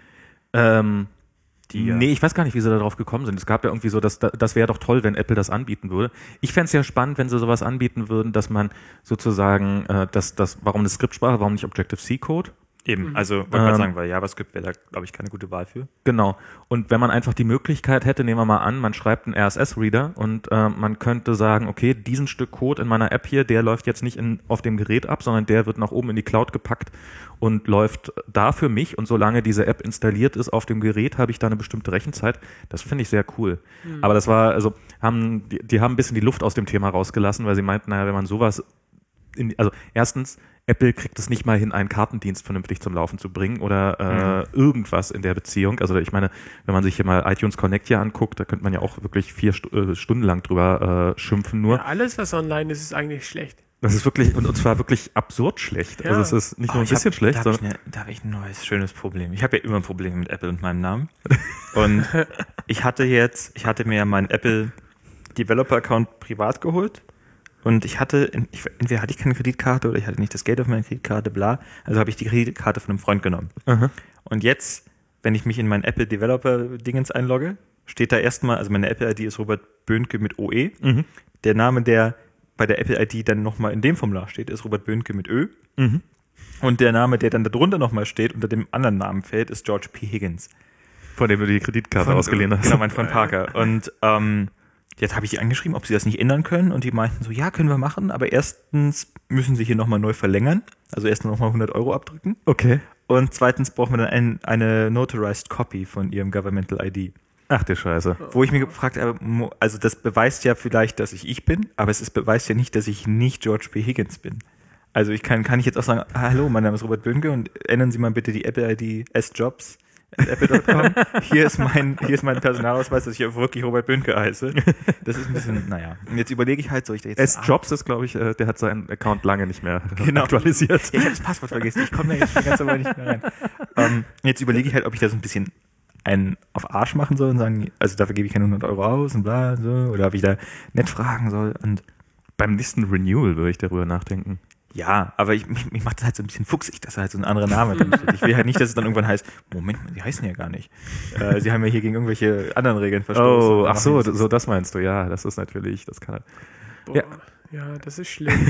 A: Ähm,
B: Die, ja.
A: nee, ich weiß gar nicht, wie sie da drauf gekommen sind. Es gab ja irgendwie so, dass, das wäre doch toll, wenn Apple das anbieten würde. Ich fände es ja spannend, wenn sie sowas anbieten würden, dass man sozusagen, äh, dass das, warum eine Skriptsprache, warum nicht Objective-C-Code?
B: Eben, also wollte
A: Ähm,
B: gerade sagen, weil JavaScript wäre da, glaube ich, keine gute Wahl für.
A: Genau. Und wenn man einfach die Möglichkeit hätte, nehmen wir mal an, man schreibt einen R S S-Reader und äh, man könnte sagen, okay, diesen Stück Code in meiner App hier, der läuft jetzt nicht in, auf dem Gerät ab, sondern der wird nach oben in die Cloud gepackt und läuft da für mich. Und solange diese App installiert ist auf dem Gerät, habe ich da eine bestimmte Rechenzeit. Das finde ich sehr cool.
C: Mhm.
A: Aber das war, also, haben, die, die haben ein bisschen die Luft aus dem Thema rausgelassen, weil sie meinten, naja, wenn man sowas in, also erstens, Apple kriegt es nicht mal hin, einen Kartendienst vernünftig zum Laufen zu bringen oder äh, mhm. irgendwas in der Beziehung. Also ich meine, wenn man sich hier mal iTunes Connect hier anguckt, da könnte man ja auch wirklich vier Stu- äh, Stunden lang drüber äh, schimpfen nur.
C: Ja, alles, was online ist, ist eigentlich schlecht.
A: Das ist wirklich, und, und zwar wirklich absurd schlecht.
C: Ja.
A: Also es ist nicht nur ein
B: Oh, ich
A: bisschen
B: hab,
A: schlecht,
B: Da habe ich,
A: sondern
B: ne, da hab ich ein neues, schönes Problem. Ich habe ja immer Probleme mit Apple und meinem Namen. Und ich hatte jetzt, ich hatte mir meinen Apple Developer Account privat geholt. Und ich hatte, ich, entweder hatte ich keine Kreditkarte oder ich hatte nicht das Geld auf meiner Kreditkarte, bla. Also habe ich die Kreditkarte von einem Freund genommen.
A: Aha.
B: Und jetzt, wenn ich mich in mein Apple Developer Dingens einlogge, steht da erstmal, also meine Apple I D ist Robert Böhnke mit O E.
A: Mhm.
B: Der Name, der bei der Apple I D dann nochmal in dem Formular steht, ist Robert Böhnke mit Ö.
A: Mhm.
B: Und der Name, der dann darunter nochmal steht, unter dem anderen Namen fällt, ist George P. Higgins.
A: Von dem du die Kreditkarte
B: Von-
A: ausgeliehen hast.
B: Genau, mein Freund Parker. Und ähm, jetzt habe ich die angeschrieben, ob sie das nicht ändern können. Und die meinten so, ja, können wir machen. Aber erstens müssen sie hier nochmal neu verlängern. Also erst nochmal hundert Euro abdrücken.
A: Okay.
B: Und zweitens brauchen wir dann ein, eine Notarized Copy von ihrem Governmental I D.
A: Ach du Scheiße.
B: Wo ich mir gefragt habe, mo- also das beweist ja vielleicht, dass ich ich bin, aber es ist, beweist ja nicht, dass ich nicht George P. Higgins bin. Also ich kann, kann ich jetzt auch sagen, hallo, mein Name ist Robert Böhnke und ändern Sie mal bitte die Apple I D sjobs at apple Punkt com. Hier ist mein, hier ist mein Personalausweis, dass ich auch wirklich Robert Böhnke heiße. Das ist ein bisschen, naja. Und jetzt überlege ich halt, soll ich da jetzt...
A: S-Jobs ist, glaube ich, äh, der hat seinen Account lange nicht mehr
B: Genau.
A: aktualisiert.
B: Ja, ich habe das Passwort vergessen. Ich komme da jetzt schon ganz aber nicht mehr rein. Ähm, jetzt überlege ich halt, ob ich da so ein bisschen einen auf Arsch machen soll und sagen, also dafür gebe ich keine hundert Euro aus und bla, so. Oder ob ich da nett fragen soll. Und
A: Beim nächsten Renewal würde ich darüber nachdenken.
B: ja, aber ich, mich, mich macht das halt so ein bisschen fuchsig, dass da halt so ein anderer Name drin steht. Ich will halt nicht, dass es dann irgendwann heißt, Moment mal, die heißen ja gar nicht. Äh, sie haben ja hier gegen irgendwelche anderen Regeln verstoßen.
A: Oh,
B: Und
A: ach so,
B: machen jetzt-
A: so das meinst du, ja, das ist natürlich, das kann halt.
C: Boah,
A: Ja.
C: ja. das ist schlimm.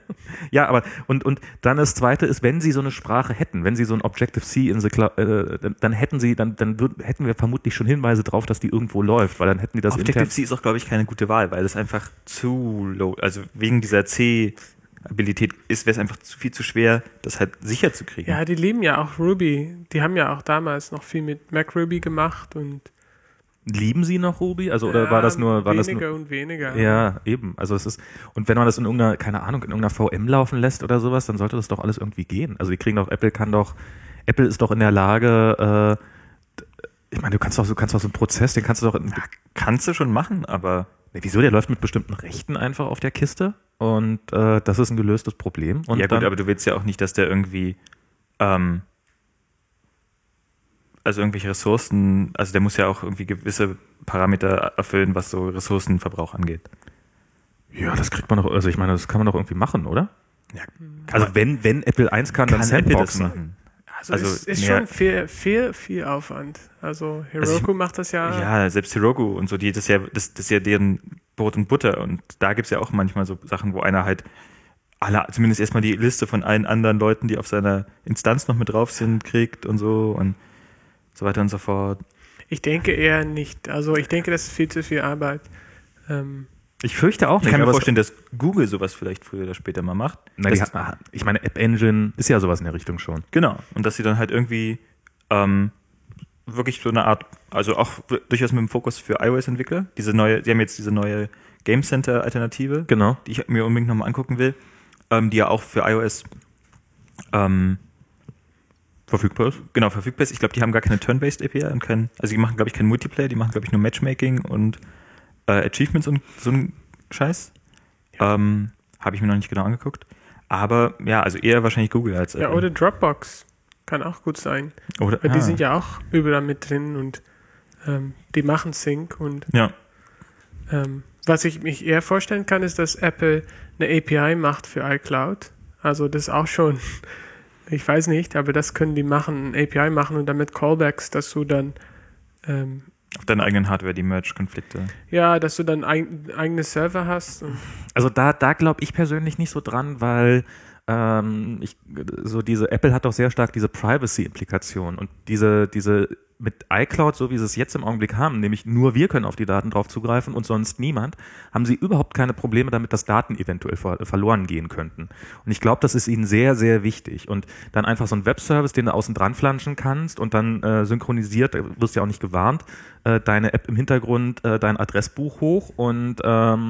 A: Ja, aber und und dann das Zweite ist, wenn Sie so eine Sprache hätten, wenn Sie so ein Objective-C in the Cloud, äh, dann, dann hätten Sie, dann dann würd, hätten wir vermutlich schon Hinweise drauf, dass die irgendwo läuft, weil dann hätten die das intern.
B: Objective-C ist auch, glaube ich, keine gute Wahl, weil das einfach zu low, also wegen dieser C-Abilität ist, wäre es einfach zu viel zu schwer, das halt sicher zu kriegen.
C: Ja, die lieben ja auch Ruby. Die haben ja auch damals noch viel mit MacRuby gemacht und
A: Lieben Sie noch Ruby? Also oder
C: ja,
A: war das nur, war das
C: weniger
A: nur,
C: und weniger.
A: ja, eben. Also es ist, und wenn man das in irgendeiner, keine Ahnung, in irgendeiner V M laufen lässt oder sowas, dann sollte das doch alles irgendwie gehen. Also die kriegen doch, Apple kann doch, Apple ist doch in der Lage, äh, Ich meine, du kannst doch, du kannst doch so einen Prozess, den kannst du doch.
B: Ja, kannst du schon machen, aber.
A: Nee, wieso? Der läuft mit bestimmten Rechten einfach auf der Kiste und äh, das ist ein gelöstes Problem. Und
B: ja,
A: dann,
B: gut, aber du willst ja auch nicht, dass der irgendwie. Ähm, also irgendwelche Ressourcen. Also der muss ja auch irgendwie gewisse Parameter erfüllen, was so Ressourcenverbrauch angeht.
A: Ja, das kriegt man doch. Also, ich meine, das kann man doch irgendwie machen, oder?
B: Ja,
A: Also, wenn, wenn Apple eins kann, dann
B: kann Apple das
A: Sandboxen.
B: machen.
C: Also,
B: Also,
C: es ist
B: mehr-
C: schon viel, viel, viel Aufwand. Also Heroku
B: Also ich-
C: macht das ja.
B: Ja, selbst Heroku und so, die, das, ist ja, das, das ist ja deren Brot und Butter. Und da gibt's ja auch manchmal so Sachen, wo einer halt alle, zumindest erstmal die Liste von allen anderen Leuten, die auf seiner Instanz noch mit drauf sind, kriegt und so und so weiter und so fort.
C: Ich denke eher nicht. Also ich denke, das ist viel zu viel Arbeit. Ähm,
A: Ich fürchte auch
B: Ich
A: nicht.
B: kann mir
A: aber es-
B: vorstellen, dass Google sowas vielleicht früher oder später mal macht.
A: Na, die
B: Das-
A: hat, ich meine, App Engine ist ja sowas in der Richtung schon.
B: Genau. Und dass sie dann halt irgendwie ähm, wirklich so eine Art, also auch durchaus mit dem Fokus für iOS-Entwickler, diese neue, die haben jetzt diese neue Game Center-Alternative,
A: Genau.
B: die ich mir unbedingt nochmal angucken will, ähm, die ja auch für iOS ähm,
A: Verfügbar ist.
B: genau verfügbar ist. Ich glaube, die haben gar keine Turn-Based A P I und kein, also die machen, glaube ich, kein Multiplayer, die machen, glaube ich, nur Matchmaking und äh, Achievements und so ein Scheiß. Ähm, Habe ich mir noch nicht genau angeguckt. Aber ja, also eher wahrscheinlich Google als
C: ja,
B: Apple.
C: oder Dropbox kann auch gut sein.
B: Oder,
C: Weil die
B: ah.
C: sind ja auch überall mit drin und ähm, die machen Sync. Und
B: Ja,
C: ähm, was ich mich eher vorstellen kann, ist, dass Apple eine A P I macht für iCloud. Also das ist auch schon, ich weiß nicht, aber das können die machen, eine A P I machen und damit Callbacks, dass du dann ähm,
B: auf deiner eigenen Hardware die Merge-Konflikte.
C: ja, dass du dann ein, eigene Server hast. Und
A: Also da, da glaube ich persönlich nicht so dran, weil ähm, ich, so diese Apple hat doch sehr stark diese Privacy-Implikation und diese, diese mit iCloud, so wie sie es jetzt im Augenblick haben, nämlich nur wir können auf die Daten drauf zugreifen und sonst niemand, haben sie überhaupt keine Probleme damit, dass Daten eventuell ver verloren gehen könnten. Und ich glaube, das ist ihnen sehr, sehr wichtig. Und dann einfach so ein Webservice, den du außen dran flanschen kannst und dann äh, synchronisiert, da wirst du ja auch nicht gewarnt, äh, deine App im Hintergrund, äh, dein Adressbuch hoch und,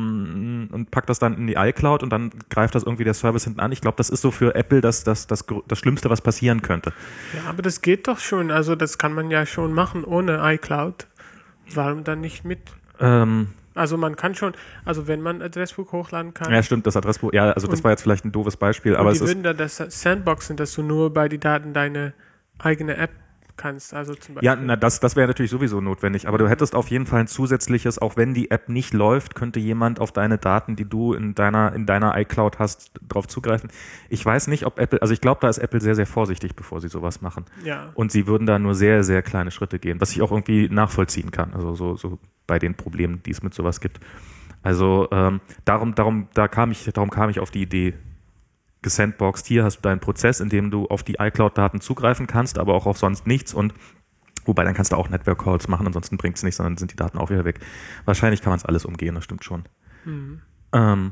A: ähm, und packt das dann in die iCloud und dann greift das irgendwie der Service hinten an. Ich glaube, das ist so für Apple das, das, das, das Schlimmste, was passieren könnte.
C: ja, aber das geht doch schon. Also das kann man ja schon machen ohne iCloud. Warum dann nicht mit?
A: Ähm,
C: Also man kann schon, also wenn man ein Adressbuch hochladen kann,
A: ja, stimmt, das Adressbuch, ja, also das
C: Und-
A: war jetzt vielleicht ein doofes Beispiel, aber
C: und
A: es
C: die
A: ist,
C: würden dann das Sandboxen, dass du nur bei die Daten deine eigene App kannst. Also zum Beispiel.
A: ja, na, das, das wäre natürlich sowieso notwendig, aber du hättest auf jeden Fall ein zusätzliches, auch wenn die App nicht läuft, könnte jemand auf deine Daten, die du in deiner, in deiner iCloud hast, drauf zugreifen. Ich weiß nicht, ob Apple, also ich glaube, da ist Apple sehr, sehr vorsichtig, bevor sie sowas machen.
C: Ja.
A: Und sie würden da nur sehr, sehr kleine Schritte gehen, was ich auch irgendwie nachvollziehen kann, also so, so bei den Problemen, die es mit sowas gibt. Also ähm, darum, darum, da kam ich, darum kam ich auf die Idee, gesandboxed, hier hast du deinen Prozess, in dem du auf die iCloud-Daten zugreifen kannst, aber auch auf sonst nichts und wobei dann kannst du auch Network Calls machen, ansonsten bringt es nichts, sondern sind die Daten auch wieder weg. Wahrscheinlich kann man es alles umgehen, das stimmt schon.
C: Mhm.
A: Ähm,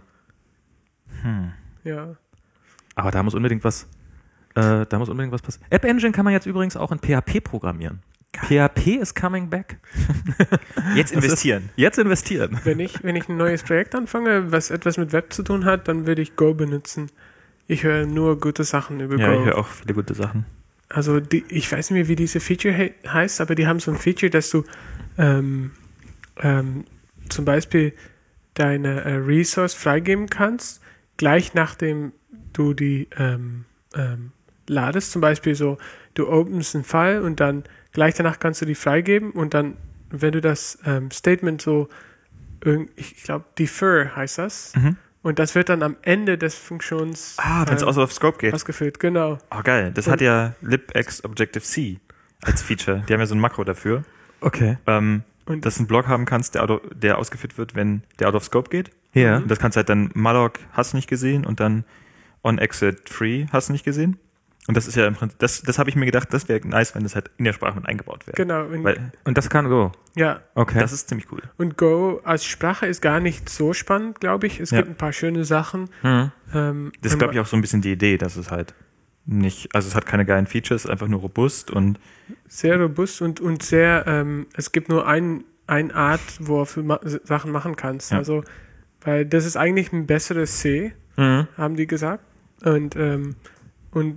B: Hm.
C: Ja.
A: aber da muss unbedingt was, äh, da muss unbedingt was passieren. App Engine kann man jetzt übrigens auch in P H P programmieren. P H P is coming back.
B: Jetzt investieren.
A: Jetzt investieren.
C: Wenn ich, wenn ich ein neues Projekt anfange, was etwas mit Web zu tun hat, dann würde ich Go benutzen. Ich höre nur gute Sachen über
B: Ja,
C: Go.
B: ich höre auch viele gute Sachen.
C: Also die, ich weiß nicht mehr, wie diese Feature he heißt, aber die haben so ein Feature, dass du ähm, ähm, zum Beispiel deine äh, Resource freigeben kannst, gleich nachdem du die ähm, ähm, ladest. Zum Beispiel so, du openst einen File und dann gleich danach kannst du die freigeben und dann, wenn du das ähm, Statement so, irgend- ich glaube, defer heißt das,
B: Mhm.
C: und das wird dann am Ende des Funktions
B: Ah, wenn es
C: ähm,
B: außer auf Scope geht.
C: ausgeführt. Genau.
B: Oh, geil. Das
C: Und-
B: hat ja libx Objective-C als Feature. Die haben ja so ein Makro dafür.
A: Okay.
B: Ähm,
C: Und
B: dass du einen Block haben kannst, der, auto, der ausgeführt wird, wenn der out of scope geht.
A: Ja.
B: Und das kannst halt dann malloc hast nicht gesehen und dann on exit free hast nicht gesehen. Und das ist ja im Prinzip, das, das habe ich mir gedacht, das wäre nice, wenn das halt in der Sprache mit eingebaut wäre.
C: genau. Und,
B: Weil
A: Und das kann Go.
C: ja,
A: Okay.
B: das ist ziemlich cool.
C: und Go als Sprache ist gar nicht so spannend, glaube ich. Es
B: Ja.
C: gibt ein paar schöne Sachen.
A: hm.
C: Ähm,
B: Das ist, glaube ich, auch so ein bisschen die Idee, dass es halt nicht, also es hat keine geilen Features, einfach nur robust und
C: sehr robust und, und sehr, ähm, es gibt nur ein, ein Art, worauf du ma Sachen machen kannst.
B: Ja.
C: Also, weil das ist eigentlich ein besseres C,
A: Mhm.
C: haben die gesagt. Und, ähm, und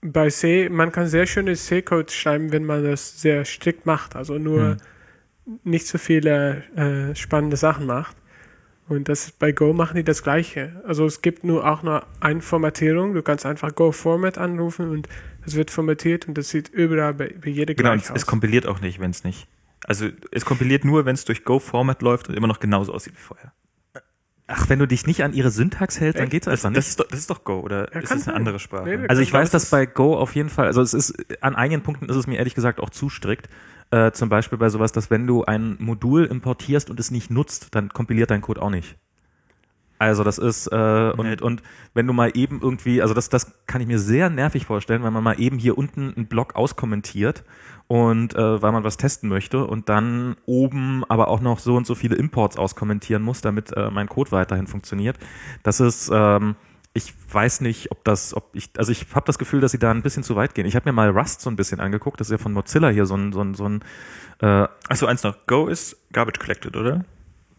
C: bei C, man kann sehr schöne C-Codes schreiben, wenn man das sehr strikt macht, also nur hm. nicht so viele äh, spannende Sachen macht. Und das bei Go machen die das Gleiche. Also es gibt nur auch nur eine Formatierung. Du kannst einfach Go-Format anrufen und es wird formatiert und das sieht überall bei, bei jeder
B: genau,
C: gleich
B: es,
C: aus.
B: es kompiliert auch nicht, wenn es nicht. Also es kompiliert nur, wenn es durch Go-Format läuft und immer noch genauso aussieht wie vorher.
A: Ach, wenn du dich nicht an ihre Syntax hältst, dann geht's
B: das,
A: einfach nicht.
B: Das ist, doch, das ist doch Go, oder
C: Ja,
B: ist
C: kann
B: das eine
C: sein.
B: andere Sprache?
C: Nee,
A: Also ich
C: kann
A: weiß,
C: sein,
A: dass bei Go auf jeden Fall, also es ist, an einigen Punkten ist es mir ehrlich gesagt auch zu strikt. Äh, zum Beispiel bei sowas, dass wenn du ein Modul importierst und es nicht nutzt, dann kompiliert dein Code auch nicht. Also das ist, äh, und,
B: Nee.
A: und wenn du mal eben irgendwie, also das, das kann ich mir sehr nervig vorstellen, wenn man mal eben hier unten einen Block auskommentiert und äh, weil man was testen möchte und dann oben aber auch noch so und so viele Imports auskommentieren muss, damit äh, mein Code weiterhin funktioniert. Das ist, ähm, ich weiß nicht, ob das, ob ich, also ich habe das Gefühl, dass sie da ein bisschen zu weit gehen. Ich habe mir mal Rust so ein bisschen angeguckt, das ist ja von Mozilla hier so ein, so ein, so ein äh,
B: Achso, eins noch. Go ist Garbage Collected, oder?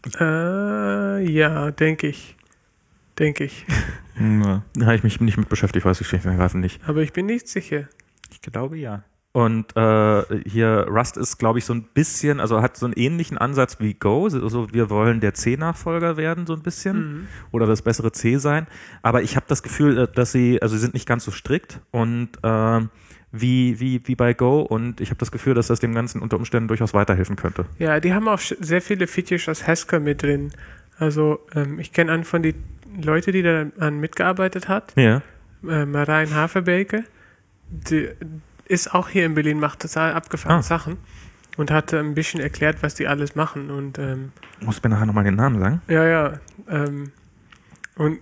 C: Äh, ja, denke ich. Denke ich.
B: Ja.
A: da habe ich mich nicht mit beschäftigt, weiß ich schlicht und ergreifend nicht.
C: Aber ich bin nicht sicher.
B: Ich glaube ja.
A: Und äh, hier Rust ist, glaube ich, so ein bisschen, also hat so einen ähnlichen Ansatz wie Go. Also wir wollen der C-Nachfolger werden, so ein bisschen.
C: Mhm.
A: Oder das bessere C sein. Aber ich habe das Gefühl, äh, dass sie, also sie sind nicht ganz so strikt und äh, wie, wie, wie bei Go. Und ich habe das Gefühl, dass das dem Ganzen unter Umständen durchaus weiterhelfen könnte.
C: Ja, die haben auch sch- sehr viele Features aus Haskell mit drin. Also ähm, ich kenne einen von den Leuten, die da an mitgearbeitet hat,
A: Ja.
C: äh, Marijn Haverbeke. Die ist auch hier in Berlin, macht total abgefahrene
A: Ah.
C: Sachen und hat ein bisschen erklärt, was die alles machen. Und ähm,
A: Muss mir nachher nochmal den Namen sagen.
C: ja, ja. Ähm, und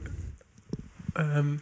C: ähm,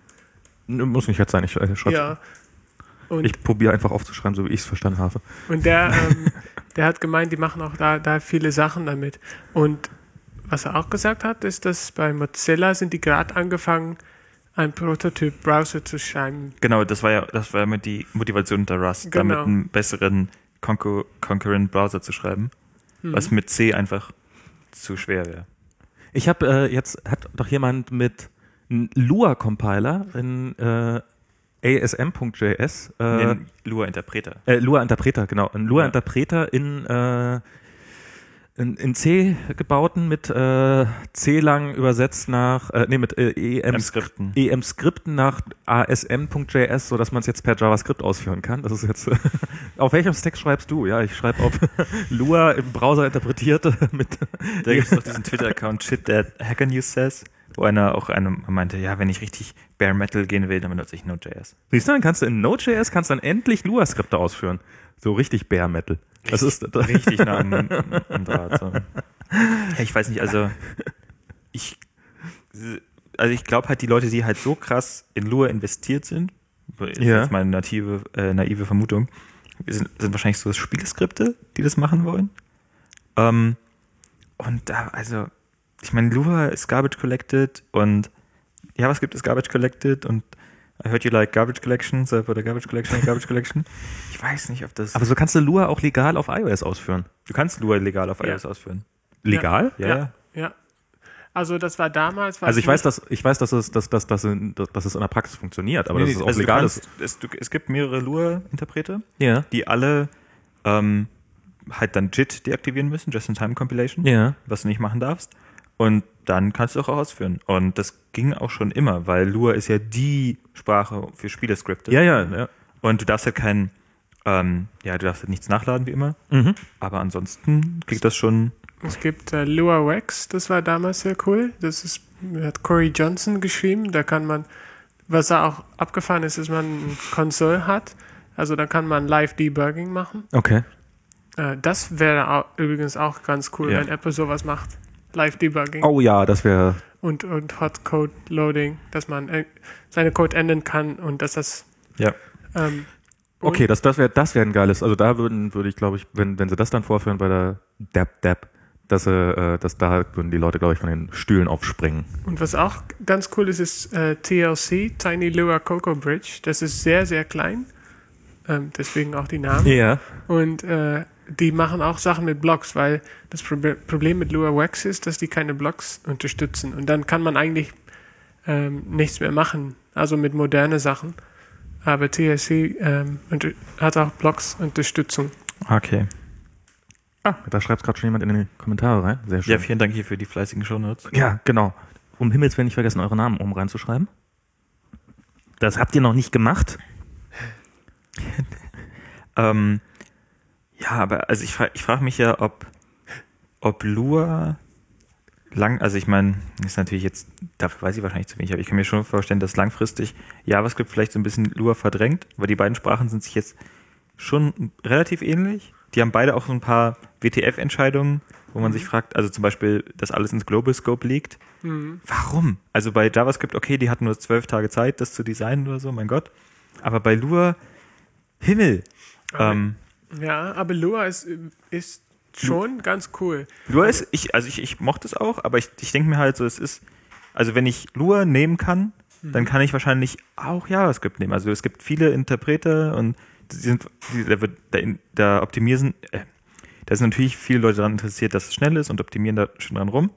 A: Muss nicht jetzt sein, ich äh, schreibe.
C: ja. Und,
A: Ich probiere einfach aufzuschreiben, so wie ich es verstanden habe.
C: und der, ähm, der hat gemeint, die machen auch da, da viele Sachen damit. Und was er auch gesagt hat, ist, dass bei Mozilla sind die gerade angefangen, einen Prototyp-Browser zu schreiben.
B: Genau, das war ja, das war ja mit die Motivation der Rust,
C: Genau.
B: damit einen besseren Concur- Concurrent Browser zu schreiben,
C: Mhm.
B: was mit C einfach zu schwer wäre.
A: Ich habe äh, jetzt, hat doch jemand mit einem Lua-Compiler in äh, A S M Punkt J S, äh,
B: Den Lua-Interpreter.
A: äh, Lua-Interpreter, genau, ein Lua-Interpreter
B: Ja.
A: in, äh, in, in C gebauten, mit äh, C lang übersetzt nach, äh, nee, mit äh, E M
B: M-Skripten.
A: E M-Skripten nach A S M Punkt J S, sodass man es jetzt per JavaScript ausführen kann. Das ist jetzt, auf welchem Stack schreibst du? Ja, ich schreibe auf Lua im Browser interpretiert mit.
B: Da gibt es noch diesen Twitter-Account Shit That Hacker News Says, wo einer auch einem meinte, ja, wenn ich richtig Bare Metal gehen will, dann benutze ich Node.js.
A: Siehst du, dann kannst du in Node.js kannst dann endlich Lua-Skripte ausführen. So richtig Bare Metal. Das ist
B: Richtig nah am, am Draht. So. Ja, ich weiß nicht, also ich also ich glaube halt, die Leute, die halt so krass in Lua investiert sind, ist
A: Ja.
B: jetzt meine native, äh, naive Vermutung, sind, sind wahrscheinlich so Spielskripte, die das machen wollen. Ähm, und da, also, ich meine, Lua ist Garbage Collected und JavaScript ist Garbage Collected und I heard you like Garbage Collection, so for the Garbage Collection, Garbage Collection. Ich weiß nicht, ob das...
A: Aber so kannst du Lua auch legal auf iOS ausführen.
B: du kannst Lua legal auf
C: Ja.
B: iOS ausführen.
A: Legal?
B: Ja,
C: Ja.
B: ja.
C: Ja. Also das war damals... war
A: Also
C: es
A: ich weiß,
C: nicht-
A: dass ich weiß, dass es, dass, dass, dass, dass es in der Praxis funktioniert, aber
B: Nee,
A: dass
B: nee,
A: es auch
B: also du
A: legal
B: kannst,
A: ist.
B: Es, du, es gibt mehrere Lua-Interpreter,
A: Ja.
B: die alle ähm, halt dann J I T deaktivieren müssen, Just-in-Time-Compilation,
A: Ja.
B: was du nicht machen darfst. Und dann kannst du auch ausführen. Und das ging auch schon immer, weil Lua ist ja die Sprache für Spieleskripte.
A: Ja, ja, ja.
B: Und du darfst halt kein, ähm, ja, du darfst halt nichts nachladen wie immer.
A: Mhm.
B: Aber ansonsten kriegt das schon.
C: Es gibt äh, Lua Wax, das war damals sehr cool. Das ist, hat Corey Johnson geschrieben. Da kann man, was da auch abgefahren ist, ist, man eine Konsole hat. Also da kann man Live-Debugging machen.
A: Okay.
C: Äh, das wäre auch, übrigens auch ganz cool,
B: Ja.
C: wenn Apple sowas macht. Live-Debugging
A: Oh ja, das wäre.
C: und, und Hot-Code-Loading, dass man äh, seine Code ändern kann und dass das...
B: Ja.
C: Ähm,
A: Okay, das, das wäre das wär ein geiles. Also da würden, würde ich, glaube ich, wenn, wenn sie das dann vorführen bei der Dap Dap, dass, äh, dass da würden die Leute, glaube ich, von den Stühlen aufspringen.
C: Und was auch ganz cool ist, ist äh, T L C, Tiny Lua Cocoa Bridge. Das ist sehr, sehr klein. Ähm, deswegen auch die Namen.
A: Ja.
C: Und äh, die machen auch Sachen mit Blocks, weil das Prob- Problem mit Lua Wax ist, dass die keine Blocks unterstützen. Und dann kann man eigentlich ähm, nichts mehr machen. Also mit moderne Sachen. aber T S C ähm, unter- hat auch Blocks-Unterstützung.
B: Okay.
A: Ah, da schreibt gerade schon jemand in die Kommentare rein. Sehr schön.
B: Ja, vielen Dank hier für die fleißigen Shownotes.
A: Ja, genau. Um Himmels Willen nicht vergessen, eure Namen oben reinzuschreiben. Das habt ihr noch nicht gemacht.
B: Ähm, ja, aber also ich, fra- ich frage mich ja, ob, ob Lua lang, also ich meine, ist natürlich jetzt, dafür weiß ich wahrscheinlich zu wenig, aber ich kann mir schon vorstellen, dass langfristig JavaScript vielleicht so ein bisschen Lua verdrängt, weil die beiden Sprachen sind sich jetzt schon relativ ähnlich. Die haben beide auch so ein paar W T F-Entscheidungen, wo man sich fragt, also zum Beispiel, dass alles ins Global Scope liegt.
C: Mhm.
B: Warum? Also bei JavaScript, okay, die hatten nur zwölf Tage Zeit, das zu designen oder so, mein Gott. Aber bei Lua, Himmel.
C: Aber-
B: Ähm,
C: Ja, aber Lua ist, ist schon ganz cool.
B: Lua ist, ich, also ich, ich mochte es auch, aber ich, ich denke mir halt so, es ist, also wenn ich Lua nehmen kann, dann kann ich wahrscheinlich auch JavaScript nehmen. Also es gibt viele Interpreter und die sind, die, da, wird, da, da optimieren, äh, da sind natürlich viele Leute daran interessiert, dass es schnell ist und optimieren da schon dran rum.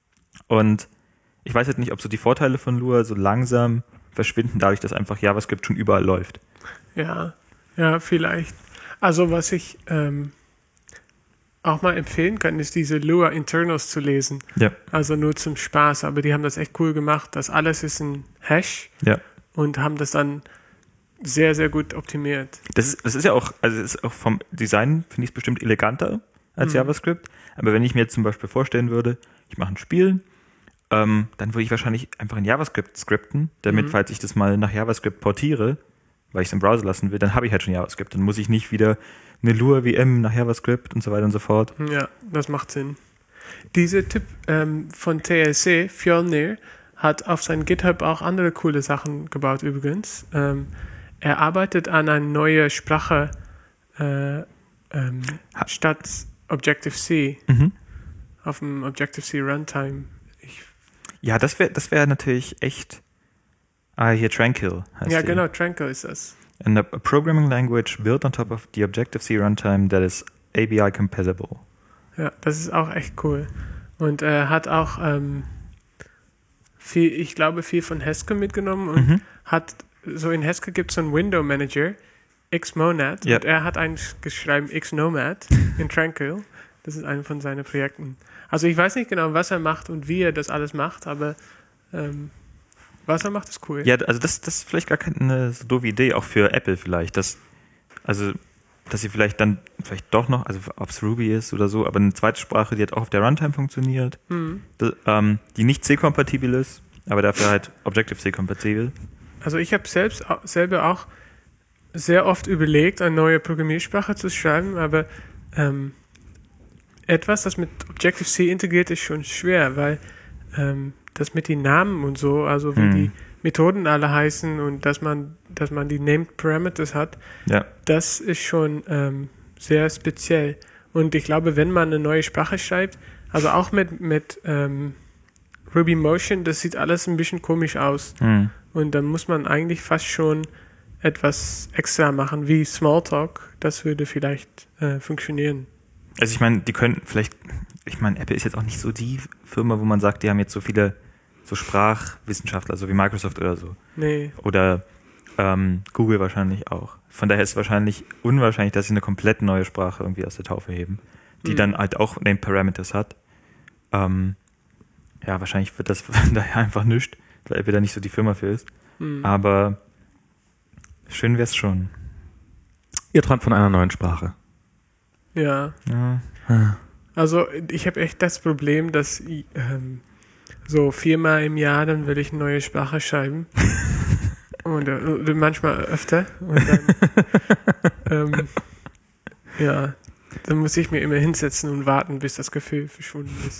B: Und ich weiß halt nicht, ob so die Vorteile von Lua so langsam verschwinden, dadurch, dass einfach JavaScript schon überall läuft.
C: Ja, ja, vielleicht. Also was ich ähm, auch mal empfehlen kann, ist diese Lua Internals zu lesen.
B: Ja.
C: Also nur zum Spaß, aber die haben das echt cool gemacht. Das alles ist ein Hash
B: Ja.
C: und haben das dann sehr, sehr gut optimiert.
B: Das ist, das ist ja auch, also es ist auch vom Design, finde ich es bestimmt eleganter als
C: Mhm.
B: JavaScript. Aber wenn ich mir jetzt zum Beispiel vorstellen würde, ich mache ein Spiel, ähm, dann würde ich wahrscheinlich einfach in JavaScript skripten, damit,
C: Mhm.
B: falls ich das mal nach JavaScript portiere, weil ich es im Browser lassen will, dann habe ich halt schon JavaScript. Dann muss ich nicht wieder eine Lua V M nach JavaScript und so weiter und so fort.
C: Ja, das macht Sinn. Dieser Typ ähm, von T S C, Fjolnir, hat auf seinem GitHub auch andere coole Sachen gebaut übrigens. Ähm, er arbeitet an einer neuen Sprache äh, ähm,
B: Ha-
C: statt Objective-C
B: Mhm.
C: auf dem Objective-C Runtime. Ich,
B: Ja, das wäre das wär natürlich echt. Ah, hier Tranquil heißt
C: ja,
B: die.
C: genau, Tranquil ist das.
B: And a, a programming language built on top of the Objective-C runtime that is A B I compatible.
C: Ja, das ist auch echt cool. Und er hat auch ähm, viel, ich glaube, viel von Haskell mitgenommen und
B: Mhm.
C: hat, so in Haskell gibt es so einen Window Manager, Xmonad,
B: Ja.
C: und er hat eigentlich geschrieben Xnomad in Tranquil. Das ist einer von seinen Projekten. Also ich weiß nicht genau, was er macht und wie er das alles macht, aber ähm, was er macht, ist cool.
B: Ja, also das, das ist vielleicht gar keine so doofe Idee, auch für Apple vielleicht, dass, also, dass sie vielleicht dann, vielleicht doch noch, also ob es Ruby ist oder so, aber eine zweite Sprache, die halt auch auf der Runtime funktioniert,
C: Hm.
B: das, ähm, die nicht C-kompatibel ist, aber dafür halt Objective-C-kompatibel.
C: Also ich habe selbst selber auch sehr oft überlegt, eine neue Programmiersprache zu schreiben, aber ähm, etwas, das mit Objective-C integriert, ist schon schwer, weil ähm, das mit den Namen und so, also wie
B: Hm.
C: die Methoden alle heißen und dass man, dass man die Named Parameters hat,
B: Ja,
C: das ist schon ähm, sehr speziell. Und ich glaube, wenn man eine neue Sprache schreibt, also auch mit, mit ähm, Ruby Motion, das sieht alles ein bisschen komisch aus.
B: hm.
C: Und dann muss man eigentlich fast schon etwas extra machen, wie Smalltalk. Das würde vielleicht äh, funktionieren.
B: Also ich meine, die können vielleicht, ich meine, Apple ist jetzt auch nicht so die Firma, wo man sagt, die haben jetzt so viele so Sprachwissenschaftler, so wie Microsoft oder so.
C: Nee.
B: Oder ähm, Google wahrscheinlich auch. Von daher ist es wahrscheinlich unwahrscheinlich, dass sie eine komplett neue Sprache irgendwie aus der Taufe heben, die
C: Hm.
B: dann halt auch Name Parameters hat. Ähm, ja, wahrscheinlich wird das daher einfach nichts, weil Apple da nicht so die Firma für ist.
C: Hm.
B: Aber schön wäre es schon.
A: Ihr träumt von einer neuen Sprache.
C: Ja.
B: Ja.
C: Also ich habe echt das Problem, dass ich, ähm, so viermal im Jahr, dann will ich eine neue Sprache schreiben. Und äh, manchmal öfter. Und dann, ähm, ja, dann muss ich mir immer hinsetzen und warten, bis das Gefühl verschwunden ist.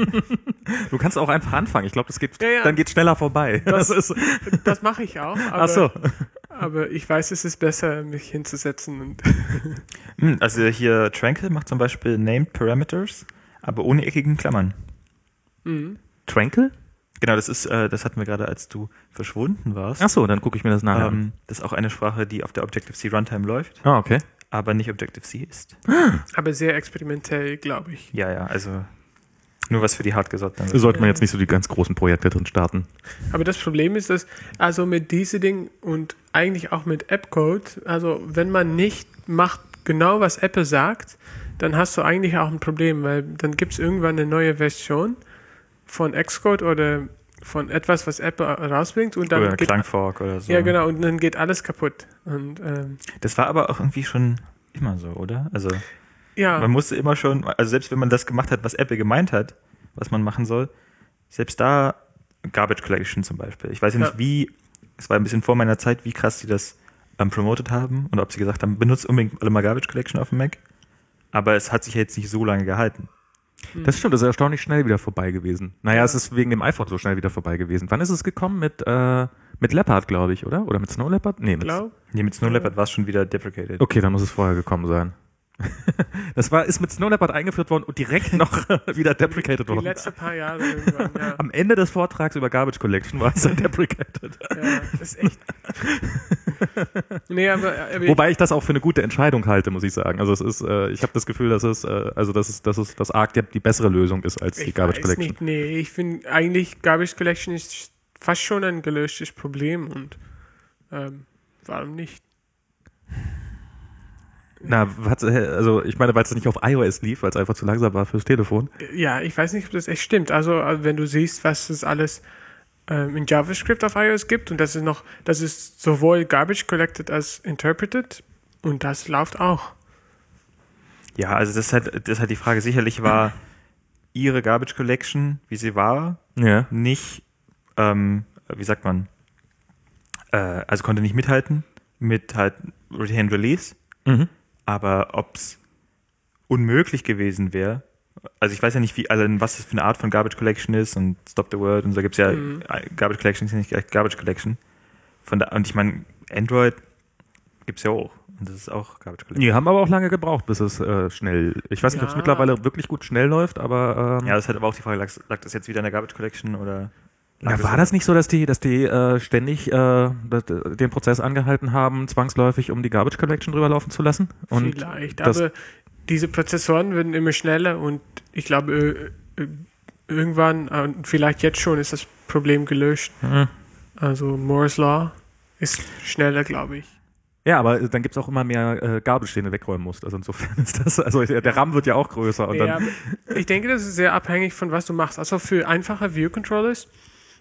A: Du kannst auch einfach anfangen. Ich glaube, das geht,
C: Ja, ja.
A: dann geht schneller vorbei.
C: Das-
A: ist,
C: Das mache ich auch. Aber,
A: ach so.
C: aber ich weiß, es ist besser, mich hinzusetzen. Und
B: Hm, Also hier Tranquil macht zum Beispiel Named Parameters, aber ohne eckigen Klammern.
C: Mhm.
A: Tranquil?
B: Genau, das ist, äh, das hatten wir gerade, als du verschwunden warst.
A: Ach so, dann gucke ich mir das nachher an.
B: Ähm, das ist auch eine Sprache, die auf der Objective-C Runtime läuft,
A: Ah, okay.
B: aber nicht Objective-C ist.
C: Aber sehr experimentell, glaube ich.
B: Ja, ja, also Nur was für die hartgesottenen.
A: Da sollte man jetzt nicht so die ganz großen Projekte drin starten.
C: Aber das Problem ist, dass also mit diesem Ding und eigentlich auch mit App-Code, also wenn man nicht macht genau, was Apple sagt, dann hast du eigentlich auch ein Problem, weil dann gibt es irgendwann eine neue Version von Xcode oder von etwas, was Apple rausbringt und dann
B: oder
C: geht,
B: Klangfork oder so.
C: Ja, genau, und dann geht alles kaputt. Und, ähm,
B: das war aber auch irgendwie schon immer so, oder? Also
C: ja.
B: man musste immer schon, also selbst wenn man das gemacht hat, was Apple gemeint hat, was man machen soll, selbst da Garbage Collection zum Beispiel. Ich weiß ja nicht,
C: Ja.
B: wie, es war ein bisschen vor meiner Zeit, wie krass die das ähm, promotet haben und ob sie gesagt haben, benutzt unbedingt alle mal Garbage Collection auf dem Mac. Aber es hat sich jetzt nicht so lange gehalten.
A: Das stimmt, das ist erstaunlich schnell wieder vorbei gewesen. Naja, ja. Es ist wegen dem iPhone so schnell wieder vorbei gewesen. Wann ist es gekommen? Mit, äh, mit Leopard, glaube ich, oder? Oder mit Snow Leopard? Nee, mit,
C: Glaub.
B: Nee, mit Snow Leopard war es schon wieder deprecated.
A: Okay, dann muss es vorher gekommen sein. Das war, ist mit Snow Leopard eingeführt worden und direkt noch wieder deprecated
C: Die
A: worden.
C: Die letzten paar Jahre irgendwann, ja.
A: Am Ende des Vortrags über Garbage Collection war es dann deprecated.
C: Ja, das ist echt. Nee, aber, aber
A: Wobei ich das auch für eine gute Entscheidung halte, muss ich sagen. Also es ist, äh, ich habe das Gefühl, dass es, äh, also dass es, dass es das Arc die, die bessere Lösung ist als die
C: ich
A: Garbage
C: weiß
A: Collection.
C: Nicht, nee, ich finde eigentlich Garbage Collection ist fast schon ein gelöstes Problem und ähm, warum nicht?
A: Na, was, also ich meine, weil es nicht auf iOS lief, weil es einfach zu langsam war fürs Telefon.
C: Ja, ich weiß nicht, ob das echt stimmt. Also wenn du siehst, was es alles ähm, in JavaScript auf iOS gibt und das ist noch, das ist sowohl Garbage Collected als Interpreted und das läuft auch.
B: Ja, also das ist halt, das ist halt die Frage. Sicherlich war ihre Garbage Collection, wie sie war,
A: Ja.
B: nicht, ähm, wie sagt man, äh, also konnte nicht mithalten mit halt Retain Release.
A: Mhm.
B: Aber ob es unmöglich gewesen wäre, also ich weiß ja nicht, wie allen, was das für eine Art von Garbage Collection ist und Stop the World und so gibt es ja
C: Mhm.
B: Garbage Collection ist ja nicht gleich Garbage Collection. Von da, und ich meine, Android gibt es ja auch. Und das ist auch Garbage Collection.
A: Die haben aber auch lange gebraucht, bis es äh, schnell, ich weiß nicht, ob es
C: Ja.
A: mittlerweile wirklich gut schnell läuft, aber ähm,
B: Ja, das ist halt aber auch die Frage, lag, lag das jetzt wieder in der Garbage Collection oder lag
A: Na, war das nicht so, dass die, dass die äh, ständig äh, das, den Prozess angehalten haben, zwangsläufig, um die Garbage Collection drüber laufen zu lassen? Und
C: Vielleicht,
A: das-
C: aber diese Prozessoren werden immer schneller und ich glaube, äh, äh, irgendwann, äh, vielleicht jetzt schon, ist das Problem gelöscht.
A: Mhm.
C: Also Moore's Law ist schneller, glaube ich.
A: Ja, aber dann gibt es auch immer mehr äh, Garbage, den du wegräumen musst. Also insofern ist das, also der, der RAM wird ja auch größer. Und
C: Ja,
A: dann,
C: aber ich denke, das ist sehr abhängig von was du machst. Also für einfache View-Controllers,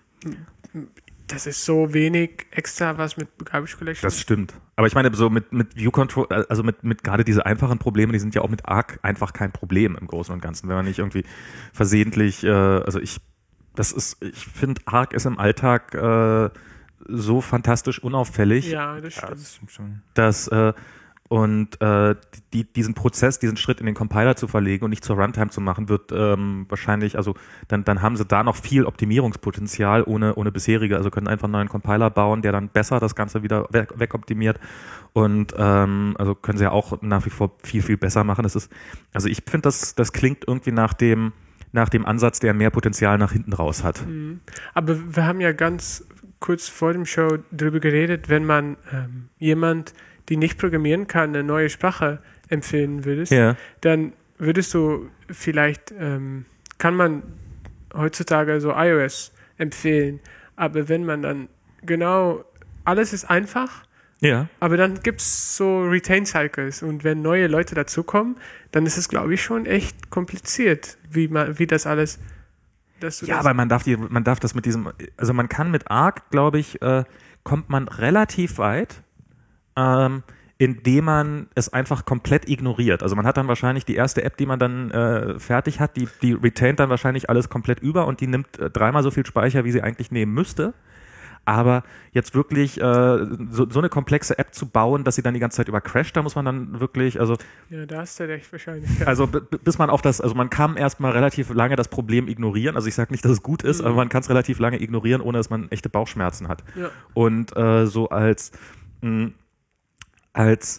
C: das ist so wenig extra, was mit Garbage Collection.
A: das stimmt. Aber ich meine, so mit, mit View Control, also mit, mit gerade diese einfachen Probleme, die sind ja auch mit Arc einfach kein Problem im Großen und Ganzen. Wenn man nicht irgendwie versehentlich, äh, also ich, das ist, ich finde, Arc ist im Alltag äh, so fantastisch unauffällig,
C: Ja, das
B: Ja,
C: stimmt.
B: das stimmt schon.
A: dass äh, und äh, die, diesen Prozess, diesen Schritt in den Compiler zu verlegen und nicht zur Runtime zu machen, wird ähm, wahrscheinlich, also dann, dann haben sie da noch viel Optimierungspotenzial ohne, ohne bisherige, also können einfach einen neuen Compiler bauen, der dann besser das Ganze wieder weg, wegoptimiert und ähm, also können sie ja auch nach wie vor viel, viel besser machen. Das ist, also ich finde, das, das klingt irgendwie nach dem, nach dem Ansatz, der mehr Potenzial nach hinten raus hat.
C: Mhm. Aber wir haben ja ganz kurz vor dem Show darüber geredet, wenn man ähm, jemand, die nicht programmieren kann, eine neue Sprache empfehlen würdest,
A: Ja.
C: dann würdest du vielleicht, ähm, kann man heutzutage so iOS empfehlen, aber wenn man dann genau, alles ist einfach,
A: Ja.
C: aber dann gibt es so Retain-Cycles und wenn neue Leute dazukommen, dann ist es, glaube ich, schon echt kompliziert, wie man, wie das alles, dass du
A: Ja,
C: das,
A: weil man darf die, man darf das mit diesem, also man kann mit Arc, glaube ich, äh, kommt man relativ weit, ähm, indem man es einfach komplett ignoriert. Also man hat dann wahrscheinlich die erste App, die man dann äh, fertig hat, die, die retaint dann wahrscheinlich alles komplett über und die nimmt äh, dreimal so viel Speicher, wie sie eigentlich nehmen müsste. Aber jetzt wirklich äh, so, so eine komplexe App zu bauen, dass sie dann die ganze Zeit über crasht, da muss man dann wirklich, also
C: ja, da hast du recht wahrscheinlich. Ja.
A: Also b- bis man auf das, also man kann erstmal relativ lange das Problem ignorieren. Also ich sage nicht, dass es gut ist,
C: Mhm.
A: aber man kann es relativ lange ignorieren, ohne dass man echte Bauchschmerzen hat.
C: Ja.
A: Und äh, so als mh, als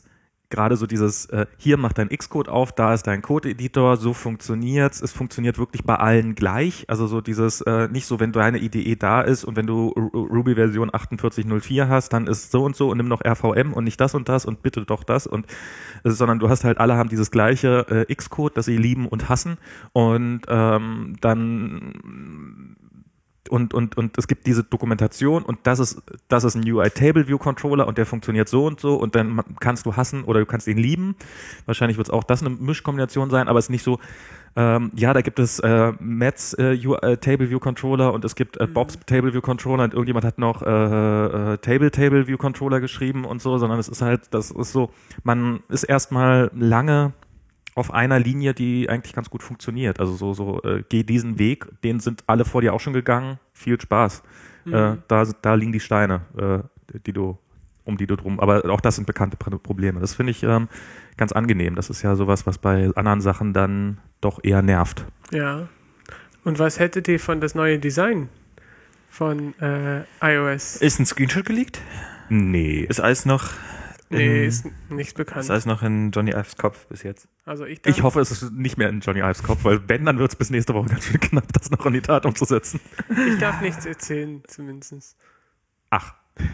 A: gerade so dieses, äh, hier mach dein Xcode auf, da ist dein Code-Editor, so funktioniert's. Es funktioniert wirklich bei allen gleich. Also so dieses, äh, nicht so, wenn deine I D E da ist und wenn du Ruby-Version achtundvierzig null vier hast, dann ist so und so und nimm noch R V M und nicht das und das und bitte doch das und, äh, sondern du hast halt, alle haben dieses gleiche äh, Xcode, das sie lieben und hassen und ähm, dann Und, und, und es gibt diese Dokumentation und das ist, das ist ein U I Table View Controller und der funktioniert so und so und dann kannst du hassen oder du kannst ihn lieben. Wahrscheinlich wird es auch das eine Mischkombination sein, aber es ist nicht so, ähm, ja, da gibt es äh, Matt's äh, U I Table View Controller und es gibt äh, Bob's Table View Controller und irgendjemand hat noch äh, äh, Table Table View Controller geschrieben und so, sondern es ist halt, das ist so, man ist erstmal lange auf einer Linie, die eigentlich ganz gut funktioniert. Also so, so äh, geh diesen Weg, den sind alle vor dir auch schon gegangen. Viel Spaß. Mhm. Äh, da, da liegen die Steine, äh, die du, um die du drum. Aber auch das sind bekannte Probleme. Das finde ich ähm, ganz angenehm. Das ist ja sowas, was bei anderen Sachen dann doch eher nervt.
C: Ja. Und was hättet ihr von das neue Design von äh, iOS?
B: Ist ein Screenshot geleakt?
A: Nee.
B: Ist alles noch
C: Nee,
B: in,
C: ist nichts bekannt.
B: Ist alles noch in Johnny Ives Kopf bis jetzt.
C: Also ich,
A: ich hoffe, es ist nicht mehr in Johnny Ives Kopf, weil wenn, dann wird es bis nächste Woche ganz schön knapp, das noch in die Tat umzusetzen.
C: Ich darf nichts erzählen, zumindest.
A: Ach.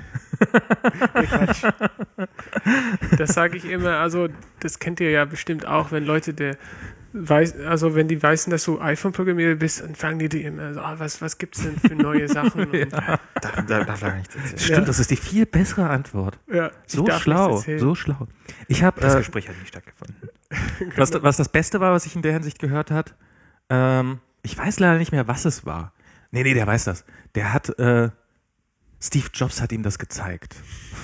C: Das sage ich immer, also das kennt ihr ja bestimmt auch, wenn Leute der weiß, also wenn die wissen, dass du iPhone-Programmierer bist, dann fragen die dir immer so, ah, was, was gibt's denn für neue Sachen?
A: Ja.
B: Da, da darf er nichts erzählen.
A: Stimmt, ja. Das ist die viel bessere Antwort.
C: Ja,
A: so schlau, so schlau. Ich hab,
B: das
A: äh,
B: Gespräch hat nicht stattgefunden.
A: was, was das Beste war, was ich in der Hinsicht gehört hat, ähm, ich weiß leider nicht mehr, was es war. Nee, nee, der weiß das. Der hat, äh, Steve Jobs hat ihm das gezeigt.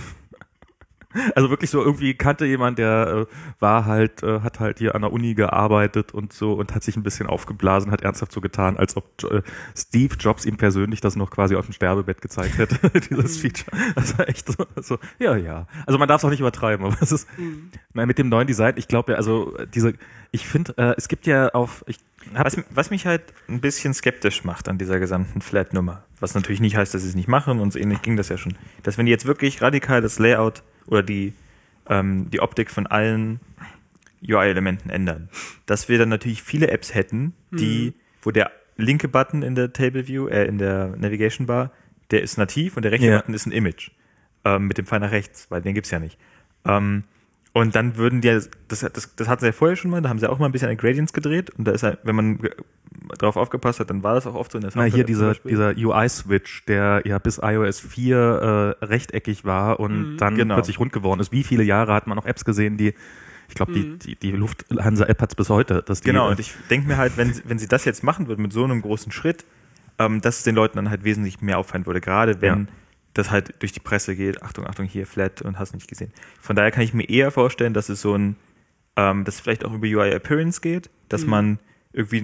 A: Also wirklich so irgendwie kannte jemand, der äh, war halt, äh, hat halt hier an der Uni gearbeitet und so und hat sich ein bisschen aufgeblasen, hat ernsthaft so getan, als ob äh, Steve Jobs ihm persönlich das noch quasi auf dem Sterbebett gezeigt hätte, dieses Feature. Das war echt so, so ja, ja. Also man darf es auch nicht übertreiben, aber es ist, mhm. mit dem neuen Design, ich glaube ja, also diese, ich finde, äh, es gibt ja auf, ich
B: Was, was mich halt ein bisschen skeptisch macht an dieser gesamten Flat-Nummer, was natürlich nicht heißt, dass sie es nicht machen und so ähnlich ging das ja schon, dass wenn die jetzt wirklich radikal das Layout oder die, ähm, die Optik von allen U I-Elementen ändern, dass wir dann natürlich viele Apps hätten, die, mhm. wo der linke Button in der Table View, äh, in der Navigation Bar, der ist nativ und der rechte ja. Button ist ein Image ähm, mit dem Pfeil nach rechts, weil den gibt's ja nicht. Ähm, Und dann würden die, das, das, das hatten sie ja vorher schon mal, da haben sie auch mal ein bisschen an Gradients gedreht und da ist halt, wenn man drauf aufgepasst hat, dann war das auch oft so in der
A: Na, hier dieser, dieser U I-Switch, der ja bis iOS vier äh, rechteckig war und mhm, dann genau. plötzlich rund geworden ist. Wie viele Jahre hat man noch Apps gesehen, die, ich glaube, mhm. die, die, die Lufthansa-App hat es bis heute. Dass die,
B: genau, und ich denke mir halt, wenn, wenn sie das jetzt machen würden mit so einem großen Schritt, ähm, dass es den Leuten dann halt wesentlich mehr auffallen würde, gerade wenn ja. das halt durch die Presse geht, Achtung, Achtung, hier, flat und hast nicht gesehen. Von daher kann ich mir eher vorstellen, dass es so ein, ähm, dass es vielleicht auch über U I Appearance geht, dass mhm. man irgendwie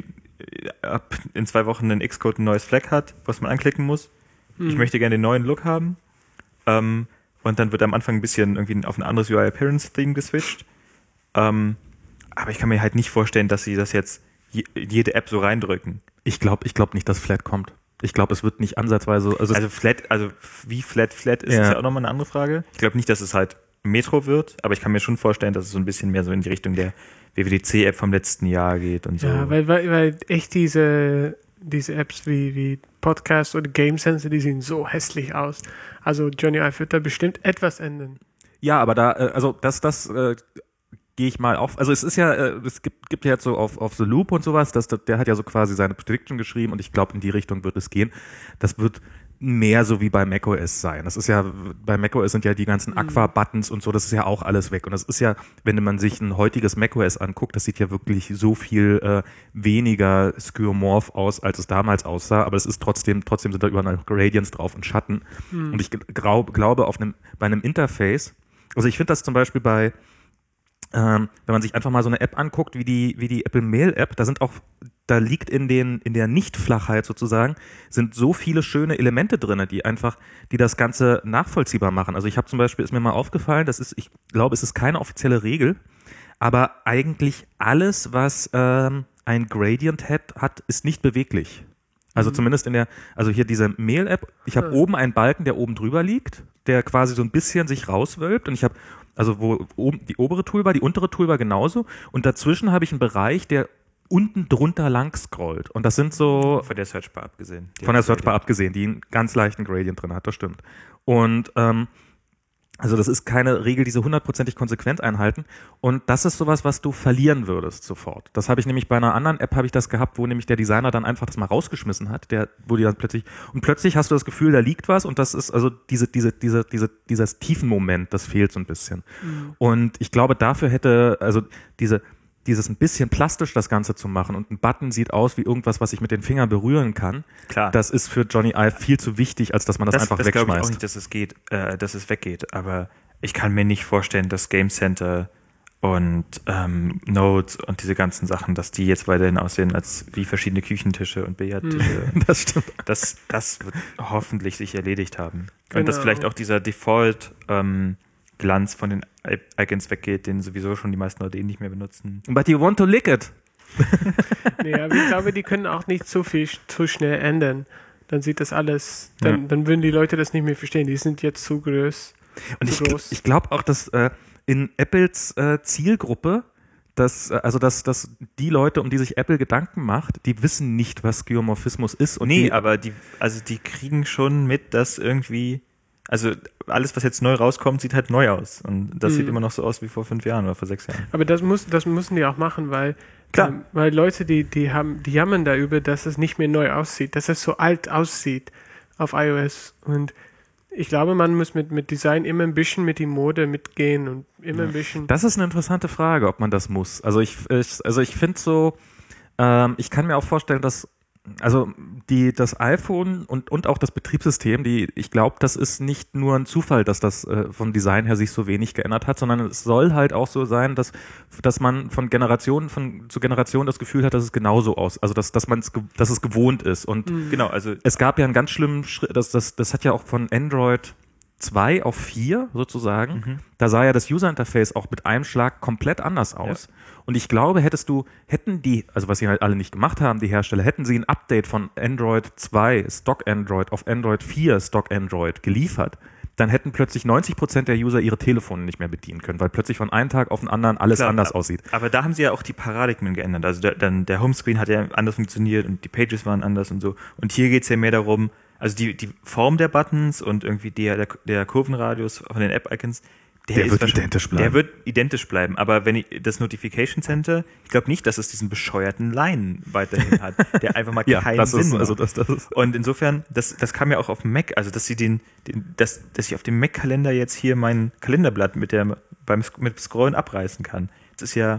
B: ab in zwei Wochen in Xcode ein neues Flag hat, was man anklicken muss. Mhm. Ich möchte gerne den neuen Look haben. Ähm, und dann wird am Anfang ein bisschen irgendwie auf ein anderes U I Appearance Theme geswitcht. Ähm, aber ich kann mir halt nicht vorstellen, dass sie das jetzt je, jede App so reindrücken.
A: Ich glaube ich glaub nicht, dass Flat kommt. Ich glaube, es wird nicht ansatzweise...
B: Also, also Flat, also wie Flat Flat ist, ja. ist ja auch nochmal eine andere Frage. Ich glaube nicht, dass es halt Metro wird, aber ich kann mir schon vorstellen, dass es so ein bisschen mehr so in die Richtung der W W D C-App vom letzten Jahr geht und so.
C: Ja, weil, weil, weil echt diese, diese Apps wie, wie Podcast oder Game Sensor, die sehen so hässlich aus. Also Johnny Ive wird da bestimmt etwas ändern.
A: Ja, aber da, also das, das... Äh, gehe ich mal auf, also es ist ja, es gibt, gibt ja jetzt so auf, auf The Loop und sowas, dass, der hat ja so quasi seine Prediction geschrieben und ich glaube, in die Richtung wird es gehen. Das wird mehr so wie bei macOS sein. Das ist ja, bei macOS sind ja die ganzen mhm. Aqua-Buttons und so, das ist ja auch alles weg. Und das ist ja, wenn man sich ein heutiges macOS anguckt, das sieht ja wirklich so viel äh, weniger skeuomorph aus, als es damals aussah, aber es ist trotzdem, trotzdem sind da überall Gradients drauf und Schatten. Mhm. Und ich glaub, glaube, auf einem, bei einem Interface, also ich finde das zum Beispiel bei Ähm, wenn man sich einfach mal so eine App anguckt, wie die, wie die Apple Mail App, da sind auch, da liegt in den, in der Nicht-Flachheit sozusagen, sind so viele schöne Elemente drin, die einfach, die das Ganze nachvollziehbar machen. Also ich habe zum Beispiel, ist mir mal aufgefallen, das ist, ich glaube, es ist keine offizielle Regel, aber eigentlich alles, was ähm, ein Gradient hat, hat, ist nicht beweglich. Also mhm. zumindest in der, also hier diese Mail App, ich habe ja. oben einen Balken, der oben drüber liegt, der quasi so ein bisschen sich rauswölbt und ich habe also wo oben die obere Toolbar, die untere Toolbar genauso und dazwischen habe ich einen Bereich, der unten drunter lang scrollt und das sind so...
B: Von der Searchbar abgesehen.
A: Von der Searchbar abgesehen, die einen ganz leichten Gradient drin hat, das stimmt. Und ähm, also das ist keine Regel, die so hundertprozentig konsequent einhalten. Und das ist sowas, was du verlieren würdest sofort. Das habe ich nämlich bei einer anderen App habe ich das gehabt, wo nämlich der Designer dann einfach das mal rausgeschmissen hat, der, wo die dann plötzlich, und plötzlich hast du das Gefühl, da liegt was und das ist also diese, diese, diese, diese, dieses Tiefenmoment, das fehlt so ein bisschen. Mhm. Und ich glaube, dafür hätte, also diese, dieses ein bisschen plastisch das Ganze zu machen und ein Button sieht aus wie irgendwas, was ich mit den Fingern berühren kann.
B: Klar.
A: Das ist für Johnny Ive viel zu wichtig, als dass man das, das einfach
B: das
A: wegschmeißt.
B: Das glaube ich auch nicht, dass es geht, äh, dass es weggeht. Aber ich kann mir nicht vorstellen, dass Game Center und ähm, Nodes und diese ganzen Sachen, dass die jetzt weiterhin aussehen als wie verschiedene Küchentische und Billardtische.
A: Das stimmt.
B: Das, das wird hoffentlich sich erledigt haben.
C: Genau.
B: Und dass vielleicht auch dieser Default ähm, Glanz von den Icons weggeht, den sowieso schon die meisten Leute eh nicht mehr benutzen.
A: But you want to lick it.
C: Nee, aber ich glaube, die können auch nicht zu viel, zu schnell ändern. Dann sieht das alles, dann, ja. dann würden die Leute das nicht mehr verstehen. Die sind jetzt zu groß.
A: Und
C: zu
A: ich,
C: groß.
A: ich glaube auch, dass äh, in Apples äh, Zielgruppe, dass, äh, also dass, dass die Leute, um die sich Apple Gedanken macht, die wissen nicht, was Skeuomorphismus ist. Und
B: nee,
A: die,
B: aber die, also die kriegen schon mit, dass irgendwie, also alles, was jetzt neu rauskommt, sieht halt neu aus. Und das mhm. sieht immer noch so aus wie vor fünf Jahren oder vor sechs Jahren.
C: Aber das muss, das müssen die auch machen, weil,
B: Klar.
C: Ähm, weil Leute, die, die haben, die jammern darüber, dass es nicht mehr neu aussieht, dass es so alt aussieht auf iOS. Und ich glaube, man muss mit, mit Design immer ein bisschen mit die Mode mitgehen und immer ein bisschen.
A: Das ist eine interessante Frage, ob man das muss. Also ich, ich also ich finde so, ähm, ich kann mir auch vorstellen, dass also die, das iPhone und, und auch das Betriebssystem, die, ich glaube, das ist nicht nur ein Zufall, dass das äh, vom Design her sich so wenig geändert hat, sondern es soll halt auch so sein, dass, dass man von Generation von, zu Generation das Gefühl hat, dass es genauso aus, also dass, dass man es, dass es gewohnt ist. Und
B: mhm. genau, also
A: es gab ja einen ganz schlimmen Schritt, das, das, das hat ja auch von Android zwei auf vier sozusagen, mhm. da sah ja das User-Interface auch mit einem Schlag komplett anders aus. Ja. Und ich glaube, hättest du, hätten die, also was sie halt alle nicht gemacht haben, die Hersteller, hätten sie ein Update von Android zwei, Stock Android, auf Android vier, Stock Android geliefert, dann hätten plötzlich neunzig Prozent der User ihre Telefone nicht mehr bedienen können, weil plötzlich von einem Tag auf den anderen alles
B: Klar,
A: anders aussieht.
B: Aber da haben sie ja auch die Paradigmen geändert. Also der, dann der Homescreen hat ja anders funktioniert und die Pages waren anders und so. Und hier geht's ja mehr darum, also die, die Form der Buttons und irgendwie der, der, der Kurvenradius von den App-Icons, der,
A: der
B: ist
A: wird identisch bleiben.
B: Der wird identisch bleiben. Aber wenn ich, das Notification Center, ich glaube nicht, dass es diesen bescheuerten Line weiterhin hat, der einfach mal
A: ja,
B: keinen
A: das
B: Sinn
A: ist,
B: macht.
A: Also das, das ist.
B: Und insofern, das, das kam ja auch auf dem Mac, also dass sie den, den dass, dass ich auf dem Mac-Kalender jetzt hier mein Kalenderblatt mit der beim mit Scrollen abreißen kann. Das ist ja,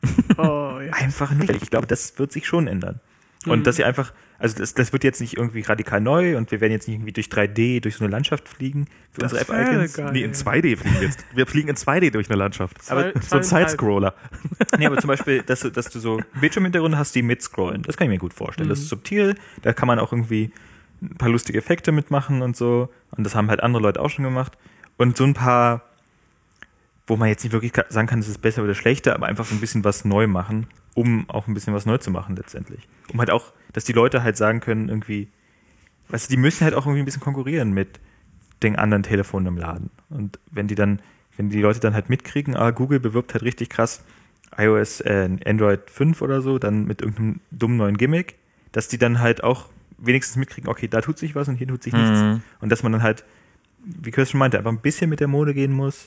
C: oh, ja.
B: einfach nicht. Ich glaube, das wird sich schon ändern. Und mhm. dass sie einfach, also das, das wird jetzt nicht irgendwie radikal neu und wir werden jetzt nicht irgendwie durch drei D durch so eine Landschaft fliegen für
C: das
B: unsere App-Icons.
A: Nee, in zwei D fliegen wir jetzt. Wir fliegen in zwei D durch eine Landschaft.
C: Zwei,
A: aber so ein Sidescroller.
B: Nee, aber zum Beispiel, dass du, dass du so Bildschirmhintergründe hast, die mitscrollen. Das kann ich mir gut vorstellen.
C: Mhm.
B: Das ist subtil, da kann man auch irgendwie ein paar lustige Effekte mitmachen und so. Und das haben halt andere Leute auch schon gemacht. Und so ein paar, wo man jetzt nicht wirklich sagen kann, es ist besser oder schlechter, aber einfach so ein bisschen was neu machen, um auch ein bisschen was neu zu machen letztendlich. Um halt auch, dass die Leute halt sagen können, irgendwie, weißt du, die müssen halt auch irgendwie ein bisschen konkurrieren mit den anderen Telefonen im Laden. Und wenn die dann, wenn die Leute dann halt mitkriegen, ah, Google bewirbt halt richtig krass iOS, äh, Android fünf oder so, dann mit irgendeinem dummen neuen Gimmick, dass die dann halt auch wenigstens mitkriegen, okay, da tut sich was und hier tut sich nichts.
A: Mhm.
B: Und dass man dann halt, wie Kirsten meinte, einfach ein bisschen mit der Mode gehen muss,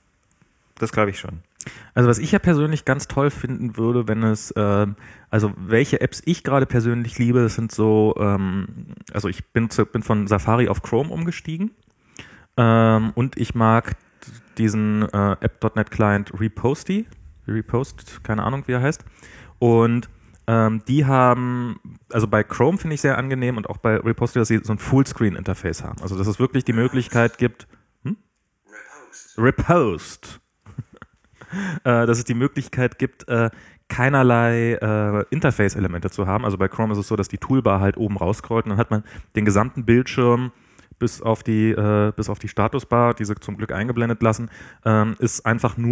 B: das glaube ich schon.
A: Also was ich ja persönlich ganz toll finden würde, wenn es, ähm, also welche Apps ich gerade persönlich liebe, das sind so, ähm, also ich bin, zu, bin von Safari auf Chrome umgestiegen ähm, und ich mag diesen äh, App Punkt net Client Reposty, Repost, keine Ahnung wie er heißt, und ähm, die haben, also bei Chrome finde ich sehr angenehm und auch bei Reposty, dass sie so ein Fullscreen-Interface haben, also dass es wirklich die Möglichkeit gibt, hm? Repost. Repost. Äh, dass es die Möglichkeit gibt, äh, keinerlei äh, Interface-Elemente zu haben. Also bei Chrome ist es so, dass die Toolbar halt oben rausscrollt und dann hat man den gesamten Bildschirm bis auf die, äh, bis auf die Statusbar, die sie zum Glück eingeblendet lassen, ähm, ist einfach nur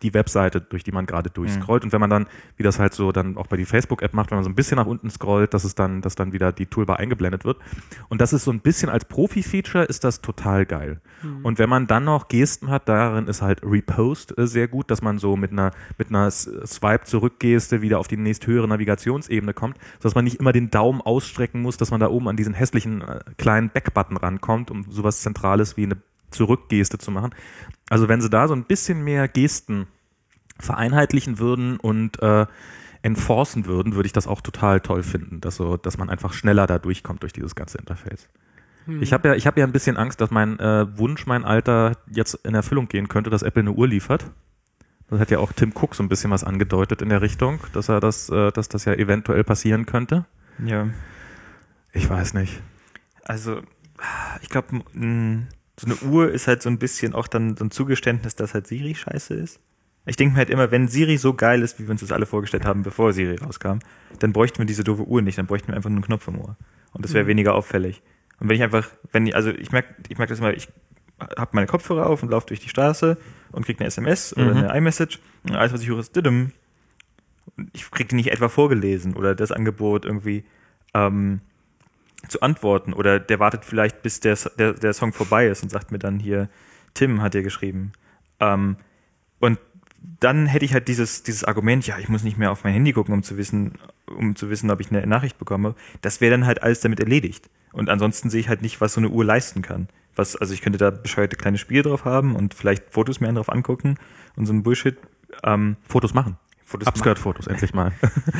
A: die Webseite, durch die man gerade durchscrollt. Mhm. Und wenn man dann, wie das halt so dann auch bei die Facebook-App macht, wenn man so ein bisschen nach unten scrollt, dass es dann, dass dann wieder die Toolbar eingeblendet wird. Und das ist so ein bisschen als Profi-Feature ist das total geil. Mhm. Und wenn man dann noch Gesten hat, darin ist halt Repost äh, sehr gut, dass man so mit einer, mit einer Swipe-Zurück-Geste wieder auf die nächsthöhere Navigationsebene kommt, sodass man nicht immer den Daumen ausstrecken muss, dass man da oben an diesen hässlichen äh, kleinen Back-Button rankommt, um sowas Zentrales wie eine Zurückgeste zu machen. Also wenn sie da so ein bisschen mehr Gesten vereinheitlichen würden und äh, enforcen würden, würde ich das auch total toll finden, dass so, dass man einfach schneller da durchkommt durch dieses ganze Interface. Hm. Ich habe ja, ich habe ja ein bisschen Angst, dass mein äh, Wunsch, mein Alter jetzt in Erfüllung gehen könnte, dass Apple eine Uhr liefert. Das hat ja auch Tim Cook so ein bisschen was angedeutet in der Richtung, dass er das, äh, dass das ja eventuell passieren könnte.
B: Ja.
A: Ich weiß nicht.
B: Also, ich glaube, so eine Uhr ist halt so ein bisschen auch dann so ein Zugeständnis, dass halt Siri scheiße ist. Ich denke mir halt immer, wenn Siri so geil ist, wie wir uns das alle vorgestellt haben, bevor Siri rauskam, dann bräuchten wir diese doofe Uhr nicht, dann bräuchten wir einfach nur einen Knopf im Ohr. Und das wäre mhm. weniger auffällig. Und wenn ich einfach, wenn ich, also ich merke ich merk das immer, ich habe meine Kopfhörer auf und laufe durch die Straße und kriege eine S M S oder mhm. eine iMessage und alles, was ich höre, ist diddum. Ich kriege die nicht etwa vorgelesen oder das Angebot irgendwie ähm, zu antworten oder der wartet vielleicht, bis der, der, der Song vorbei ist und sagt mir dann hier, Tim hat dir geschrieben. Ähm, und dann hätte ich halt dieses, dieses Argument, ja, ich muss nicht mehr auf mein Handy gucken, um zu wissen, um zu wissen, ob ich eine Nachricht bekomme. Das wäre dann halt alles damit erledigt. Und ansonsten sehe ich halt nicht, was so eine Uhr leisten kann. Was, also ich könnte da bescheuerte kleine Spiele drauf haben und vielleicht Fotos mehr drauf angucken und so ein Bullshit.
A: Ähm, Fotos machen.
B: Fotos
A: Upskirt-Fotos, endlich mal.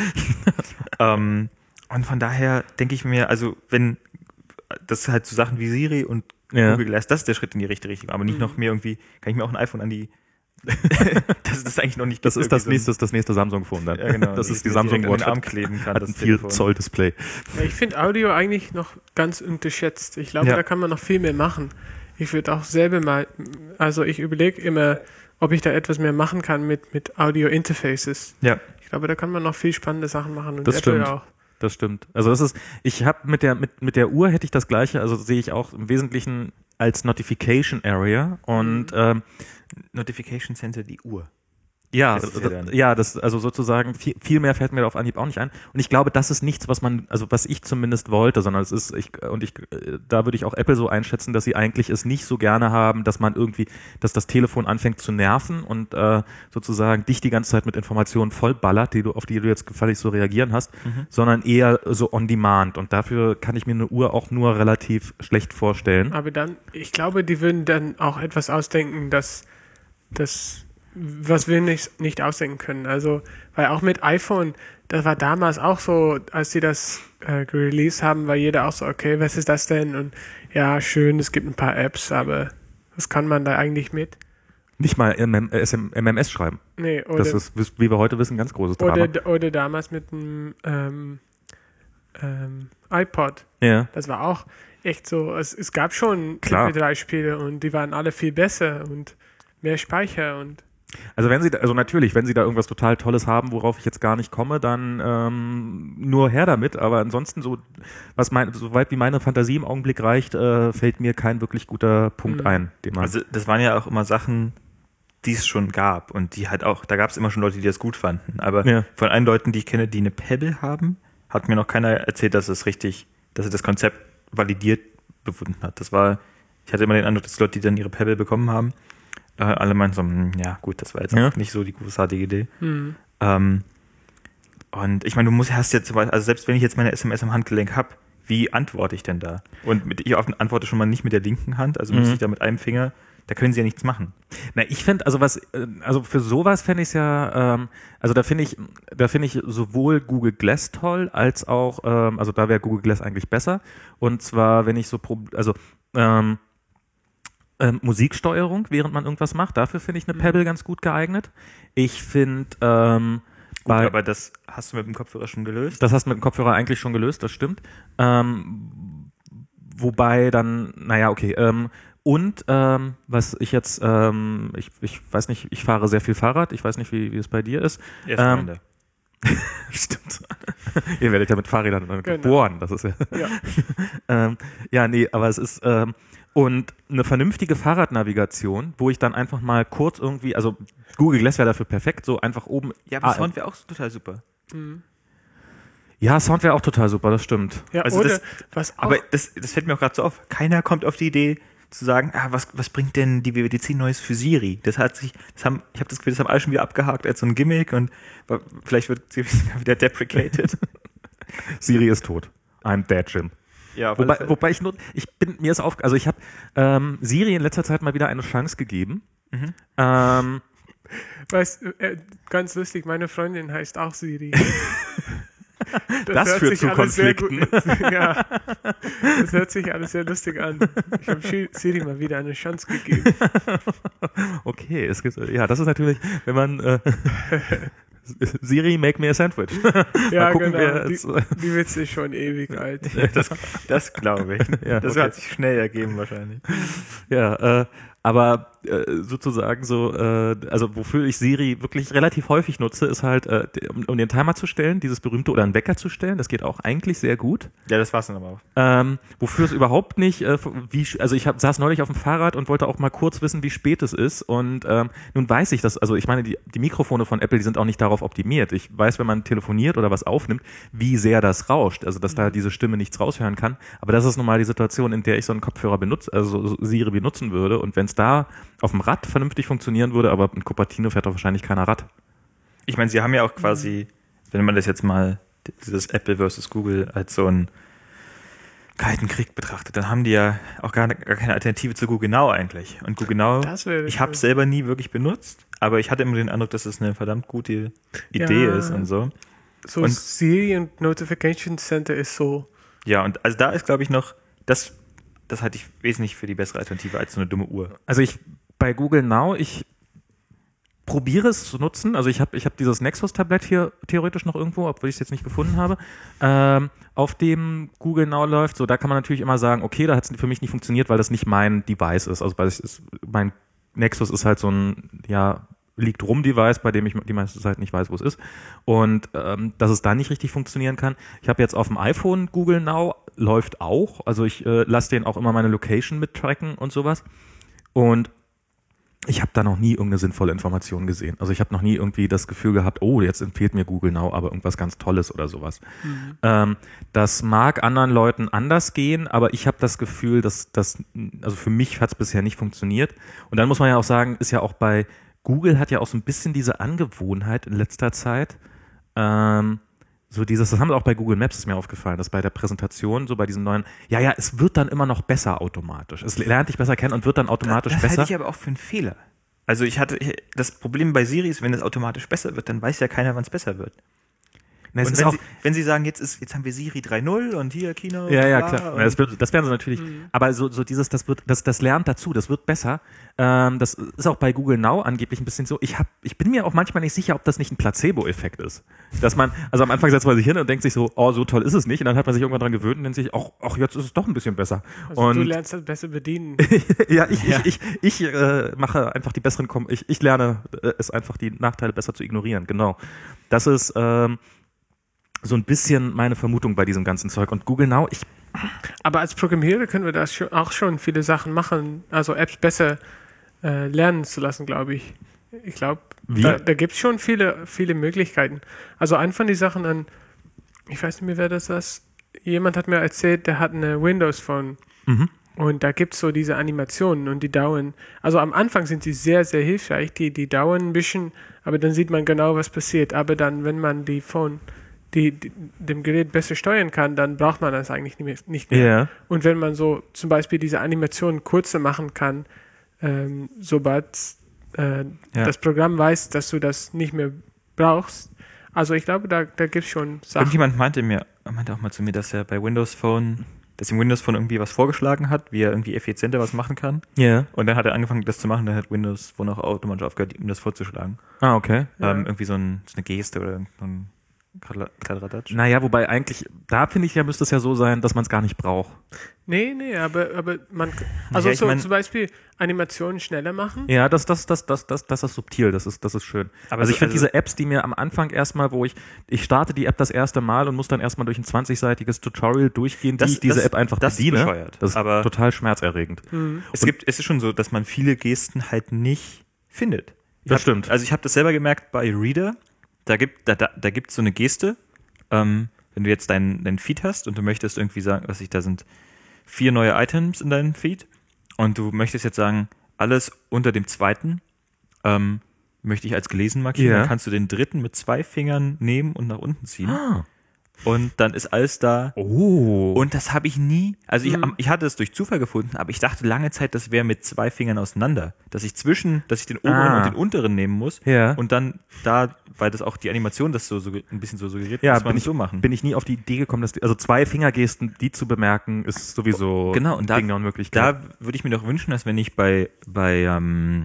B: ähm, Und von daher denke ich mir, also wenn das halt so Sachen wie Siri und ja. Google Glass, das ist der Schritt in die richtige Richtung, aber nicht mhm. noch mehr irgendwie, kann ich mir auch ein iPhone an die das ist eigentlich noch nicht
A: das ist das nächste, so das nächste Samsung-Phone dann.
B: Ja, genau.
A: Das ist die Samsung Watch.
B: Arm kleben kann,
A: hat ein viel Zoll Display.
C: Ja, ich finde Audio eigentlich noch ganz unterschätzt. Ich glaube, ja. da kann man noch viel mehr machen. Ich würde auch selber mal, also ich überlege immer, ob ich da etwas mehr machen kann mit, mit Audio-Interfaces.
B: Ja.
C: Ich glaube, da kann man noch viel spannende Sachen machen und
A: das
C: Apple
A: stimmt.
C: auch.
A: Das stimmt. Also das ist, ich habe mit der mit mit der Uhr hätte ich das Gleiche. Also sehe ich auch im Wesentlichen als Notification Area und mhm. ähm,
B: Notification Center die Uhr.
A: Ja, das ja, das, ja, das also sozusagen viel, viel mehr fällt mir auf Anhieb auch nicht ein. Und ich glaube, das ist nichts, was man, also was ich zumindest wollte, sondern es ist, ich und ich, da würde ich auch Apple so einschätzen, dass sie eigentlich es nicht so gerne haben, dass man irgendwie, dass das Telefon anfängt zu nerven und äh, sozusagen dich die ganze Zeit mit Informationen vollballert, die du auf die du jetzt gefällig so reagieren hast, mhm. sondern eher so on demand. Und dafür kann ich mir eine Uhr auch nur relativ schlecht vorstellen.
C: Aber dann, ich glaube, die würden dann auch etwas ausdenken, dass das was wir nicht, nicht ausdenken können. Also, weil auch mit iPhone, das war damals auch so, als sie das äh, released haben, war jeder auch so, okay, was ist das denn? Und ja, schön, es gibt ein paar Apps, aber was kann man da eigentlich mit?
A: Nicht mal M M S schreiben.
C: Nee, oder,
A: das ist, wie wir heute wissen, ein ganz großes Drama.
C: Oder, oder damals mit einem ähm, ähm, iPod.
A: Ja.
C: Das war auch echt so, es, es gab schon
A: M P
C: drei Spiele und die waren alle viel besser und mehr Speicher und
A: Also wenn Sie, da, also natürlich, wenn Sie da irgendwas total Tolles haben, worauf ich jetzt gar nicht komme, dann ähm, nur her damit. Aber ansonsten so, was mein, so weit wie meine Fantasie im Augenblick reicht, äh, fällt mir kein wirklich guter Punkt mhm. ein. Den man
B: also das waren ja auch immer Sachen, die es schon gab und die halt auch, da gab es immer schon Leute, die das gut fanden. Aber ja. von allen Leuten, die ich kenne, die eine Pebble haben, hat mir noch keiner erzählt, dass es richtig, dass er das Konzept validiert befunden hat. Das war, ich hatte immer den Eindruck, dass die Leute, die dann ihre Pebble bekommen haben, alle meinen so, ja gut, das war jetzt ja. auch nicht so die großartige Idee. Mhm. Ähm, und ich meine, du musst, hast jetzt, also selbst wenn ich jetzt meine S M S am Handgelenk habe, wie antworte ich denn da? Und mit, ich antworte schon mal nicht mit der linken Hand, also mhm. muss ich da mit einem Finger, da können sie ja nichts machen.
A: Na, ich finde, also was, also für sowas fände ich es ja, ähm, also da finde ich, da finde ich sowohl Google Glass toll, als auch, ähm, also da wäre Google Glass eigentlich besser. Und zwar, wenn ich so, also, ähm, Ähm, Musiksteuerung, während man irgendwas macht. Dafür finde ich eine Pebble ganz gut geeignet. Ich finde, ähm,
B: Gut, aber das hast du mit dem Kopfhörer schon gelöst?
A: Das hast du mit dem Kopfhörer eigentlich schon gelöst, das stimmt. Ähm, wobei dann, naja, okay. Ähm, und ähm, was ich jetzt, ähm, ich, ich weiß nicht, ich fahre sehr viel Fahrrad. Ich weiß nicht, wie, wie es bei dir ist.
B: Ähm,
A: Stimmt. Ihr werdet ja mit Fahrrädern genau. geboren. Das ist ja. Ja. ähm, ja, nee, aber es ist ähm, und eine vernünftige Fahrradnavigation, wo ich dann einfach mal kurz irgendwie, also Google Glass wäre dafür perfekt, so einfach oben.
B: Ja, aber
A: ah,
B: Sound wäre auch total super.
C: Mhm.
A: Ja, Sound wäre auch total super, das stimmt.
C: Ja,
B: Also
C: oder
B: das-
C: was auch,
B: Aber das, das fällt mir auch gerade so auf. Keiner kommt auf die Idee zu sagen, ah, was, was bringt denn die W W D C Neues für Siri? Das hat sich, das haben, ich habe das Gefühl, das haben alle schon wieder abgehakt als so ein Gimmick und vielleicht wird Siri wieder deprecated.
A: Siri ist tot. I'm dead, Jim.
B: Ja,
A: Wobei, wobei ich nur, ich bin, mir ist auf, also ich habe ähm, Siri in letzter Zeit mal wieder eine Chance gegeben.
B: Mhm.
A: Ähm,
C: weißt, äh, ganz lustig, meine Freundin heißt auch Siri.
A: Das
C: hört
A: führt
C: sich
A: zu
C: alles sehr
A: Konflikten.
C: gut- Ja, das hört sich alles sehr lustig an. Ich habe Siri mal wieder eine Chance gegeben.
A: okay, es gibt, ja, das ist natürlich, wenn man äh, Siri, make me a sandwich.
C: Ja,
A: Mal gucken,
C: genau.
A: wer
C: Die,
A: jetzt,
C: die Witze ist schon ewig alt.
B: Das, das glaube ich.
A: Ja,
B: Das
A: okay.
B: hat sich schnell ergeben wahrscheinlich.
A: ja, äh, aber äh, sozusagen so, äh, also wofür ich Siri wirklich relativ häufig nutze, ist halt, äh, um, um den Timer zu stellen, dieses berühmte, oder einen Wecker zu stellen, das geht auch eigentlich sehr gut.
B: Ja, das war's dann aber auch.
A: Ähm, wofür es überhaupt nicht, äh, wie, also ich hab, saß neulich auf dem Fahrrad und wollte auch mal kurz wissen, wie spät es ist und ähm, nun weiß ich das, also ich meine, die, die Mikrofone von Apple, die sind auch nicht darauf optimiert. Ich weiß, wenn man telefoniert oder was aufnimmt, wie sehr das rauscht, also dass da diese Stimme nichts raushören kann, aber das ist nun mal die Situation, in der ich so einen Kopfhörer benutze, also so Siri benutzen würde und wenn es da auf dem Rad vernünftig funktionieren würde, aber in Cupertino fährt doch wahrscheinlich keiner Rad.
B: Ich meine, sie haben ja auch quasi, wenn man das jetzt mal, dieses Apple versus Google als so einen kalten Krieg betrachtet, dann haben die ja auch gar, gar keine Alternative zu Google Now eigentlich. Und Google Now,
C: Das wäre
B: ich habe es
C: schön.
B: selber nie wirklich benutzt, aber ich hatte immer den Eindruck, dass es eine verdammt gute Idee
C: Ja.
B: ist und so.
C: So
B: Und-
C: Siri und Notification Center ist so.
B: Ja, und also da ist, glaube ich, noch, das, das halte ich wesentlich für die bessere Alternative als so eine dumme Uhr.
A: Also ich bei Google Now, ich probiere es zu nutzen. Also ich habe ich hab dieses Nexus-Tablett hier theoretisch noch irgendwo, obwohl ich es jetzt nicht gefunden habe, ähm, auf dem Google Now läuft. So, da kann man natürlich immer sagen, okay, da hat es für mich nicht funktioniert, weil das nicht mein Device ist. Also weil es ist, mein Nexus ist halt so ein, ja, liegt rum Device, bei dem ich die meiste Zeit nicht weiß, wo es ist. Und ähm, dass es da nicht richtig funktionieren kann. Ich habe jetzt auf dem iPhone Google Now, läuft auch. Also ich äh, lasse den auch immer meine Location mittracken und sowas. Und ich habe da noch nie irgendeine sinnvolle Information gesehen. Also ich habe noch nie irgendwie das Gefühl gehabt, oh, jetzt empfiehlt mir Google Now aber irgendwas ganz Tolles oder sowas. Mhm. Ähm, das mag anderen Leuten anders gehen, aber ich habe das Gefühl, dass das, also für mich hat es bisher nicht funktioniert. Und dann muss man ja auch sagen, ist ja auch bei Google hat ja auch so ein bisschen diese Angewohnheit in letzter Zeit, ähm, so dieses, das haben sie auch bei Google Maps, ist mir aufgefallen, dass bei der Präsentation, so bei diesem neuen, ja, ja, es wird dann immer noch besser automatisch. Es lernt dich besser kennen und wird dann automatisch
B: das, das
A: besser.
B: halte ich aber auch für einen Fehler. Also ich hatte, ich, das Problem bei Siri ist, wenn es automatisch besser wird, dann weiß ja keiner, wann es besser wird.
A: Na, es
B: Und
A: ist
B: wenn,
A: auch,
B: sie, wenn Sie sagen, jetzt ist, jetzt haben wir Siri drei Punkt null und hier Kino.
A: ja, ja,
B: bla,
A: klar.
B: und-
A: Na, das, wird, das werden sie natürlich.
C: Mhm.
A: Aber so, so dieses, das wird, das, das lernt dazu, das wird besser. Ähm, das ist auch bei Google Now angeblich ein bisschen so. Ich hab, ich bin mir auch manchmal nicht sicher, ob das nicht ein Placebo-Effekt ist. Dass man, also am Anfang setzt man sich hin und denkt sich so, oh, so toll ist es nicht. Und dann hat man sich irgendwann dran gewöhnt und denkt sich, ach, ach jetzt ist es doch ein bisschen besser.
C: Also
A: und
C: du lernst das besser bedienen.
A: ja, ich,
B: Ja.
A: ich, ich, ich äh, mache einfach die besseren, Kom ich, ich lerne äh, es einfach, die Nachteile besser zu ignorieren, genau. Das ist ähm, so ein bisschen meine Vermutung bei diesem ganzen Zeug. Und Google Now, ich,
C: Aber als Programmierer können wir das schon, auch schon viele Sachen machen, also Apps besser äh, lernen zu lassen, glaube ich. Ich glaube,
A: Wie?
C: da, da gibt es schon viele, viele Möglichkeiten. Also eine von den Sachen an, ich weiß nicht mehr, wer das ist, jemand hat mir erzählt, der hat eine Windows-Phone.
A: mhm.
C: Und da gibt es so diese Animationen und die dauern, also am Anfang sind sie sehr, sehr hilfreich, die, die dauern ein bisschen, aber dann sieht man genau, was passiert. Aber dann, wenn man die Phone, die, die dem Gerät besser steuern kann, dann braucht man das eigentlich nicht mehr. Nicht mehr.
A: Ja.
C: Und wenn man so zum Beispiel diese Animationen kurzer machen kann, ähm, sobald äh,
B: Ja.
C: das Programm weiß, dass du das nicht mehr brauchst. Also ich glaube, da, da gibt es schon Sachen.
B: Irgendjemand meinte mir, meinte auch mal zu mir, dass er bei Windows Phone, dass ihm Windows Phone irgendwie was vorgeschlagen hat, wie er irgendwie effizienter was machen kann.
A: Ja.
B: Und dann hat er angefangen, das zu machen, dann hat Windows Phone auch automatisch aufgehört, ihm das vorzuschlagen.
A: Ah, okay.
C: Ja.
B: Ähm, irgendwie so, ein, so eine Geste oder so ein Kladderadatsch.
A: Naja, wobei eigentlich, da finde ich ja, müsste es ja so sein, dass man es gar nicht braucht.
C: Nee, nee, aber, aber man, also
B: Ja, ich
C: so
B: mein-
C: zum Beispiel Animationen schneller machen.
A: Ja, das, das, das, das, das, das ist subtil, das ist, das ist schön.
B: Aber
A: also
B: so-
A: ich finde
B: also-
A: diese Apps, die mir am Anfang erstmal, wo ich, ich starte die App das erste Mal und muss dann erstmal durch ein zwanzigseitiges Tutorial durchgehen, wie
B: Das-
A: ich diese
B: das-
A: App einfach
B: das ist
A: bediene.
B: bescheuert.
A: Das ist
B: Aber-
A: total schmerzerregend.
B: Es gibt, es ist schon so, dass man viele Gesten halt nicht findet. Ich
A: Das
B: hab,
A: stimmt.
B: Also ich habe das selber gemerkt bei Reader, da gibt da, da, da gibt's so eine Geste, ähm, wenn du jetzt deinen dein Feed hast und du möchtest irgendwie sagen, was ich, da sind vier neue Items in deinem Feed und du möchtest jetzt sagen, alles unter dem zweiten ähm, möchte ich als gelesen markieren,
A: Ja.
B: dann kannst du den dritten mit zwei Fingern nehmen und nach unten ziehen
A: Ah.
B: und dann ist alles da.
A: Oh.
B: Und das habe ich nie, also ich, ich hatte es durch Zufall gefunden, aber ich dachte lange Zeit, das wäre mit zwei Fingern auseinander. Dass ich zwischen, dass ich den oberen
A: Ah.
B: und den unteren nehmen muss
A: Ja.
B: und dann da, weil das auch die Animation das so, so ein bisschen so suggeriert,
A: ja,
B: muss man
A: bin
B: das
A: ich,
B: so machen.
A: bin ich nie auf die Idee gekommen, dass die, also zwei Fingergesten, die zu bemerken, ist sowieso
B: Genau, und da,
A: Ding der Unmöglichkeit.
B: da würde ich mir doch wünschen, dass wenn ich bei, bei, ähm,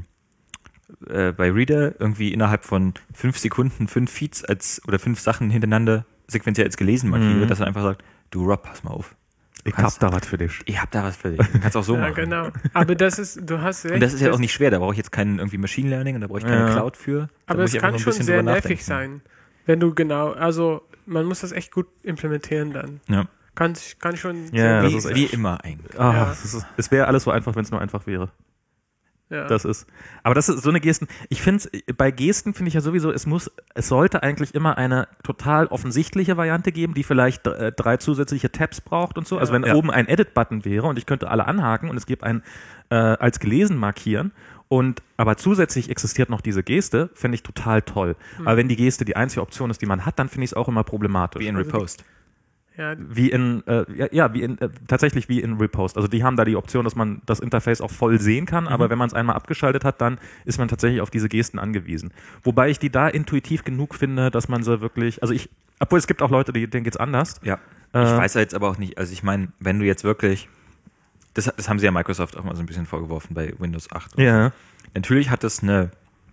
B: äh, bei Reader irgendwie innerhalb von fünf Sekunden fünf Feeds als oder fünf Sachen hintereinander sequenziell als gelesen markiere,
A: Mhm.
B: dass er einfach sagt, du Rob, pass mal auf.
A: ich
B: kannst-
A: hab da was für dich.
B: Ich hab da was für dich. Du kannst auch so
C: Ja,
B: machen.
C: genau. Aber das ist, du hast recht.
B: Und das ist ja
C: das-
B: auch nicht schwer, da brauche ich jetzt keinen irgendwie Machine Learning und da brauche ich keine
A: Ja.
B: Cloud für. Da
C: Aber
B: muss
C: es
B: ich einfach
C: kann
B: nur ein
C: schon
B: bisschen
C: sehr
B: drüber
C: nervig
B: nachdenken.
C: sein, wenn du genau, also man muss das echt gut implementieren dann.
B: Ja.
C: Kann, kann schon
A: Ja,
C: sehr
A: das
B: Wie,
A: ist echt-
B: wie immer eigentlich.
A: Ah,
C: Ja.
A: es ist- es wäre alles so einfach, wenn es nur einfach wäre.
C: ja.
A: Das ist. Aber das ist so eine Gesten. Ich finde bei Gesten finde ich ja sowieso, es muss, es sollte eigentlich immer eine total offensichtliche Variante geben, die vielleicht äh, drei zusätzliche Tabs braucht und so. Also
C: Ja.
A: wenn
B: Ja.
A: oben ein Edit-Button wäre und ich könnte alle anhaken und es gibt ein äh, als gelesen markieren und aber zusätzlich existiert noch diese Geste, finde ich total toll. Aber wenn die Geste die einzige Option ist, die man hat, dann finde ich es auch immer problematisch.
B: Wie in Repost.
C: ja,
A: Wie in, äh, ja, ja, wie in, äh, tatsächlich wie in Repost. Also die haben da die Option, dass man das Interface auch voll sehen kann,
B: Mhm.
A: aber wenn man es einmal abgeschaltet hat, dann ist man tatsächlich auf diese Gesten angewiesen. Wobei ich die da intuitiv genug finde, dass man sie wirklich, also ich, obwohl es gibt auch Leute, die, denen geht's anders.
B: Ja.
A: Äh,
B: Ich weiß ja jetzt aber auch nicht, also ich meine, wenn du jetzt wirklich, das, das haben sie ja Microsoft auch mal so ein bisschen vorgeworfen bei Windows acht.
A: Ja.
B: Natürlich hat es eine,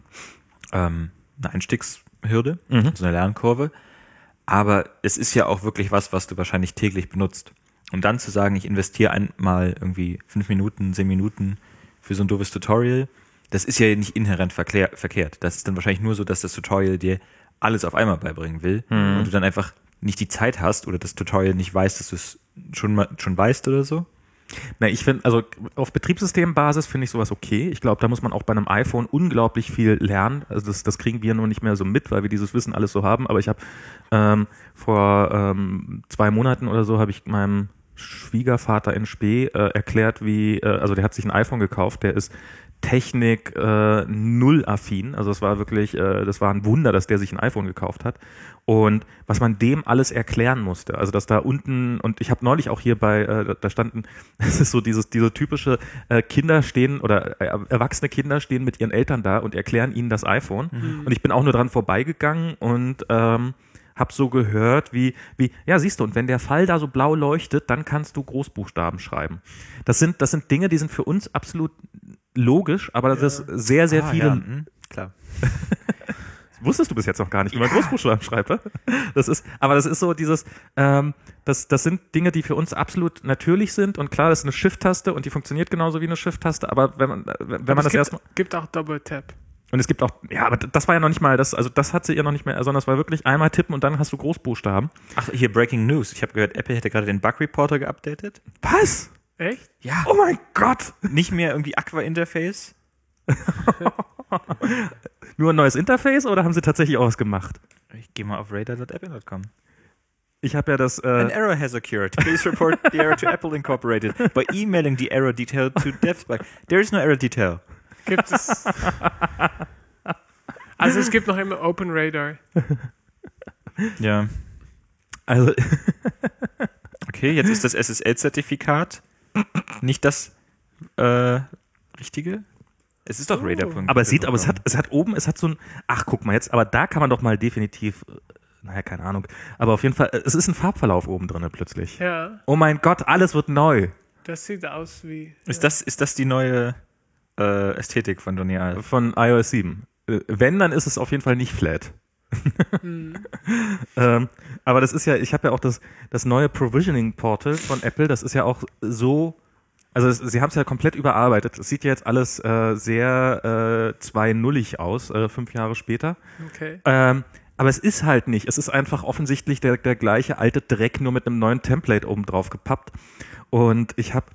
B: ähm, eine Einstiegshürde,
A: Mhm.
B: so eine Lernkurve, aber es ist ja auch wirklich was, was du wahrscheinlich täglich benutzt. Und dann zu sagen, ich investiere einmal irgendwie fünf Minuten, zehn Minuten für so ein doofes Tutorial, das ist ja nicht inhärent verklär, verkehrt. Das ist dann wahrscheinlich nur so, dass das Tutorial dir alles auf einmal beibringen will
A: Mhm.
B: und du dann einfach nicht die Zeit hast oder das Tutorial nicht weißt, dass du es schon, mal- schon weißt oder so.
A: Na, ich finde, also auf Betriebssystembasis finde ich sowas okay. Ich glaube, da muss man auch bei einem iPhone unglaublich viel lernen. Also das, das kriegen wir nur nicht mehr so mit, weil wir dieses Wissen alles so haben. Aber ich habe ähm, vor ähm, zwei Monaten oder so habe ich meinem Schwiegervater in Spee äh, erklärt, wie, äh, also der hat sich ein iPhone gekauft, der ist Technik äh, null affin. Also es war wirklich, äh, das war ein Wunder, dass der sich ein iPhone gekauft hat. Und was man dem alles erklären musste. Also dass da unten, und ich habe neulich auch hier bei, äh, da standen, es ist so dieses, diese typische äh, Kinder stehen oder äh, erwachsene Kinder stehen mit ihren Eltern da und erklären ihnen das iPhone. Und ich bin auch nur dran vorbeigegangen und ähm, hab so gehört, wie, wie, ja, siehst du, und wenn der Pfeil da so blau leuchtet, dann kannst du Großbuchstaben schreiben. Das sind, das sind Dinge, die sind für uns absolut logisch, aber das ist sehr, sehr
B: Ah,
A: viele.
B: ja, mhm, klar.
A: Wusstest du bis jetzt noch gar nicht, wie man Großbuchstaben schreibt, ne? Das ist, aber das ist so dieses, ähm, das, das sind Dinge, die für uns absolut natürlich sind und klar, das ist eine Shift-Taste und die funktioniert genauso wie eine Shift-Taste, aber wenn man, wenn man
C: Aber
A: das
C: es
A: erstmal,
C: gibt, gibt auch Double Tap.
A: und es gibt auch, ja, aber das war ja noch nicht mal, das, also das hat sie ihr noch nicht mehr, sondern es war wirklich einmal tippen und dann hast du Großbuchstaben.
B: Ach, hier Breaking News. Ich habe gehört, Apple hätte gerade den Bug Reporter geupdatet.
A: Was?
C: Echt?
B: Ja.
A: Oh mein Gott!
B: Nicht mehr irgendwie Aqua-Interface.
A: Nur ein neues Interface oder haben sie tatsächlich auch was gemacht?
B: Ich gehe mal auf radar Punkt apple Punkt com.
A: Ich habe ja das,
B: An
A: äh,
B: error has occurred. Please report the error to Apple Incorporated by emailing the error detail to DevSpec. There is no error detail.
C: Gibt es. Also es gibt noch immer Open Radar.
B: Ja.
A: also,
B: Okay, jetzt ist das S S L-Zertifikat nicht das äh, Richtige. Es ist doch
C: Oh.
B: radar.
A: aber es sieht, aber es hat, es hat oben, es hat so ein, ach guck mal jetzt, aber da kann man doch mal definitiv, äh, naja, keine Ahnung, aber auf jeden Fall, äh, es ist ein Farbverlauf oben drin plötzlich.
C: Ja,
A: Oh mein Gott, alles wird neu.
C: das sieht aus wie.
B: Ist das, ist das die neue äh, Ästhetik von Lineal?
A: Von iOS sieben. Äh, Wenn, dann ist es auf jeden Fall nicht flat. ähm, aber das ist ja, ich habe ja auch das, das neue Provisioning-Portal von Apple, das ist ja auch so, also es, sie haben es ja komplett überarbeitet. Es sieht ja jetzt alles äh, sehr äh, zwei-nullig aus, äh, fünf Jahre später.
C: Okay.
A: Ähm, aber es ist halt nicht. Es ist einfach offensichtlich der, der gleiche alte Dreck, nur mit einem neuen Template oben drauf gepappt. Und ich habe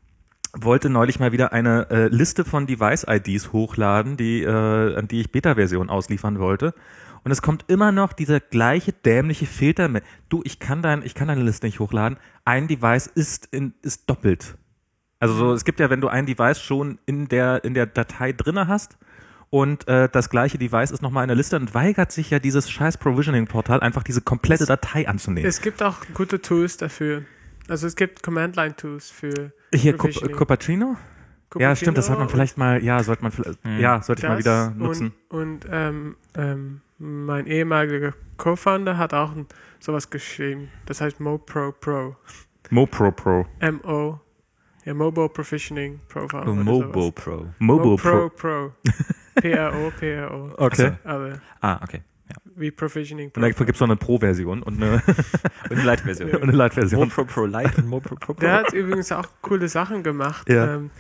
A: wollte neulich mal wieder eine äh, Liste von Device-I Ds hochladen, die, äh, an die ich Beta-Version ausliefern wollte. Und es kommt immer noch dieser gleiche dämliche Filter mit. Du, ich kann dein, ich kann deine Liste nicht hochladen. Ein Device ist in, ist doppelt. Also so, es gibt ja, wenn du ein Device schon in der, in der Datei drinne hast und äh, das gleiche Device ist nochmal in der Liste, und weigert sich ja dieses scheiß Provisioning-Portal einfach diese komplette Datei anzunehmen.
C: Es gibt auch gute Tools dafür. Also es gibt Command-Line-Tools für
A: Hier,
C: Provisioning.
A: Cupertino? Ja, stimmt, das sollte man vielleicht mal, ja, sollte man vielleicht,
B: Mhm.
A: ja, sollte ich mal
C: Das
A: wieder nutzen.
C: Und, und ähm, ähm, mein ehemaliger Co-Founder hat auch ein, sowas geschrieben. Das heißt MoPro Pro.
A: MoPro Pro.
C: M O. Ja, Mobile Provisioning Profile.
B: Oh,
C: oder
B: Mobo
C: sowas.
B: Pro.
A: Mobile
C: MoPro
A: Pro.
C: Pro. P R O, P R O.
A: Okay.
C: Aber
B: Ah, okay. Ja.
C: wie Provisioning
A: Und dann gibt es noch eine Pro-Version und eine,
B: Und eine Light-Version.
A: und eine Light-Version.
B: MoPro Pro Lite und MoPro Pro Pro.
C: Der hat übrigens auch coole Sachen gemacht.
A: Ja.
C: Ähm,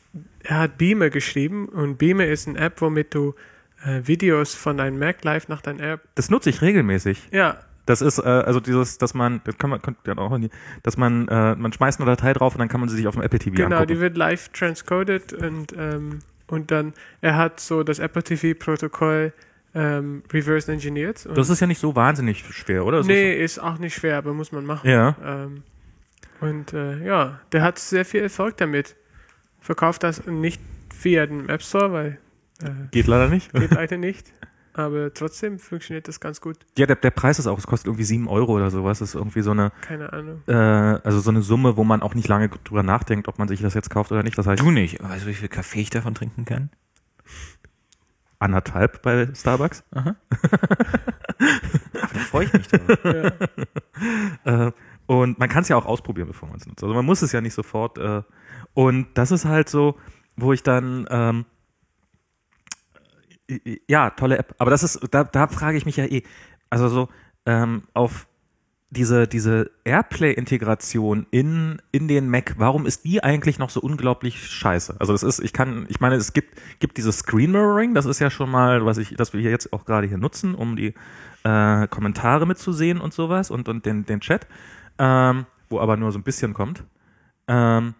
C: er hat Beamer geschrieben und Beamer ist eine App, womit du äh, Videos von deinem Mac live nach deiner App.
A: Das nutze ich regelmäßig.
C: Ja,
A: Das ist, äh, also dieses, dass man, das kann man, könnt ihr auch, in die- dass man, äh, man schmeißt eine Datei drauf und dann kann man sie sich auf dem Apple T V
C: genau,
A: angucken.
C: die wird live transcoded und, ähm, und dann, er hat so das Apple T V-Protokoll ähm, reverse engineert. Und
A: Das ist ja nicht so wahnsinnig schwer, oder? Das
C: nee, ist auch nicht schwer, aber muss man machen.
A: Ist, ja.
C: Ähm, und äh, ja, der hat sehr viel Erfolg damit. Verkauft das nicht via den App Store, weil äh,
A: Geht leider nicht.
C: geht leider nicht. Aber trotzdem funktioniert das ganz gut.
A: Ja, der, der Preis ist auch, es kostet irgendwie sieben Euro oder sowas. Das ist irgendwie so eine,
C: Keine Ahnung.
A: äh, also so eine Summe, wo man auch nicht lange drüber nachdenkt, ob man sich das jetzt kauft oder nicht. Das heißt,
B: Du nicht. Weißt du, wie viel Kaffee ich davon trinken kann?
A: anderthalb bei Starbucks.
B: Aha. Da freue ich mich drüber.
C: Ja.
A: Äh, und man kann es ja auch ausprobieren, bevor man es nutzt. Also man muss es ja nicht sofort. Äh, und das ist halt so, wo ich dann, ähm, ja, tolle App. Aber das ist, da, da frage ich mich ja eh, also so ähm, auf diese, diese Airplay-Integration in, in den Mac, warum ist die eigentlich noch so unglaublich scheiße? Also das ist, ich kann, ich meine, es gibt, gibt dieses Screen Mirroring, das ist ja schon mal, was ich, das wir hier jetzt auch gerade hier nutzen, um die äh, Kommentare mitzusehen und sowas und, und den, den Chat, ähm, wo aber nur so ein bisschen kommt. Ähm,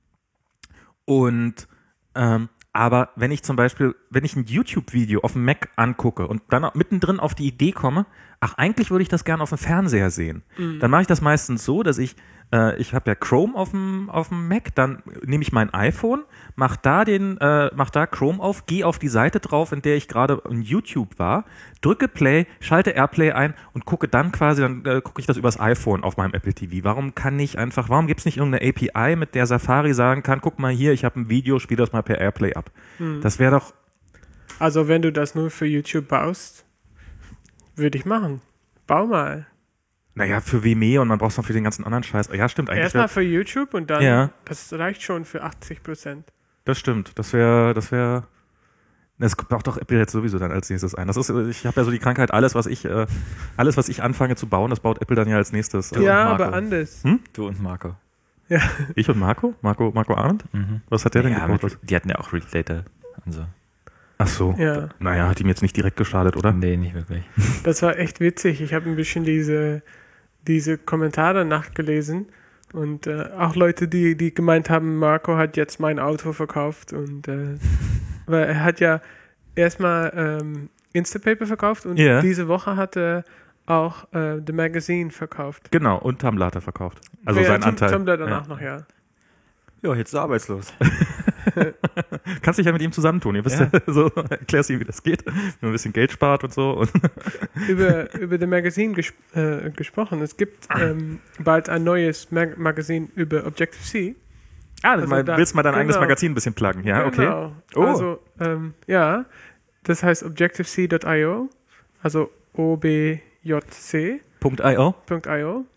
A: und ähm, aber wenn ich zum Beispiel, wenn ich ein YouTube-Video auf dem Mac angucke und dann auch mittendrin auf die Idee komme, ach, eigentlich würde ich das gerne auf dem Fernseher sehen,
C: Mhm.
A: dann mache ich das meistens so, dass ich, äh, ich habe ja Chrome auf dem, auf dem Mac, dann nehme ich mein iPhone, mach da den, äh, mach da Chrome auf, gehe auf die Seite drauf, in der ich gerade in YouTube war, drücke Play, schalte Airplay ein und gucke dann quasi, dann äh, gucke ich das übers iPhone auf meinem Apple T V. Warum kann ich einfach, warum gibt es nicht irgendeine A P I, mit der Safari sagen kann, guck mal hier, ich habe ein Video, spiel das mal per Airplay ab.
C: Mhm.
A: Das wäre doch,
C: Also wenn du das nur für YouTube baust, würde ich machen. Bau mal.
A: naja, für Vimeo und man braucht es noch für den ganzen anderen Scheiß. Ja, stimmt eigentlich.
C: Erstmal
A: Wär,
C: für YouTube und dann,
A: Ja.
C: das reicht schon für achtzig Prozent.
A: das stimmt. Das wäre, das wäre, das braucht doch Apple jetzt sowieso dann als nächstes ein. Das ist, ich habe ja so die Krankheit, alles, was ich, äh, alles, was ich anfange zu bauen, das baut Apple dann ja als nächstes.
B: Du
C: Ja,
B: und Marco.
C: aber anders.
B: Du und Marco.
C: Ja.
A: Ich und Marco? Marco, Marco Arndt?
B: Mhm.
A: Was hat der denn
B: Ja,
A: gebaut?
B: mit, die hatten ja auch Read Later und so.
A: Ach so.
C: Ja.
A: Naja, hat ihm jetzt nicht direkt geschadet, oder?
B: Nee, nicht wirklich.
C: Das war echt witzig. Ich habe ein bisschen diese, diese Kommentare nachgelesen und äh, auch Leute, die, die gemeint haben, Marco hat jetzt mein Auto verkauft und äh, weil er hat ja erstmal ähm, Instapaper verkauft und
A: Ja.
C: diese Woche hat er auch äh, The Magazine verkauft.
A: Genau, und Tumblr hat er verkauft. Also
C: Ja,
A: sein
C: Tum-
A: Anteil.
C: Tumblr danach
A: Ja.
C: noch, ja.
B: Ja, jetzt ist er arbeitslos.
A: Kannst dich ja mit ihm zusammentun. Ihr wisst
B: Ja.
A: ja, so, erklärst ihm, wie das geht, wie man ein bisschen Geld spart und so. Und
C: über, über The Magazine ges äh, gesprochen. Es gibt ähm, bald ein neues Mag Magazin über Objective-C.
A: ah,
C: Also
A: mal,
C: da-
A: willst mal dein eigenes
C: genau.
A: Magazin ein bisschen pluggen, ja? Okay.
C: Genau.
A: Oh.
C: Also, ähm, ja, das heißt Objective-C Punkt I O, also O B J C
A: Punkt .io.
C: Punkt I O.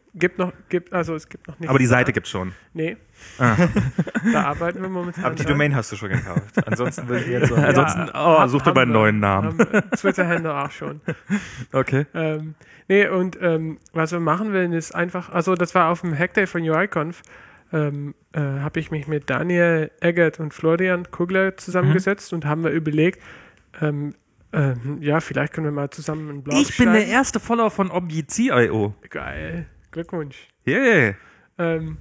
C: gibt noch, gibt, also es gibt noch nicht.
A: Aber die Seite gibt's schon.
C: Nee.
A: Ah.
C: Da arbeiten wir momentan.
B: Aber die
C: dran.
B: Domain hast du schon gekauft. Ansonsten würde ich jetzt sagen,
C: Ja,
A: Ansonsten, oh,
C: hab-
A: such dir
C: haben
A: mal einen
C: wir-
A: neuen Namen.
C: haben wir. Twitter-Handle auch schon.
A: Okay.
C: Ähm, nee, und ähm, was wir machen wollen, ist einfach, also das war auf dem Hackday von UIConf, ähm, äh, habe ich mich mit Daniel Eggert und Florian Kugler zusammengesetzt und haben wir überlegt, ähm, ähm, ja, vielleicht können wir mal zusammen einen Blog
A: Ich bin
C: schreiben.
A: der erste Follower von Object punkt i o.
C: Geil, Glückwunsch.
A: Yeah.
C: Ähm,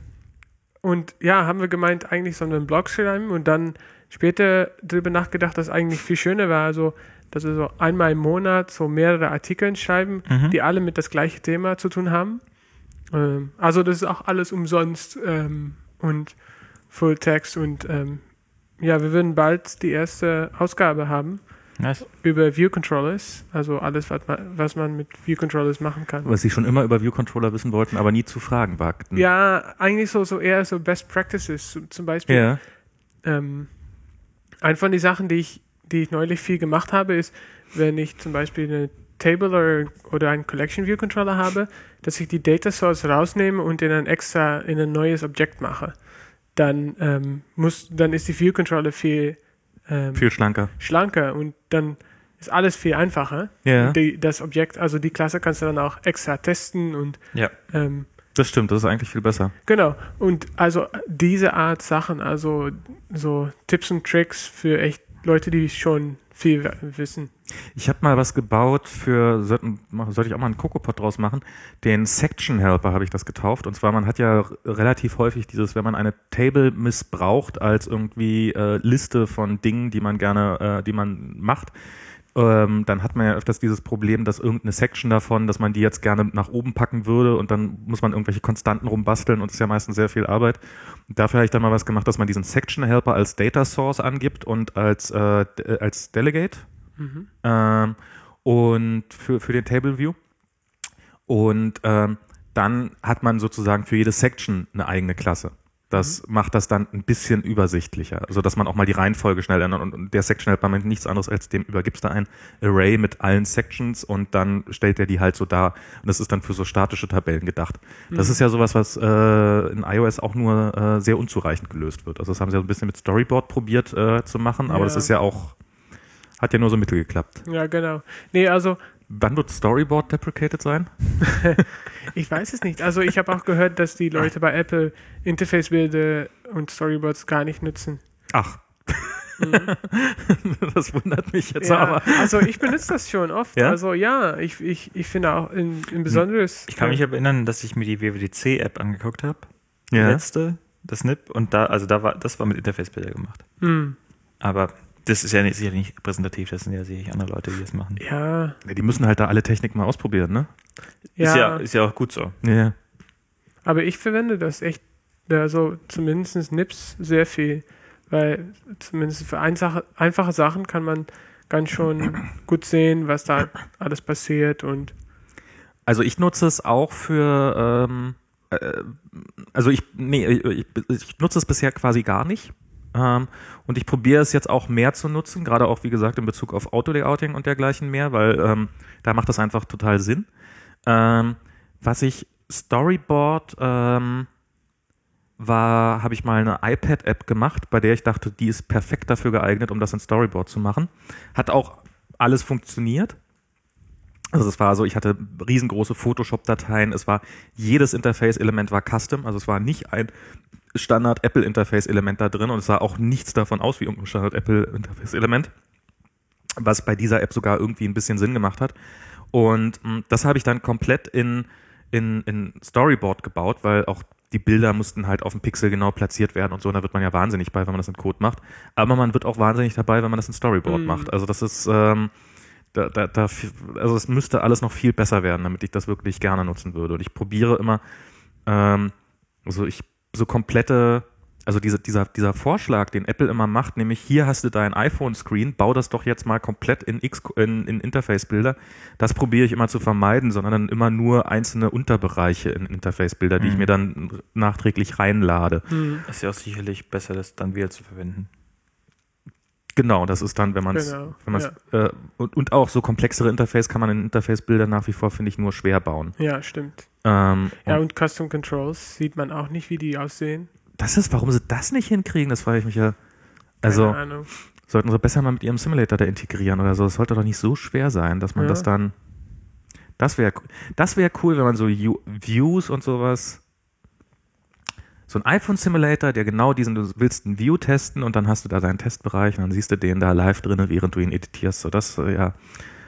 C: und ja, haben wir gemeint, eigentlich sollen wir einen Blog schreiben und dann später darüber nachgedacht, dass eigentlich viel schöner war, also dass wir so einmal im Monat so mehrere Artikel schreiben,
B: Mhm.
C: die alle mit das gleiche Thema zu tun haben. Ähm, also das ist auch alles umsonst ähm, und Fulltext und ähm, ja, wir würden bald die erste Ausgabe haben
B: nice.
C: über View Controllers, also alles, was man, was man mit View Controllers machen kann.
A: Was sie schon immer über View-Controller wissen wollten, aber nie zu fragen wagten.
C: Ja, eigentlich so, so eher so Best Practices. Zum- Zum Beispiel,
A: Ja.
C: ähm, eine von den Sachen, die ich, die ich neulich viel gemacht habe, ist, wenn ich zum Beispiel eine Table oder, oder einen Collection View Controller habe, dass ich die Data Source rausnehme und in ein extra, in ein neues Objekt mache. Dann, ähm, muss, dann ist die View Controller viel, ähm,
A: Viel schlanker.
C: schlanker und dann ist alles viel einfacher.
A: Ja.
C: Die, das Objekt, also die Klasse kannst du dann auch extra testen und
B: Ja.
C: ähm,
A: Das stimmt, das ist eigentlich viel besser.
C: genau. Und also diese Art Sachen, also so Tipps und Tricks für echt Leute, die schon viel w- wissen.
A: Ich habe mal was gebaut für, sollten- sollte ich auch mal einen CocoaPod draus machen, den Section Helper habe ich das getauft. Und zwar, man hat ja r- relativ häufig dieses, wenn man eine Table missbraucht als irgendwie äh, Liste von Dingen, die man gerne, äh, die man macht, ähm, dann hat man ja öfters dieses Problem, dass irgendeine Section davon, dass man die jetzt gerne nach oben packen würde und dann muss man irgendwelche Konstanten rumbasteln und das ist ja meistens sehr viel Arbeit. Und dafür habe ich dann mal was gemacht, dass man diesen Section Helper als Data Source angibt und als, äh, d- als Delegate. Ähm, und für, für den Table View. Und ähm, dann hat man sozusagen für jede Section eine eigene Klasse. Das macht das dann ein bisschen übersichtlicher, also dass man auch mal die Reihenfolge schnell ändert. Und, und der Section Helper meint nichts anderes als dem übergibst du ein Array mit allen Sections und dann stellt er die halt so dar. Und das ist dann für so statische Tabellen gedacht. Das ist ja sowas, was äh, in iOS auch nur äh, sehr unzureichend gelöst wird. Also das haben sie ja ein bisschen mit Storyboard probiert äh, zu machen, aber
C: Ja.
A: das ist ja auch, hat ja nur so mittel geklappt.
C: Ja, genau. Nee, also
A: Wann wird Storyboard deprecated sein?
C: ich weiß es nicht. Also ich habe auch gehört, dass die Leute bei Apple Interface-Bilder und Storyboards gar nicht nutzen.
A: Ach. Das wundert mich jetzt
C: Ja,
A: aber.
C: also ich benutze das schon oft.
A: Ja?
C: Also ja, ich, ich, ich finde auch in, in besonderes.
B: Ich kann mich erinnern, dass ich mir die W W D C-App angeguckt habe. Die
A: Ja.
B: letzte, das N I P. Und da, also da war, das war mit Interface-Bilder gemacht.
C: Hm,
B: Aber das ist ja nicht, sicher nicht repräsentativ, das sind ja sicherlich andere Leute, die das machen.
C: ja,
A: Ja, die müssen halt da alle Techniken mal ausprobieren, ne?
C: ja.
B: Ist ja, ist ja auch gut so.
A: Ja.
C: Aber ich verwende das echt, also zumindest Nips sehr viel, weil zumindest für einfache, einfache Sachen kann man ganz schon gut sehen, was da alles passiert und
A: Also ich nutze es auch für, ähm, äh, also ich, nee, ich, ich nutze es bisher quasi gar nicht. Ähm, und ich probiere es jetzt auch mehr zu nutzen, gerade auch, wie gesagt, in Bezug auf Autolayouting und dergleichen mehr, weil ähm, da macht das einfach total Sinn. Ähm, was ich Storyboard ähm, war, habe ich mal eine iPad-App gemacht, bei der ich dachte, die ist perfekt dafür geeignet, um das in Storyboard zu machen. Hat auch alles funktioniert. Also es war so, ich hatte riesengroße Photoshop-Dateien, es war, jedes Interface-Element war custom, also es war nicht ein Standard-Apple-Interface-Element da drin und es sah auch nichts davon aus wie ein Standard-Apple-Interface-Element, was bei dieser App sogar irgendwie ein bisschen Sinn gemacht hat. Und mh, das habe ich dann komplett in, in, in Storyboard gebaut, weil auch die Bilder mussten halt auf dem Pixel genau platziert werden und so, und da wird man ja wahnsinnig bei, wenn man das in Code macht. Aber man wird auch wahnsinnig dabei, wenn man das in Storyboard
C: Mhm.
A: macht. Also das ist, ähm, da, da, da, also es müsste alles noch viel besser werden, damit ich das wirklich gerne nutzen würde. Und ich probiere immer, ähm, also ich so komplette, also diese, dieser, dieser Vorschlag, den Apple immer macht, nämlich hier hast du dein iPhone-Screen, bau das doch jetzt mal komplett in, X, in, in Interface-Bilder. Das probiere ich immer zu vermeiden, sondern dann immer nur einzelne Unterbereiche in Interface-Bilder, die ich
B: Mhm.
A: mir dann nachträglich reinlade.
C: hm,
B: Ist ja auch sicherlich besser, das dann wieder zu verwenden.
A: Genau, das ist dann, wenn man es,
C: Genau,
A: wenn man's, äh, und, und auch so komplexere Interface kann man in Interface-Bilder nach wie vor, finde ich, nur schwer bauen.
C: Ja, stimmt.
A: Ähm,
C: Ja,
A: und
C: und Custom Controls sieht man auch nicht, wie die aussehen.
A: das ist, warum sie das nicht hinkriegen, das frage ich mich ja. Also,
C: Keine Ahnung.
A: sollten sie besser mal mit ihrem Simulator da integrieren oder so. Das sollte doch nicht so schwer sein, dass man
C: Ja.
A: das dann, das wäre, das wäre cool, wenn man so U- Views und sowas, so ein iPhone-Simulator, der genau diesen, du willst einen View testen und dann hast du da deinen Testbereich und dann siehst du den da live drin, während du ihn editierst. So, das, äh, ja,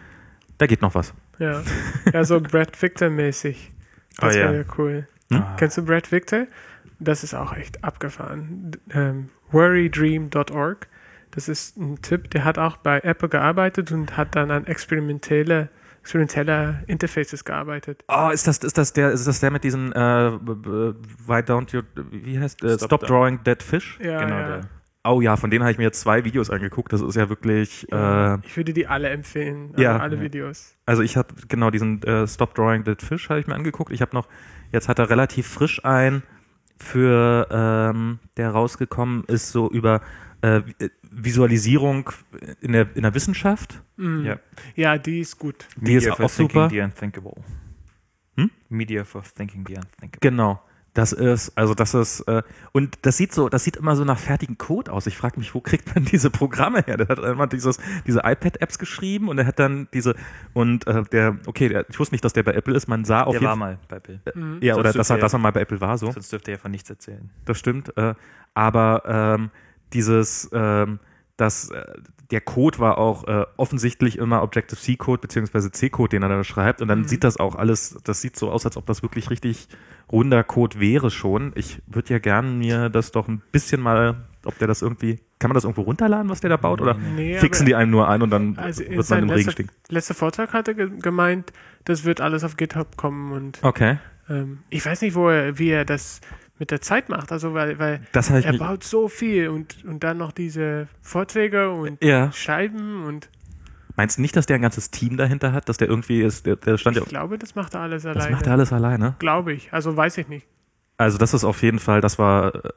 A: da geht noch was.
C: Ja, ja so Brad Victor-mäßig. Das
B: Oh, ja.
C: wäre ja cool.
A: Hm?
C: Kennst du Brad Victor? Das ist auch echt abgefahren. D- Ähm, worrydream Punkt org. Das ist ein Typ, der hat auch bei Apple gearbeitet und hat dann an experimentelle, experimenteller Interfaces gearbeitet.
A: Oh, ist das, ist das der, ist das der mit diesem, äh, b- b- why don't you, wie heißt, äh,
B: Stop
A: Stop
B: Down.
A: Drawing Dead Fish?
C: Ja,
B: Genau,
C: ja.
B: der.
A: Oh ja, von denen habe ich mir jetzt zwei Videos angeguckt. Das ist ja wirklich, äh,
C: Ich würde die alle empfehlen, also
A: Ja.
C: alle
B: Ja.
C: Videos.
A: also ich habe genau diesen äh, Stop Drawing Dead Fish habe ich mir angeguckt. Ich habe noch, jetzt hat er relativ frisch ein für, ähm, der rausgekommen ist, so über äh, Visualisierung in der, in der Wissenschaft.
C: Mhm.
B: Ja.
C: Ja, die ist gut.
A: Die ist
B: for
A: auch
B: thinking
A: super.
B: the unthinkable.
A: Hm?
B: Media for thinking the unthinkable.
A: Genau. Das ist, also das ist, äh, und das sieht so, das sieht immer so nach fertigen Code aus. Ich frage mich, wo kriegt man diese Programme her? Der hat immer dieses, diese iPad-Apps geschrieben und er hat dann diese, und äh, der, okay, der, ich wusste nicht, dass der bei Apple ist, man sah auf
B: Der
A: jeden
B: war
A: Fall.
B: mal bei Bill.
C: Mhm.
A: Ja,
B: Sonst
A: oder dass
B: dürfte
A: er,
B: er-
A: dass er mal bei Apple war, so.
B: Sonst dürfte er von nichts erzählen.
A: Das stimmt. Äh, aber ähm, dieses, ähm, das, äh, der Code war auch äh, offensichtlich immer Objective-C-Code beziehungsweise C-Code, den er da schreibt. Und dann
C: Mhm.
A: sieht das auch alles, das sieht so aus, als ob das wirklich richtig runder Code wäre schon. Ich würde ja gern mir das doch ein bisschen mal, ob der das irgendwie, kann man das irgendwo runterladen, was der da baut? Oder
C: Nee,
A: fixen
C: aber-
A: die einem nur ein und dann
C: Also in
A: wird man
C: seinem
A: im Regen
C: letzter,
A: stehen?
C: letzter Vortrag hat er ge gemeint, das wird alles auf GitHub kommen und
A: Okay.
C: ähm, ich weiß nicht, wo er, wie er das mit der Zeit macht, also weil, weil
A: Das habe ich
C: er
A: mir,
C: baut so viel und, und dann noch diese Vorträge und
A: ja.
C: Scheiben und
A: Meinst du nicht, dass der ein ganzes Team dahinter hat, dass der irgendwie ist, der, der stand ja,
C: ich glaube, das macht er alles
A: das
C: alleine.
A: macht er alles alleine?
C: Glaube ich, also weiß ich nicht.
A: Also das ist auf jeden Fall, das war, äh,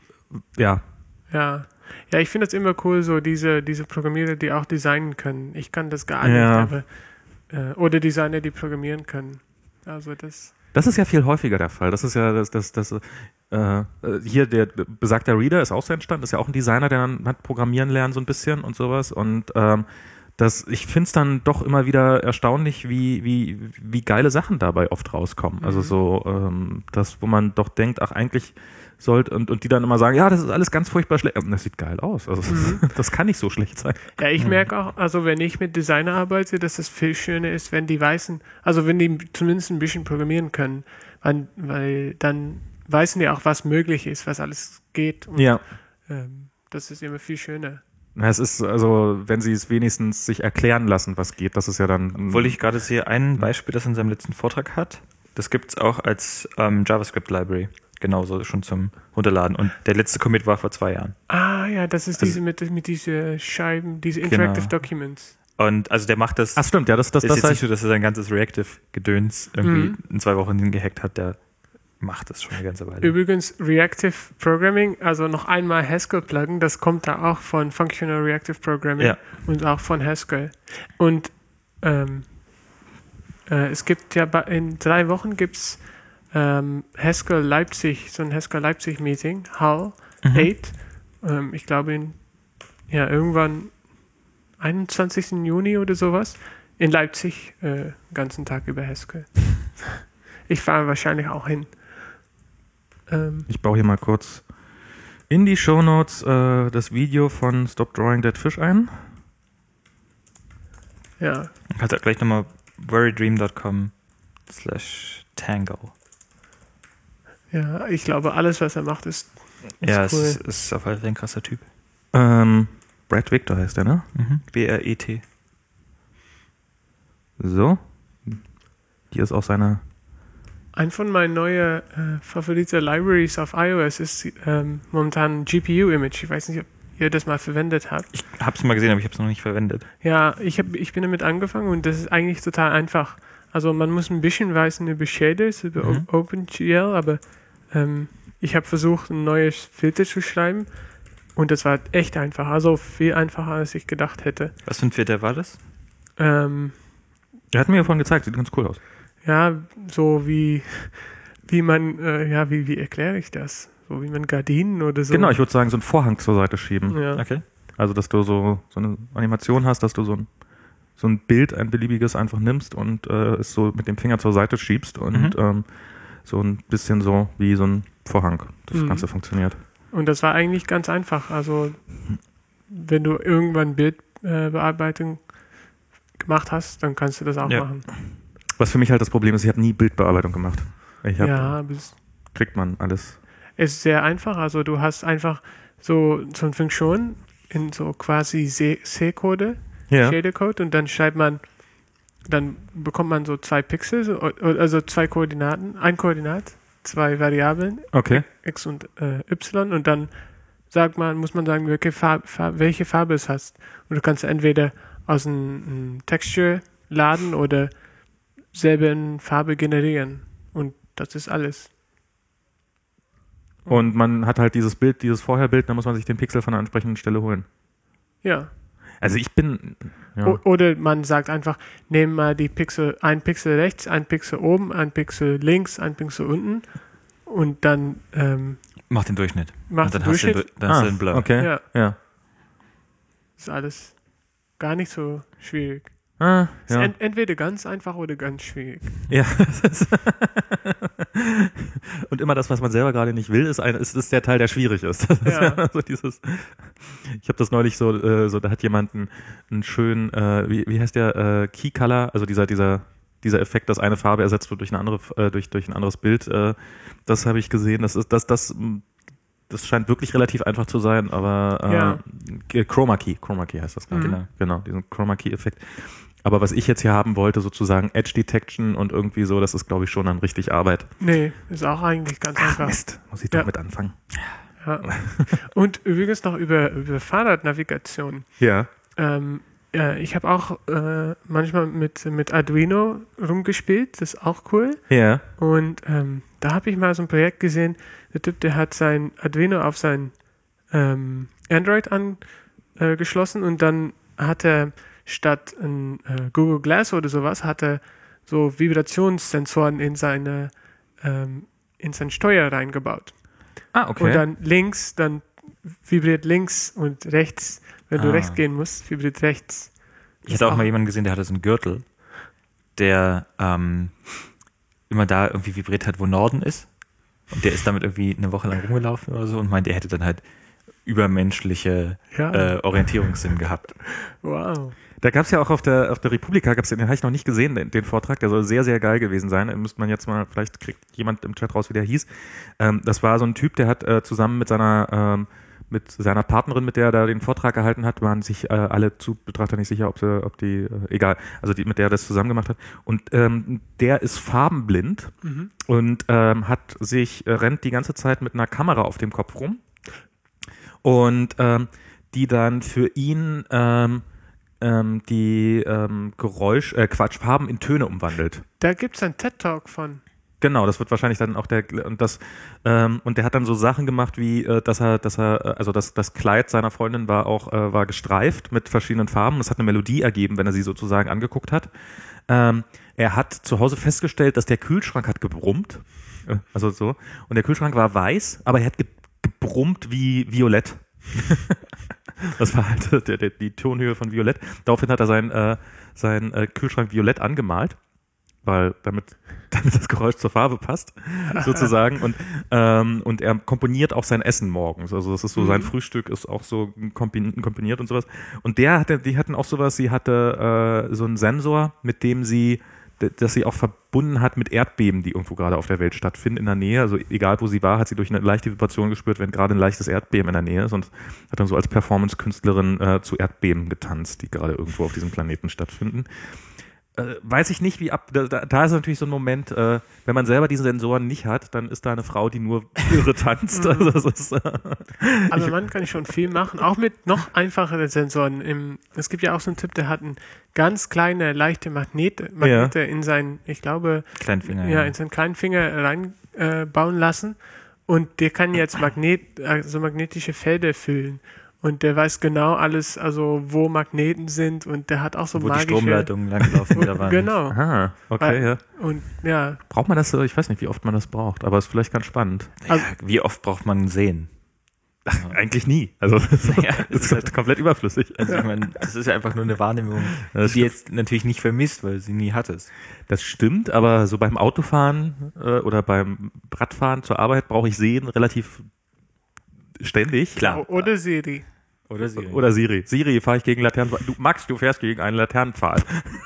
A: ja,
C: Ja, ja, ich finde es immer cool, so diese, diese Programmierer, die auch designen können. Ich kann das gar
A: Ja.
C: nicht, aber äh, oder Designer, die programmieren können. Also das.
A: das ist ja viel häufiger der Fall. Das ist ja, das, das, das, äh, hier der besagter Reader ist auch so entstanden, ist ja auch ein Designer, der dann hat programmieren lernen so ein bisschen und sowas und ähm, das, ich finde es dann doch immer wieder erstaunlich, wie, wie, wie geile Sachen dabei oft rauskommen. Also
C: Mhm.
A: so, ähm, das, wo man doch denkt, ach eigentlich sollte, und, und die dann immer sagen, ja, das ist alles ganz furchtbar schlecht. Und das sieht geil aus. Also
C: Mhm.
A: das kann nicht so schlecht sein.
C: Ja, ich merke auch, also wenn ich mit Designer arbeite, dass es viel schöner ist, wenn die weißen, also wenn die zumindest ein bisschen programmieren können, weil, weil dann wissen die auch, was möglich ist, was alles geht. Und,
A: Ja.
C: ähm, das ist immer viel schöner.
A: Na, es ist, also, wenn sie es wenigstens sich erklären lassen, was geht, das ist ja dann.
B: Obwohl ich gerade sehe, ein Beispiel, das er in seinem letzten Vortrag hat, das gibt es auch als ähm, JavaScript-Library. Genauso schon zum Runterladen. Und der letzte Commit war vor zwei Jahren.
C: Ah ja, das ist diese mit, mit diese Scheiben, diese Interactive
B: Genau.
C: Documents.
B: Und also der macht das.
A: Ach stimmt, ja, das, das,
B: ist
A: das,
B: jetzt
A: das
B: nicht so, dass er sein ganzes Reactive-Gedöns irgendwie
C: Mhm.
B: in zwei Wochen hingehackt hat. Der macht das schon eine ganze Weile.
C: Übrigens, Reactive Programming, also noch einmal Haskell pluggen, das kommt da auch von Functional Reactive Programming
B: Ja.
C: und auch von Haskell. Und ähm, äh, es gibt ja bei, in drei Wochen gibt es ähm, Haskell Leipzig, so ein Haskell Leipzig Meeting, Hall
B: Mhm.
C: acht. Ähm, ich glaube in ja irgendwann einundzwanzigsten Juni oder sowas in Leipzig, äh, den ganzen Tag über Haskell. Ich fahre wahrscheinlich auch hin. Ähm,
A: Ich baue hier mal kurz in die Shownotes äh, das Video von Stop Drawing Dead Fish ein.
C: ja,
B: Kannst du gleich nochmal worrydream Punkt com slash tango.
C: ja, ich glaube, alles, was er macht, ist, ist
B: Ja,
C: cool.
B: es ist, ist auf jeden Fall ein krasser Typ.
A: Ähm, Brad Victor heißt der, ne?
B: Mhm. B R E T.
A: So. Hier ist auch seine.
C: Ein von meinen neuen äh, favoriten Libraries auf iOS ist ähm, momentan G P U-Image. Ich weiß nicht, ob ihr das mal verwendet habt.
B: Ich hab's mal gesehen, aber ich hab's noch nicht verwendet.
C: Ja, ich, hab, ich bin damit angefangen und das ist eigentlich total einfach. Also man muss ein bisschen wissen über Shaders, über
B: Mhm.
C: OpenGL, aber ähm, ich habe versucht, ein neues Filter zu schreiben Und das war echt einfach, also viel einfacher, als ich gedacht hätte.
B: Was für ein Filter war das?
C: Ähm,
A: Er hat mir davon gezeigt, sieht ganz cool aus.
C: ja, so wie, wie man, äh, ja, wie, wie erkläre ich das? So wie man Gardinen oder so.
A: Genau, ich würde sagen, so einen Vorhang zur Seite schieben.
C: Ja.
B: Okay.
A: Also, dass du so, so eine Animation hast, dass du so ein, so ein Bild, ein beliebiges einfach nimmst und äh, es so mit dem Finger zur Seite schiebst und
B: Mhm.
A: ähm, so ein bisschen so wie so ein Vorhang das
C: Mhm.
A: Ganze funktioniert.
C: Und das war eigentlich ganz einfach. Also, wenn du irgendwann Bildbearbeitung gemacht hast, dann kannst du das auch
B: Ja.
C: machen.
A: Was für mich halt das Problem ist, ich habe nie Bildbearbeitung gemacht. Ich hab,
C: Ja, aber es
A: kriegt man alles.
C: ist sehr einfach. Also, du hast einfach so, so eine Funktion in so quasi C- C-Code,
A: Ja.
C: Shader-Code, und dann schreibt man, dann bekommt man so zwei Pixel, o- o- also zwei Koordinaten, ein Koordinat, zwei Variablen,
A: Okay.
C: X und äh, Y, und dann sagt man, muss man sagen, welche Farbe, Farbe, welche Farbe es hast. Und du kannst entweder aus einem, einem Texture laden oder selber eine Farbe generieren. Und das ist alles.
A: Und man hat halt dieses Bild, dieses Vorherbild, dann muss man sich den Pixel von der entsprechenden Stelle holen.
C: Ja.
A: Also ich bin. Ja.
C: O- Oder man sagt einfach, nehmen mal die Pixel, ein Pixel rechts, ein Pixel oben, ein Pixel links, ein Pixel unten, und dann ähm,
B: Mach den Durchschnitt.
C: macht
B: Und dann
C: den
B: hast du den,
C: Durchschnitt.
B: Bl- dann hast du
A: Ah,
B: den Blur.
A: okay.
C: Ja,
A: Ja.
C: ist alles gar nicht so schwierig.
A: Ah,
C: Ist
A: ja.
C: ent entweder ganz einfach oder ganz schwierig.
A: Ja. Und immer das, was man selber gerade nicht will, ist, ein, ist, ist der Teil, der schwierig ist. Das ist
C: Ja.
A: ja so dieses, ich habe das neulich so, äh, so, da hat jemand einen, einen schönen, äh, wie, wie heißt der, äh, Key Color, also dieser, dieser, dieser Effekt, dass eine Farbe ersetzt wird durch eine andere, äh, durch, durch ein anderes Bild, äh, das habe ich gesehen. Das ist, das, das, das scheint wirklich relativ einfach zu sein, aber äh, Chroma Key, Chroma Key heißt das, glaube ich.
C: Mhm.
A: Genau, diesen Chroma Key Effekt. Aber was ich jetzt hier haben wollte, sozusagen Edge Detection und irgendwie so, das ist, glaube ich, schon dann richtig Arbeit.
C: Nee, ist auch eigentlich ganz einfach.
A: Mist, muss ich
C: Ja.
A: doch mit anfangen.
C: Ja. Und übrigens noch über, über Fahrradnavigation.
A: Ja.
C: Ähm, ja, ich habe auch äh, manchmal mit, mit Arduino rumgespielt, das ist auch cool.
A: Ja.
C: Und ähm, da habe ich mal so ein Projekt gesehen, der Typ, der hat sein Arduino auf sein ähm, Android angeschlossen, und dann hat er statt ein äh, Google Glass oder sowas, hat er so Vibrationssensoren in seine ähm, in sein Steuer reingebaut.
A: Ah, okay.
C: Und dann links, dann vibriert links, und rechts, wenn du
B: Ah.
C: rechts gehen musst, vibriert rechts.
B: Ich hatte auch mal jemanden gesehen, der hatte so einen Gürtel, der ähm, immer da irgendwie vibriert hat, wo Norden ist. Und der ist damit irgendwie eine Woche lang rumgelaufen oder so und meinte, er hätte dann halt übermenschliche
C: Ja,
B: äh, Orientierungssinn gehabt.
C: wow.
A: Da gab es ja auch auf der, auf der Republika, gab's den, den habe ich noch nicht gesehen, den, den Vortrag, der soll sehr, sehr geil gewesen sein. Den müsste man jetzt mal, vielleicht kriegt jemand im Chat raus, wie der hieß. Ähm, das war so ein Typ, der hat äh, zusammen mit seiner ähm, mit seiner Partnerin, mit der er da den Vortrag gehalten hat, waren sich äh, alle Zubetrachter nicht sicher, ob sie, ob die, äh, egal, also die, mit der er das zusammen gemacht hat. Und ähm, der ist farbenblind
C: Mhm.
A: und ähm, hat sich, äh, rennt die ganze Zeit mit einer Kamera auf dem Kopf rum und ähm, die dann für ihn ähm, ähm, die ähm, Geräusch, äh, Quatsch, Farben in Töne umwandelt.
C: Da gibt es einen TED-Talk von.
A: Genau, das wird wahrscheinlich dann auch der und das ähm, und der hat dann so Sachen gemacht wie, äh, dass er, dass er, äh, also das das Kleid seiner Freundin war auch äh, war gestreift mit verschiedenen Farben. Das hat eine Melodie ergeben, wenn er sie sozusagen angeguckt hat. Ähm, er hat zu Hause festgestellt, dass der Kühlschrank hat gebrummt, äh, also so, und der Kühlschrank war weiß, aber er hat ge gebrummt wie violett. Das war halt der, der, die Tonhöhe von violett. Daraufhin hat er seinen äh, seinen äh, Kühlschrank violett angemalt, weil damit, damit das Geräusch zur Farbe passt, sozusagen. Und, ähm, und er komponiert auch sein Essen morgens. Also das ist so,
C: Mhm.
A: sein Frühstück ist auch so kompon- komponiert und sowas. Und der hatte, die hatten auch sowas, sie hatte äh, so einen Sensor, mit dem sie, d- dass sie auch verbunden hat mit Erdbeben, die irgendwo gerade auf der Welt stattfinden, in der Nähe. Also egal, wo sie war, hat sie durch eine leichte Vibration gespürt, wenn gerade ein leichtes Erdbeben in der Nähe ist, und hat dann so als Performance-Künstlerin äh, zu Erdbeben getanzt, die gerade irgendwo auf diesem Planeten stattfinden. Äh, weiß ich nicht, wie ab. Da, da da ist natürlich so ein Moment, äh, wenn man selber diese Sensoren nicht hat, dann ist da eine Frau, die nur irre tanzt. Also das ist, äh,
C: Aber man kann schon viel machen, auch mit noch einfacheren Sensoren. Im, es gibt ja auch so einen Typ, der hat einen ganz kleine, leichte Magnete, Magnete in seinen, ich glaube,
B: Kleinfinger.
C: ja, in seinen kleinen Finger reinbauen äh, bauen lassen. und der kann jetzt Magnet, also magnetische Felder fühlen. Und der weiß genau alles, also wo Magneten sind und der hat auch so
B: Wo
C: magische...
B: die Stromleitungen langlaufen in der Wand.
C: Genau.
A: Ah, okay, ja.
C: Und ja,
A: Braucht man das so? Ich weiß nicht, wie oft man das braucht, aber ist vielleicht ganz spannend.
B: Ja, wie oft braucht man sehen?
A: Ach, eigentlich nie. Also das ist,
B: Ja,
A: das ist halt komplett überflüssig.
B: Also ich meine, das ist ja einfach nur eine Wahrnehmung,
A: Das
B: die du jetzt natürlich nicht vermisst, weil du sie nie hattest.
A: Das stimmt, aber so beim Autofahren äh, oder beim Radfahren zur Arbeit brauche ich Sehen relativ ständig.
B: Klar.
C: oder Siri.
B: Oder Siri.
A: Oder Siri. Siri, fahre ich gegen Laternenpfahl. Du, Max, du fährst gegen einen Laternenpfahl.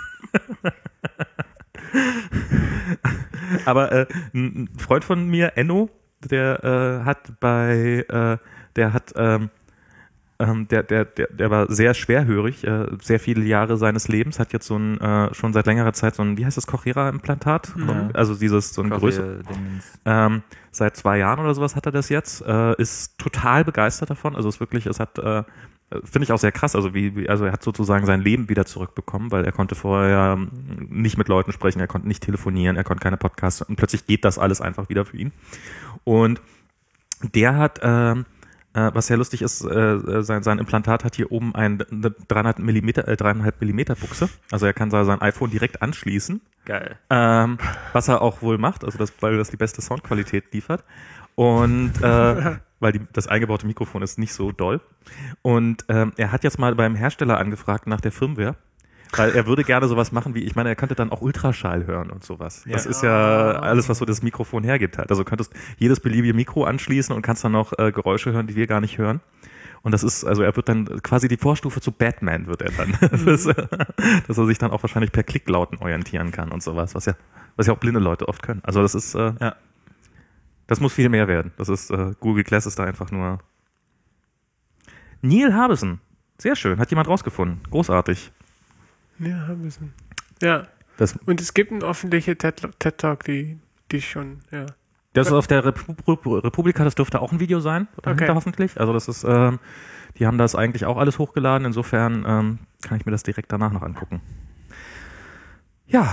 A: Aber äh, ein ein Freund von mir, Enno, der äh, hat bei, äh, der hat, ähm, ähm, der, der, der, der war sehr schwerhörig, äh, sehr viele Jahre seines Lebens, hat jetzt so ein, äh, schon seit längerer Zeit so ein, wie heißt das, Cochlea-Implantat?
B: Ja.
A: Also dieses, so ein größer,
B: Dingens.
A: ähm, seit zwei Jahren oder sowas hat er das jetzt, äh, ist total begeistert davon, also es wirklich, es hat, äh, finde ich auch sehr krass, also wie, wie, also er hat sozusagen sein Leben wieder zurückbekommen, weil er konnte vorher nicht mit Leuten sprechen, er konnte nicht telefonieren, er konnte keine Podcasts und plötzlich geht das alles einfach wieder für ihn. Und der hat, ähm, äh, was sehr lustig ist, äh, sein, sein Implantat hat hier oben ein, eine dreihundert Millimeter, äh, dreieinhalb Millimeter Buchse, also er kann sein iPhone direkt anschließen.
B: Geil.
A: Ähm, was er auch wohl macht, also das, weil das die beste Soundqualität liefert. Und äh, weil die, das eingebaute Mikrofon ist nicht so doll. Und ähm, er hat jetzt mal beim Hersteller angefragt nach der Firmware, weil er würde gerne sowas machen wie, ich meine, er könnte dann auch Ultraschall hören und sowas.
B: Ja.
A: Das ist ja alles, was so das Mikrofon hergibt halt. Also du könntest jedes beliebige Mikro anschließen und kannst dann noch äh, Geräusche hören, die wir gar nicht hören. Und das ist, also er wird dann quasi die Vorstufe zu Batman wird er dann. Das, dass er sich dann auch wahrscheinlich per Klicklauten orientieren kann und sowas, was ja, was ja auch blinde Leute oft können. Also das ist, äh,
B: Ja.
A: das muss viel mehr werden. Das ist, äh, Google Glass ist da einfach nur. Neil Harbison. Sehr schön. Hat jemand rausgefunden. Großartig.
C: Ja, ein bisschen. Ja.
A: Das,
C: Und es gibt eine öffentliche TED-Talk, die, die schon, ja.
A: das ist auf der Repub- Republika, das dürfte auch ein Video sein, dahinter
C: Okay.
A: hoffentlich. Also das ist, ähm, die haben das eigentlich auch alles hochgeladen. Insofern ähm, kann ich mir das direkt danach noch angucken. Ja,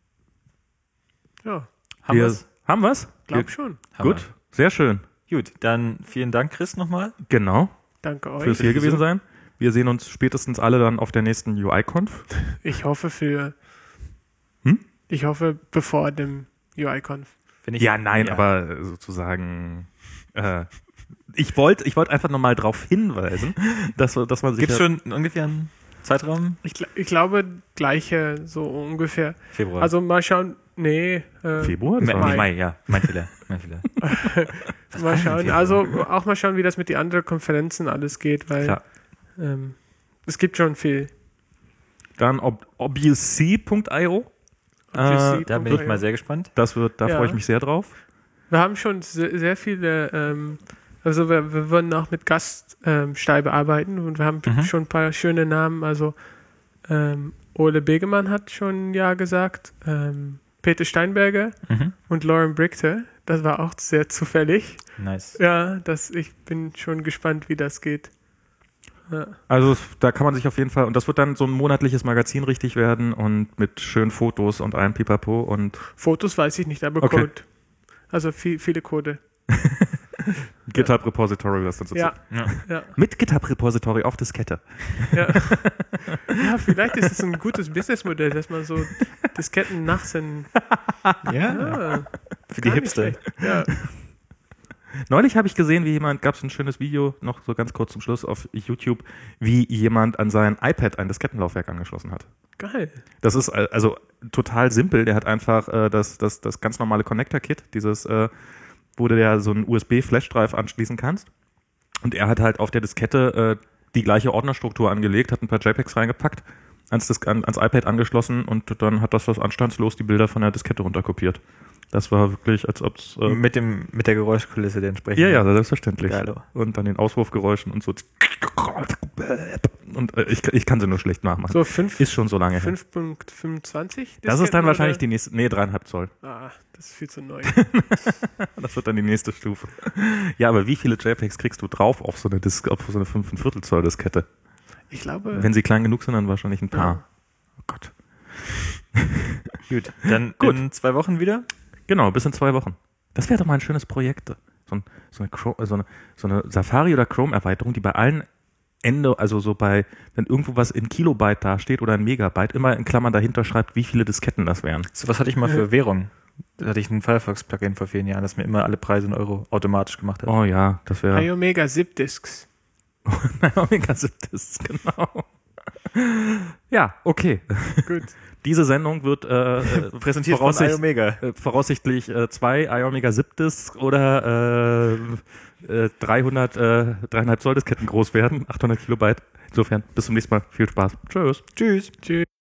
C: Ja,
B: Haben
A: wir
B: wir's?
A: haben wir's.
C: glaub
A: Wir-
C: schon.
B: Haben
A: Gut, sehr schön.
B: wir. Gut, dann vielen Dank, Chris, nochmal.
A: Genau,
C: Danke euch.
A: fürs hier gewesen sein. Wir sehen uns spätestens alle dann auf der nächsten U I-Conf.
C: Ich hoffe für,
A: Hm?
C: ich hoffe bevor dem U I-Conf.
B: Wenn ich,
A: Ja, nein, aber sozusagen, äh, ich wollte ich wollte einfach nochmal darauf hinweisen, dass, dass man sich.
B: Gibt es
A: ja-
B: schon ungefähr einen Zeitraum?
C: Ich, gl- ich glaube, gleiche, so ungefähr.
B: Februar.
C: Also mal schauen, nee, äh,
A: Februar? Das
B: Mai,
A: war
B: Mai. Mai, ja. Mein Fehler. Mein Fehler. Was war
C: mal
B: denn
C: schauen.
B: Februar?
C: Also auch mal schauen, wie das mit den anderen Konferenzen alles geht, weil
A: Klar.
C: ähm, es gibt schon viel.
A: Dann ob, obviously Punkt i o. Äh,
B: Da bin ich mal sehr gespannt.
A: Das wird, da
C: Ja.
A: freue ich mich sehr drauf.
C: Wir haben schon sehr, sehr viele, ähm, also wir, wir wollen auch mit Gaststeine arbeiten und wir haben
B: Mhm.
C: schon ein paar schöne Namen. Also ähm, Ole Begemann hat schon Ja gesagt, ähm, Peter Steinberger
B: Mhm.
C: und Lauren Brichter. Das war auch sehr zufällig.
B: Nice.
C: Ja, das, ich bin schon gespannt, wie das geht. Ja.
A: Also es- da kann man sich auf jeden Fall, und das wird dann so ein monatliches Magazin richtig werden und mit schönen Fotos und allem Pipapo und
C: Fotos weiß ich nicht, aber
A: Okay.
C: Code. Also viel, viele Code.
A: GitHub Repository, das dann so
C: Ja,
B: Ja.
C: ja,
A: mit GitHub Repository auf Diskette.
C: ja. Ja, vielleicht ist es ein gutes Businessmodell, dass man so Disketten nachsenden.
B: ja.
C: Ja,
B: Für die
C: gar nicht
B: Hipster.
C: schlecht. Ja.
A: Neulich habe ich gesehen, wie jemand, gab es ein schönes Video, noch so ganz kurz zum Schluss auf YouTube, wie jemand an sein iPad ein Diskettenlaufwerk angeschlossen hat.
C: Geil.
A: Das ist äh, also total simpel. Der hat einfach äh, das, das, das ganz normale Connector-Kit, dieses, äh, wo du ja so einen U S B-Flash-Drive anschließen kannst. Und er hat halt auf der Diskette äh, die gleiche Ordnerstruktur angelegt, hat ein paar JPEGs reingepackt, ans, Dis- an, ans iPad angeschlossen und dann hat das was anstandslos die Bilder von der Diskette runterkopiert. Das war wirklich, als ob es... Äh,
B: Mit, dem, mit der Geräuschkulisse, der entsprechend.
A: ja, ja, selbstverständlich.
B: Geilo.
A: Und dann den Auswurfgeräuschen und so. Und äh, ich, ich kann sie nur schlecht nachmachen.
C: So fünf-
A: ist schon so lange her.
C: fünf Komma fünfundzwanzig?
A: Das ist dann wahrscheinlich die
C: Disketten,
A: nächste, nee, dreieinhalb Zoll.
C: oder? Ah, das ist viel zu neu.
A: Das wird dann die nächste Stufe. Ja, aber wie viele JPEGs kriegst du drauf auf so eine Dis auf so eine fünf Komma fünf Zoll Diskette?
C: Ich glaube,
A: Wenn sie klein genug sind, dann wahrscheinlich ein paar.
C: Ja.
A: Oh Gott.
B: Gut, dann
A: Gut.
B: in zwei Wochen wieder.
A: Genau, bis in zwei Wochen. Das wäre doch mal ein schönes Projekt. so, ein, so, eine, Chrome, so, eine, so eine Safari- oder Chrome-Erweiterung, die bei allen Ende, also so bei, wenn irgendwo was in Kilobyte dasteht oder in Megabyte, immer in Klammern dahinter schreibt, wie viele Disketten das wären.
B: So was hatte ich mal für Währung. Da hatte ich ein Firefox-Plugin vor vielen Jahren, das mir immer alle Preise in Euro automatisch gemacht hat.
A: Oh ja, das wäre...
C: iOmega Zip-Disks.
A: iOmega Zip-Disks, genau. Ja, okay.
C: Gut.
A: Diese Sendung wird äh,
B: Präsentiert von
A: voraussicht-
B: iOmega.
A: äh, voraussichtlich äh, zwei iOmega Zip-Disks oder äh, äh, dreihundert, äh, dreieinhalb Zoll Disketten groß werden, achthundert Kilobyte. Insofern, bis zum nächsten Mal. Viel Spaß. Tschüss.
B: Tschüss.
C: Tschüss.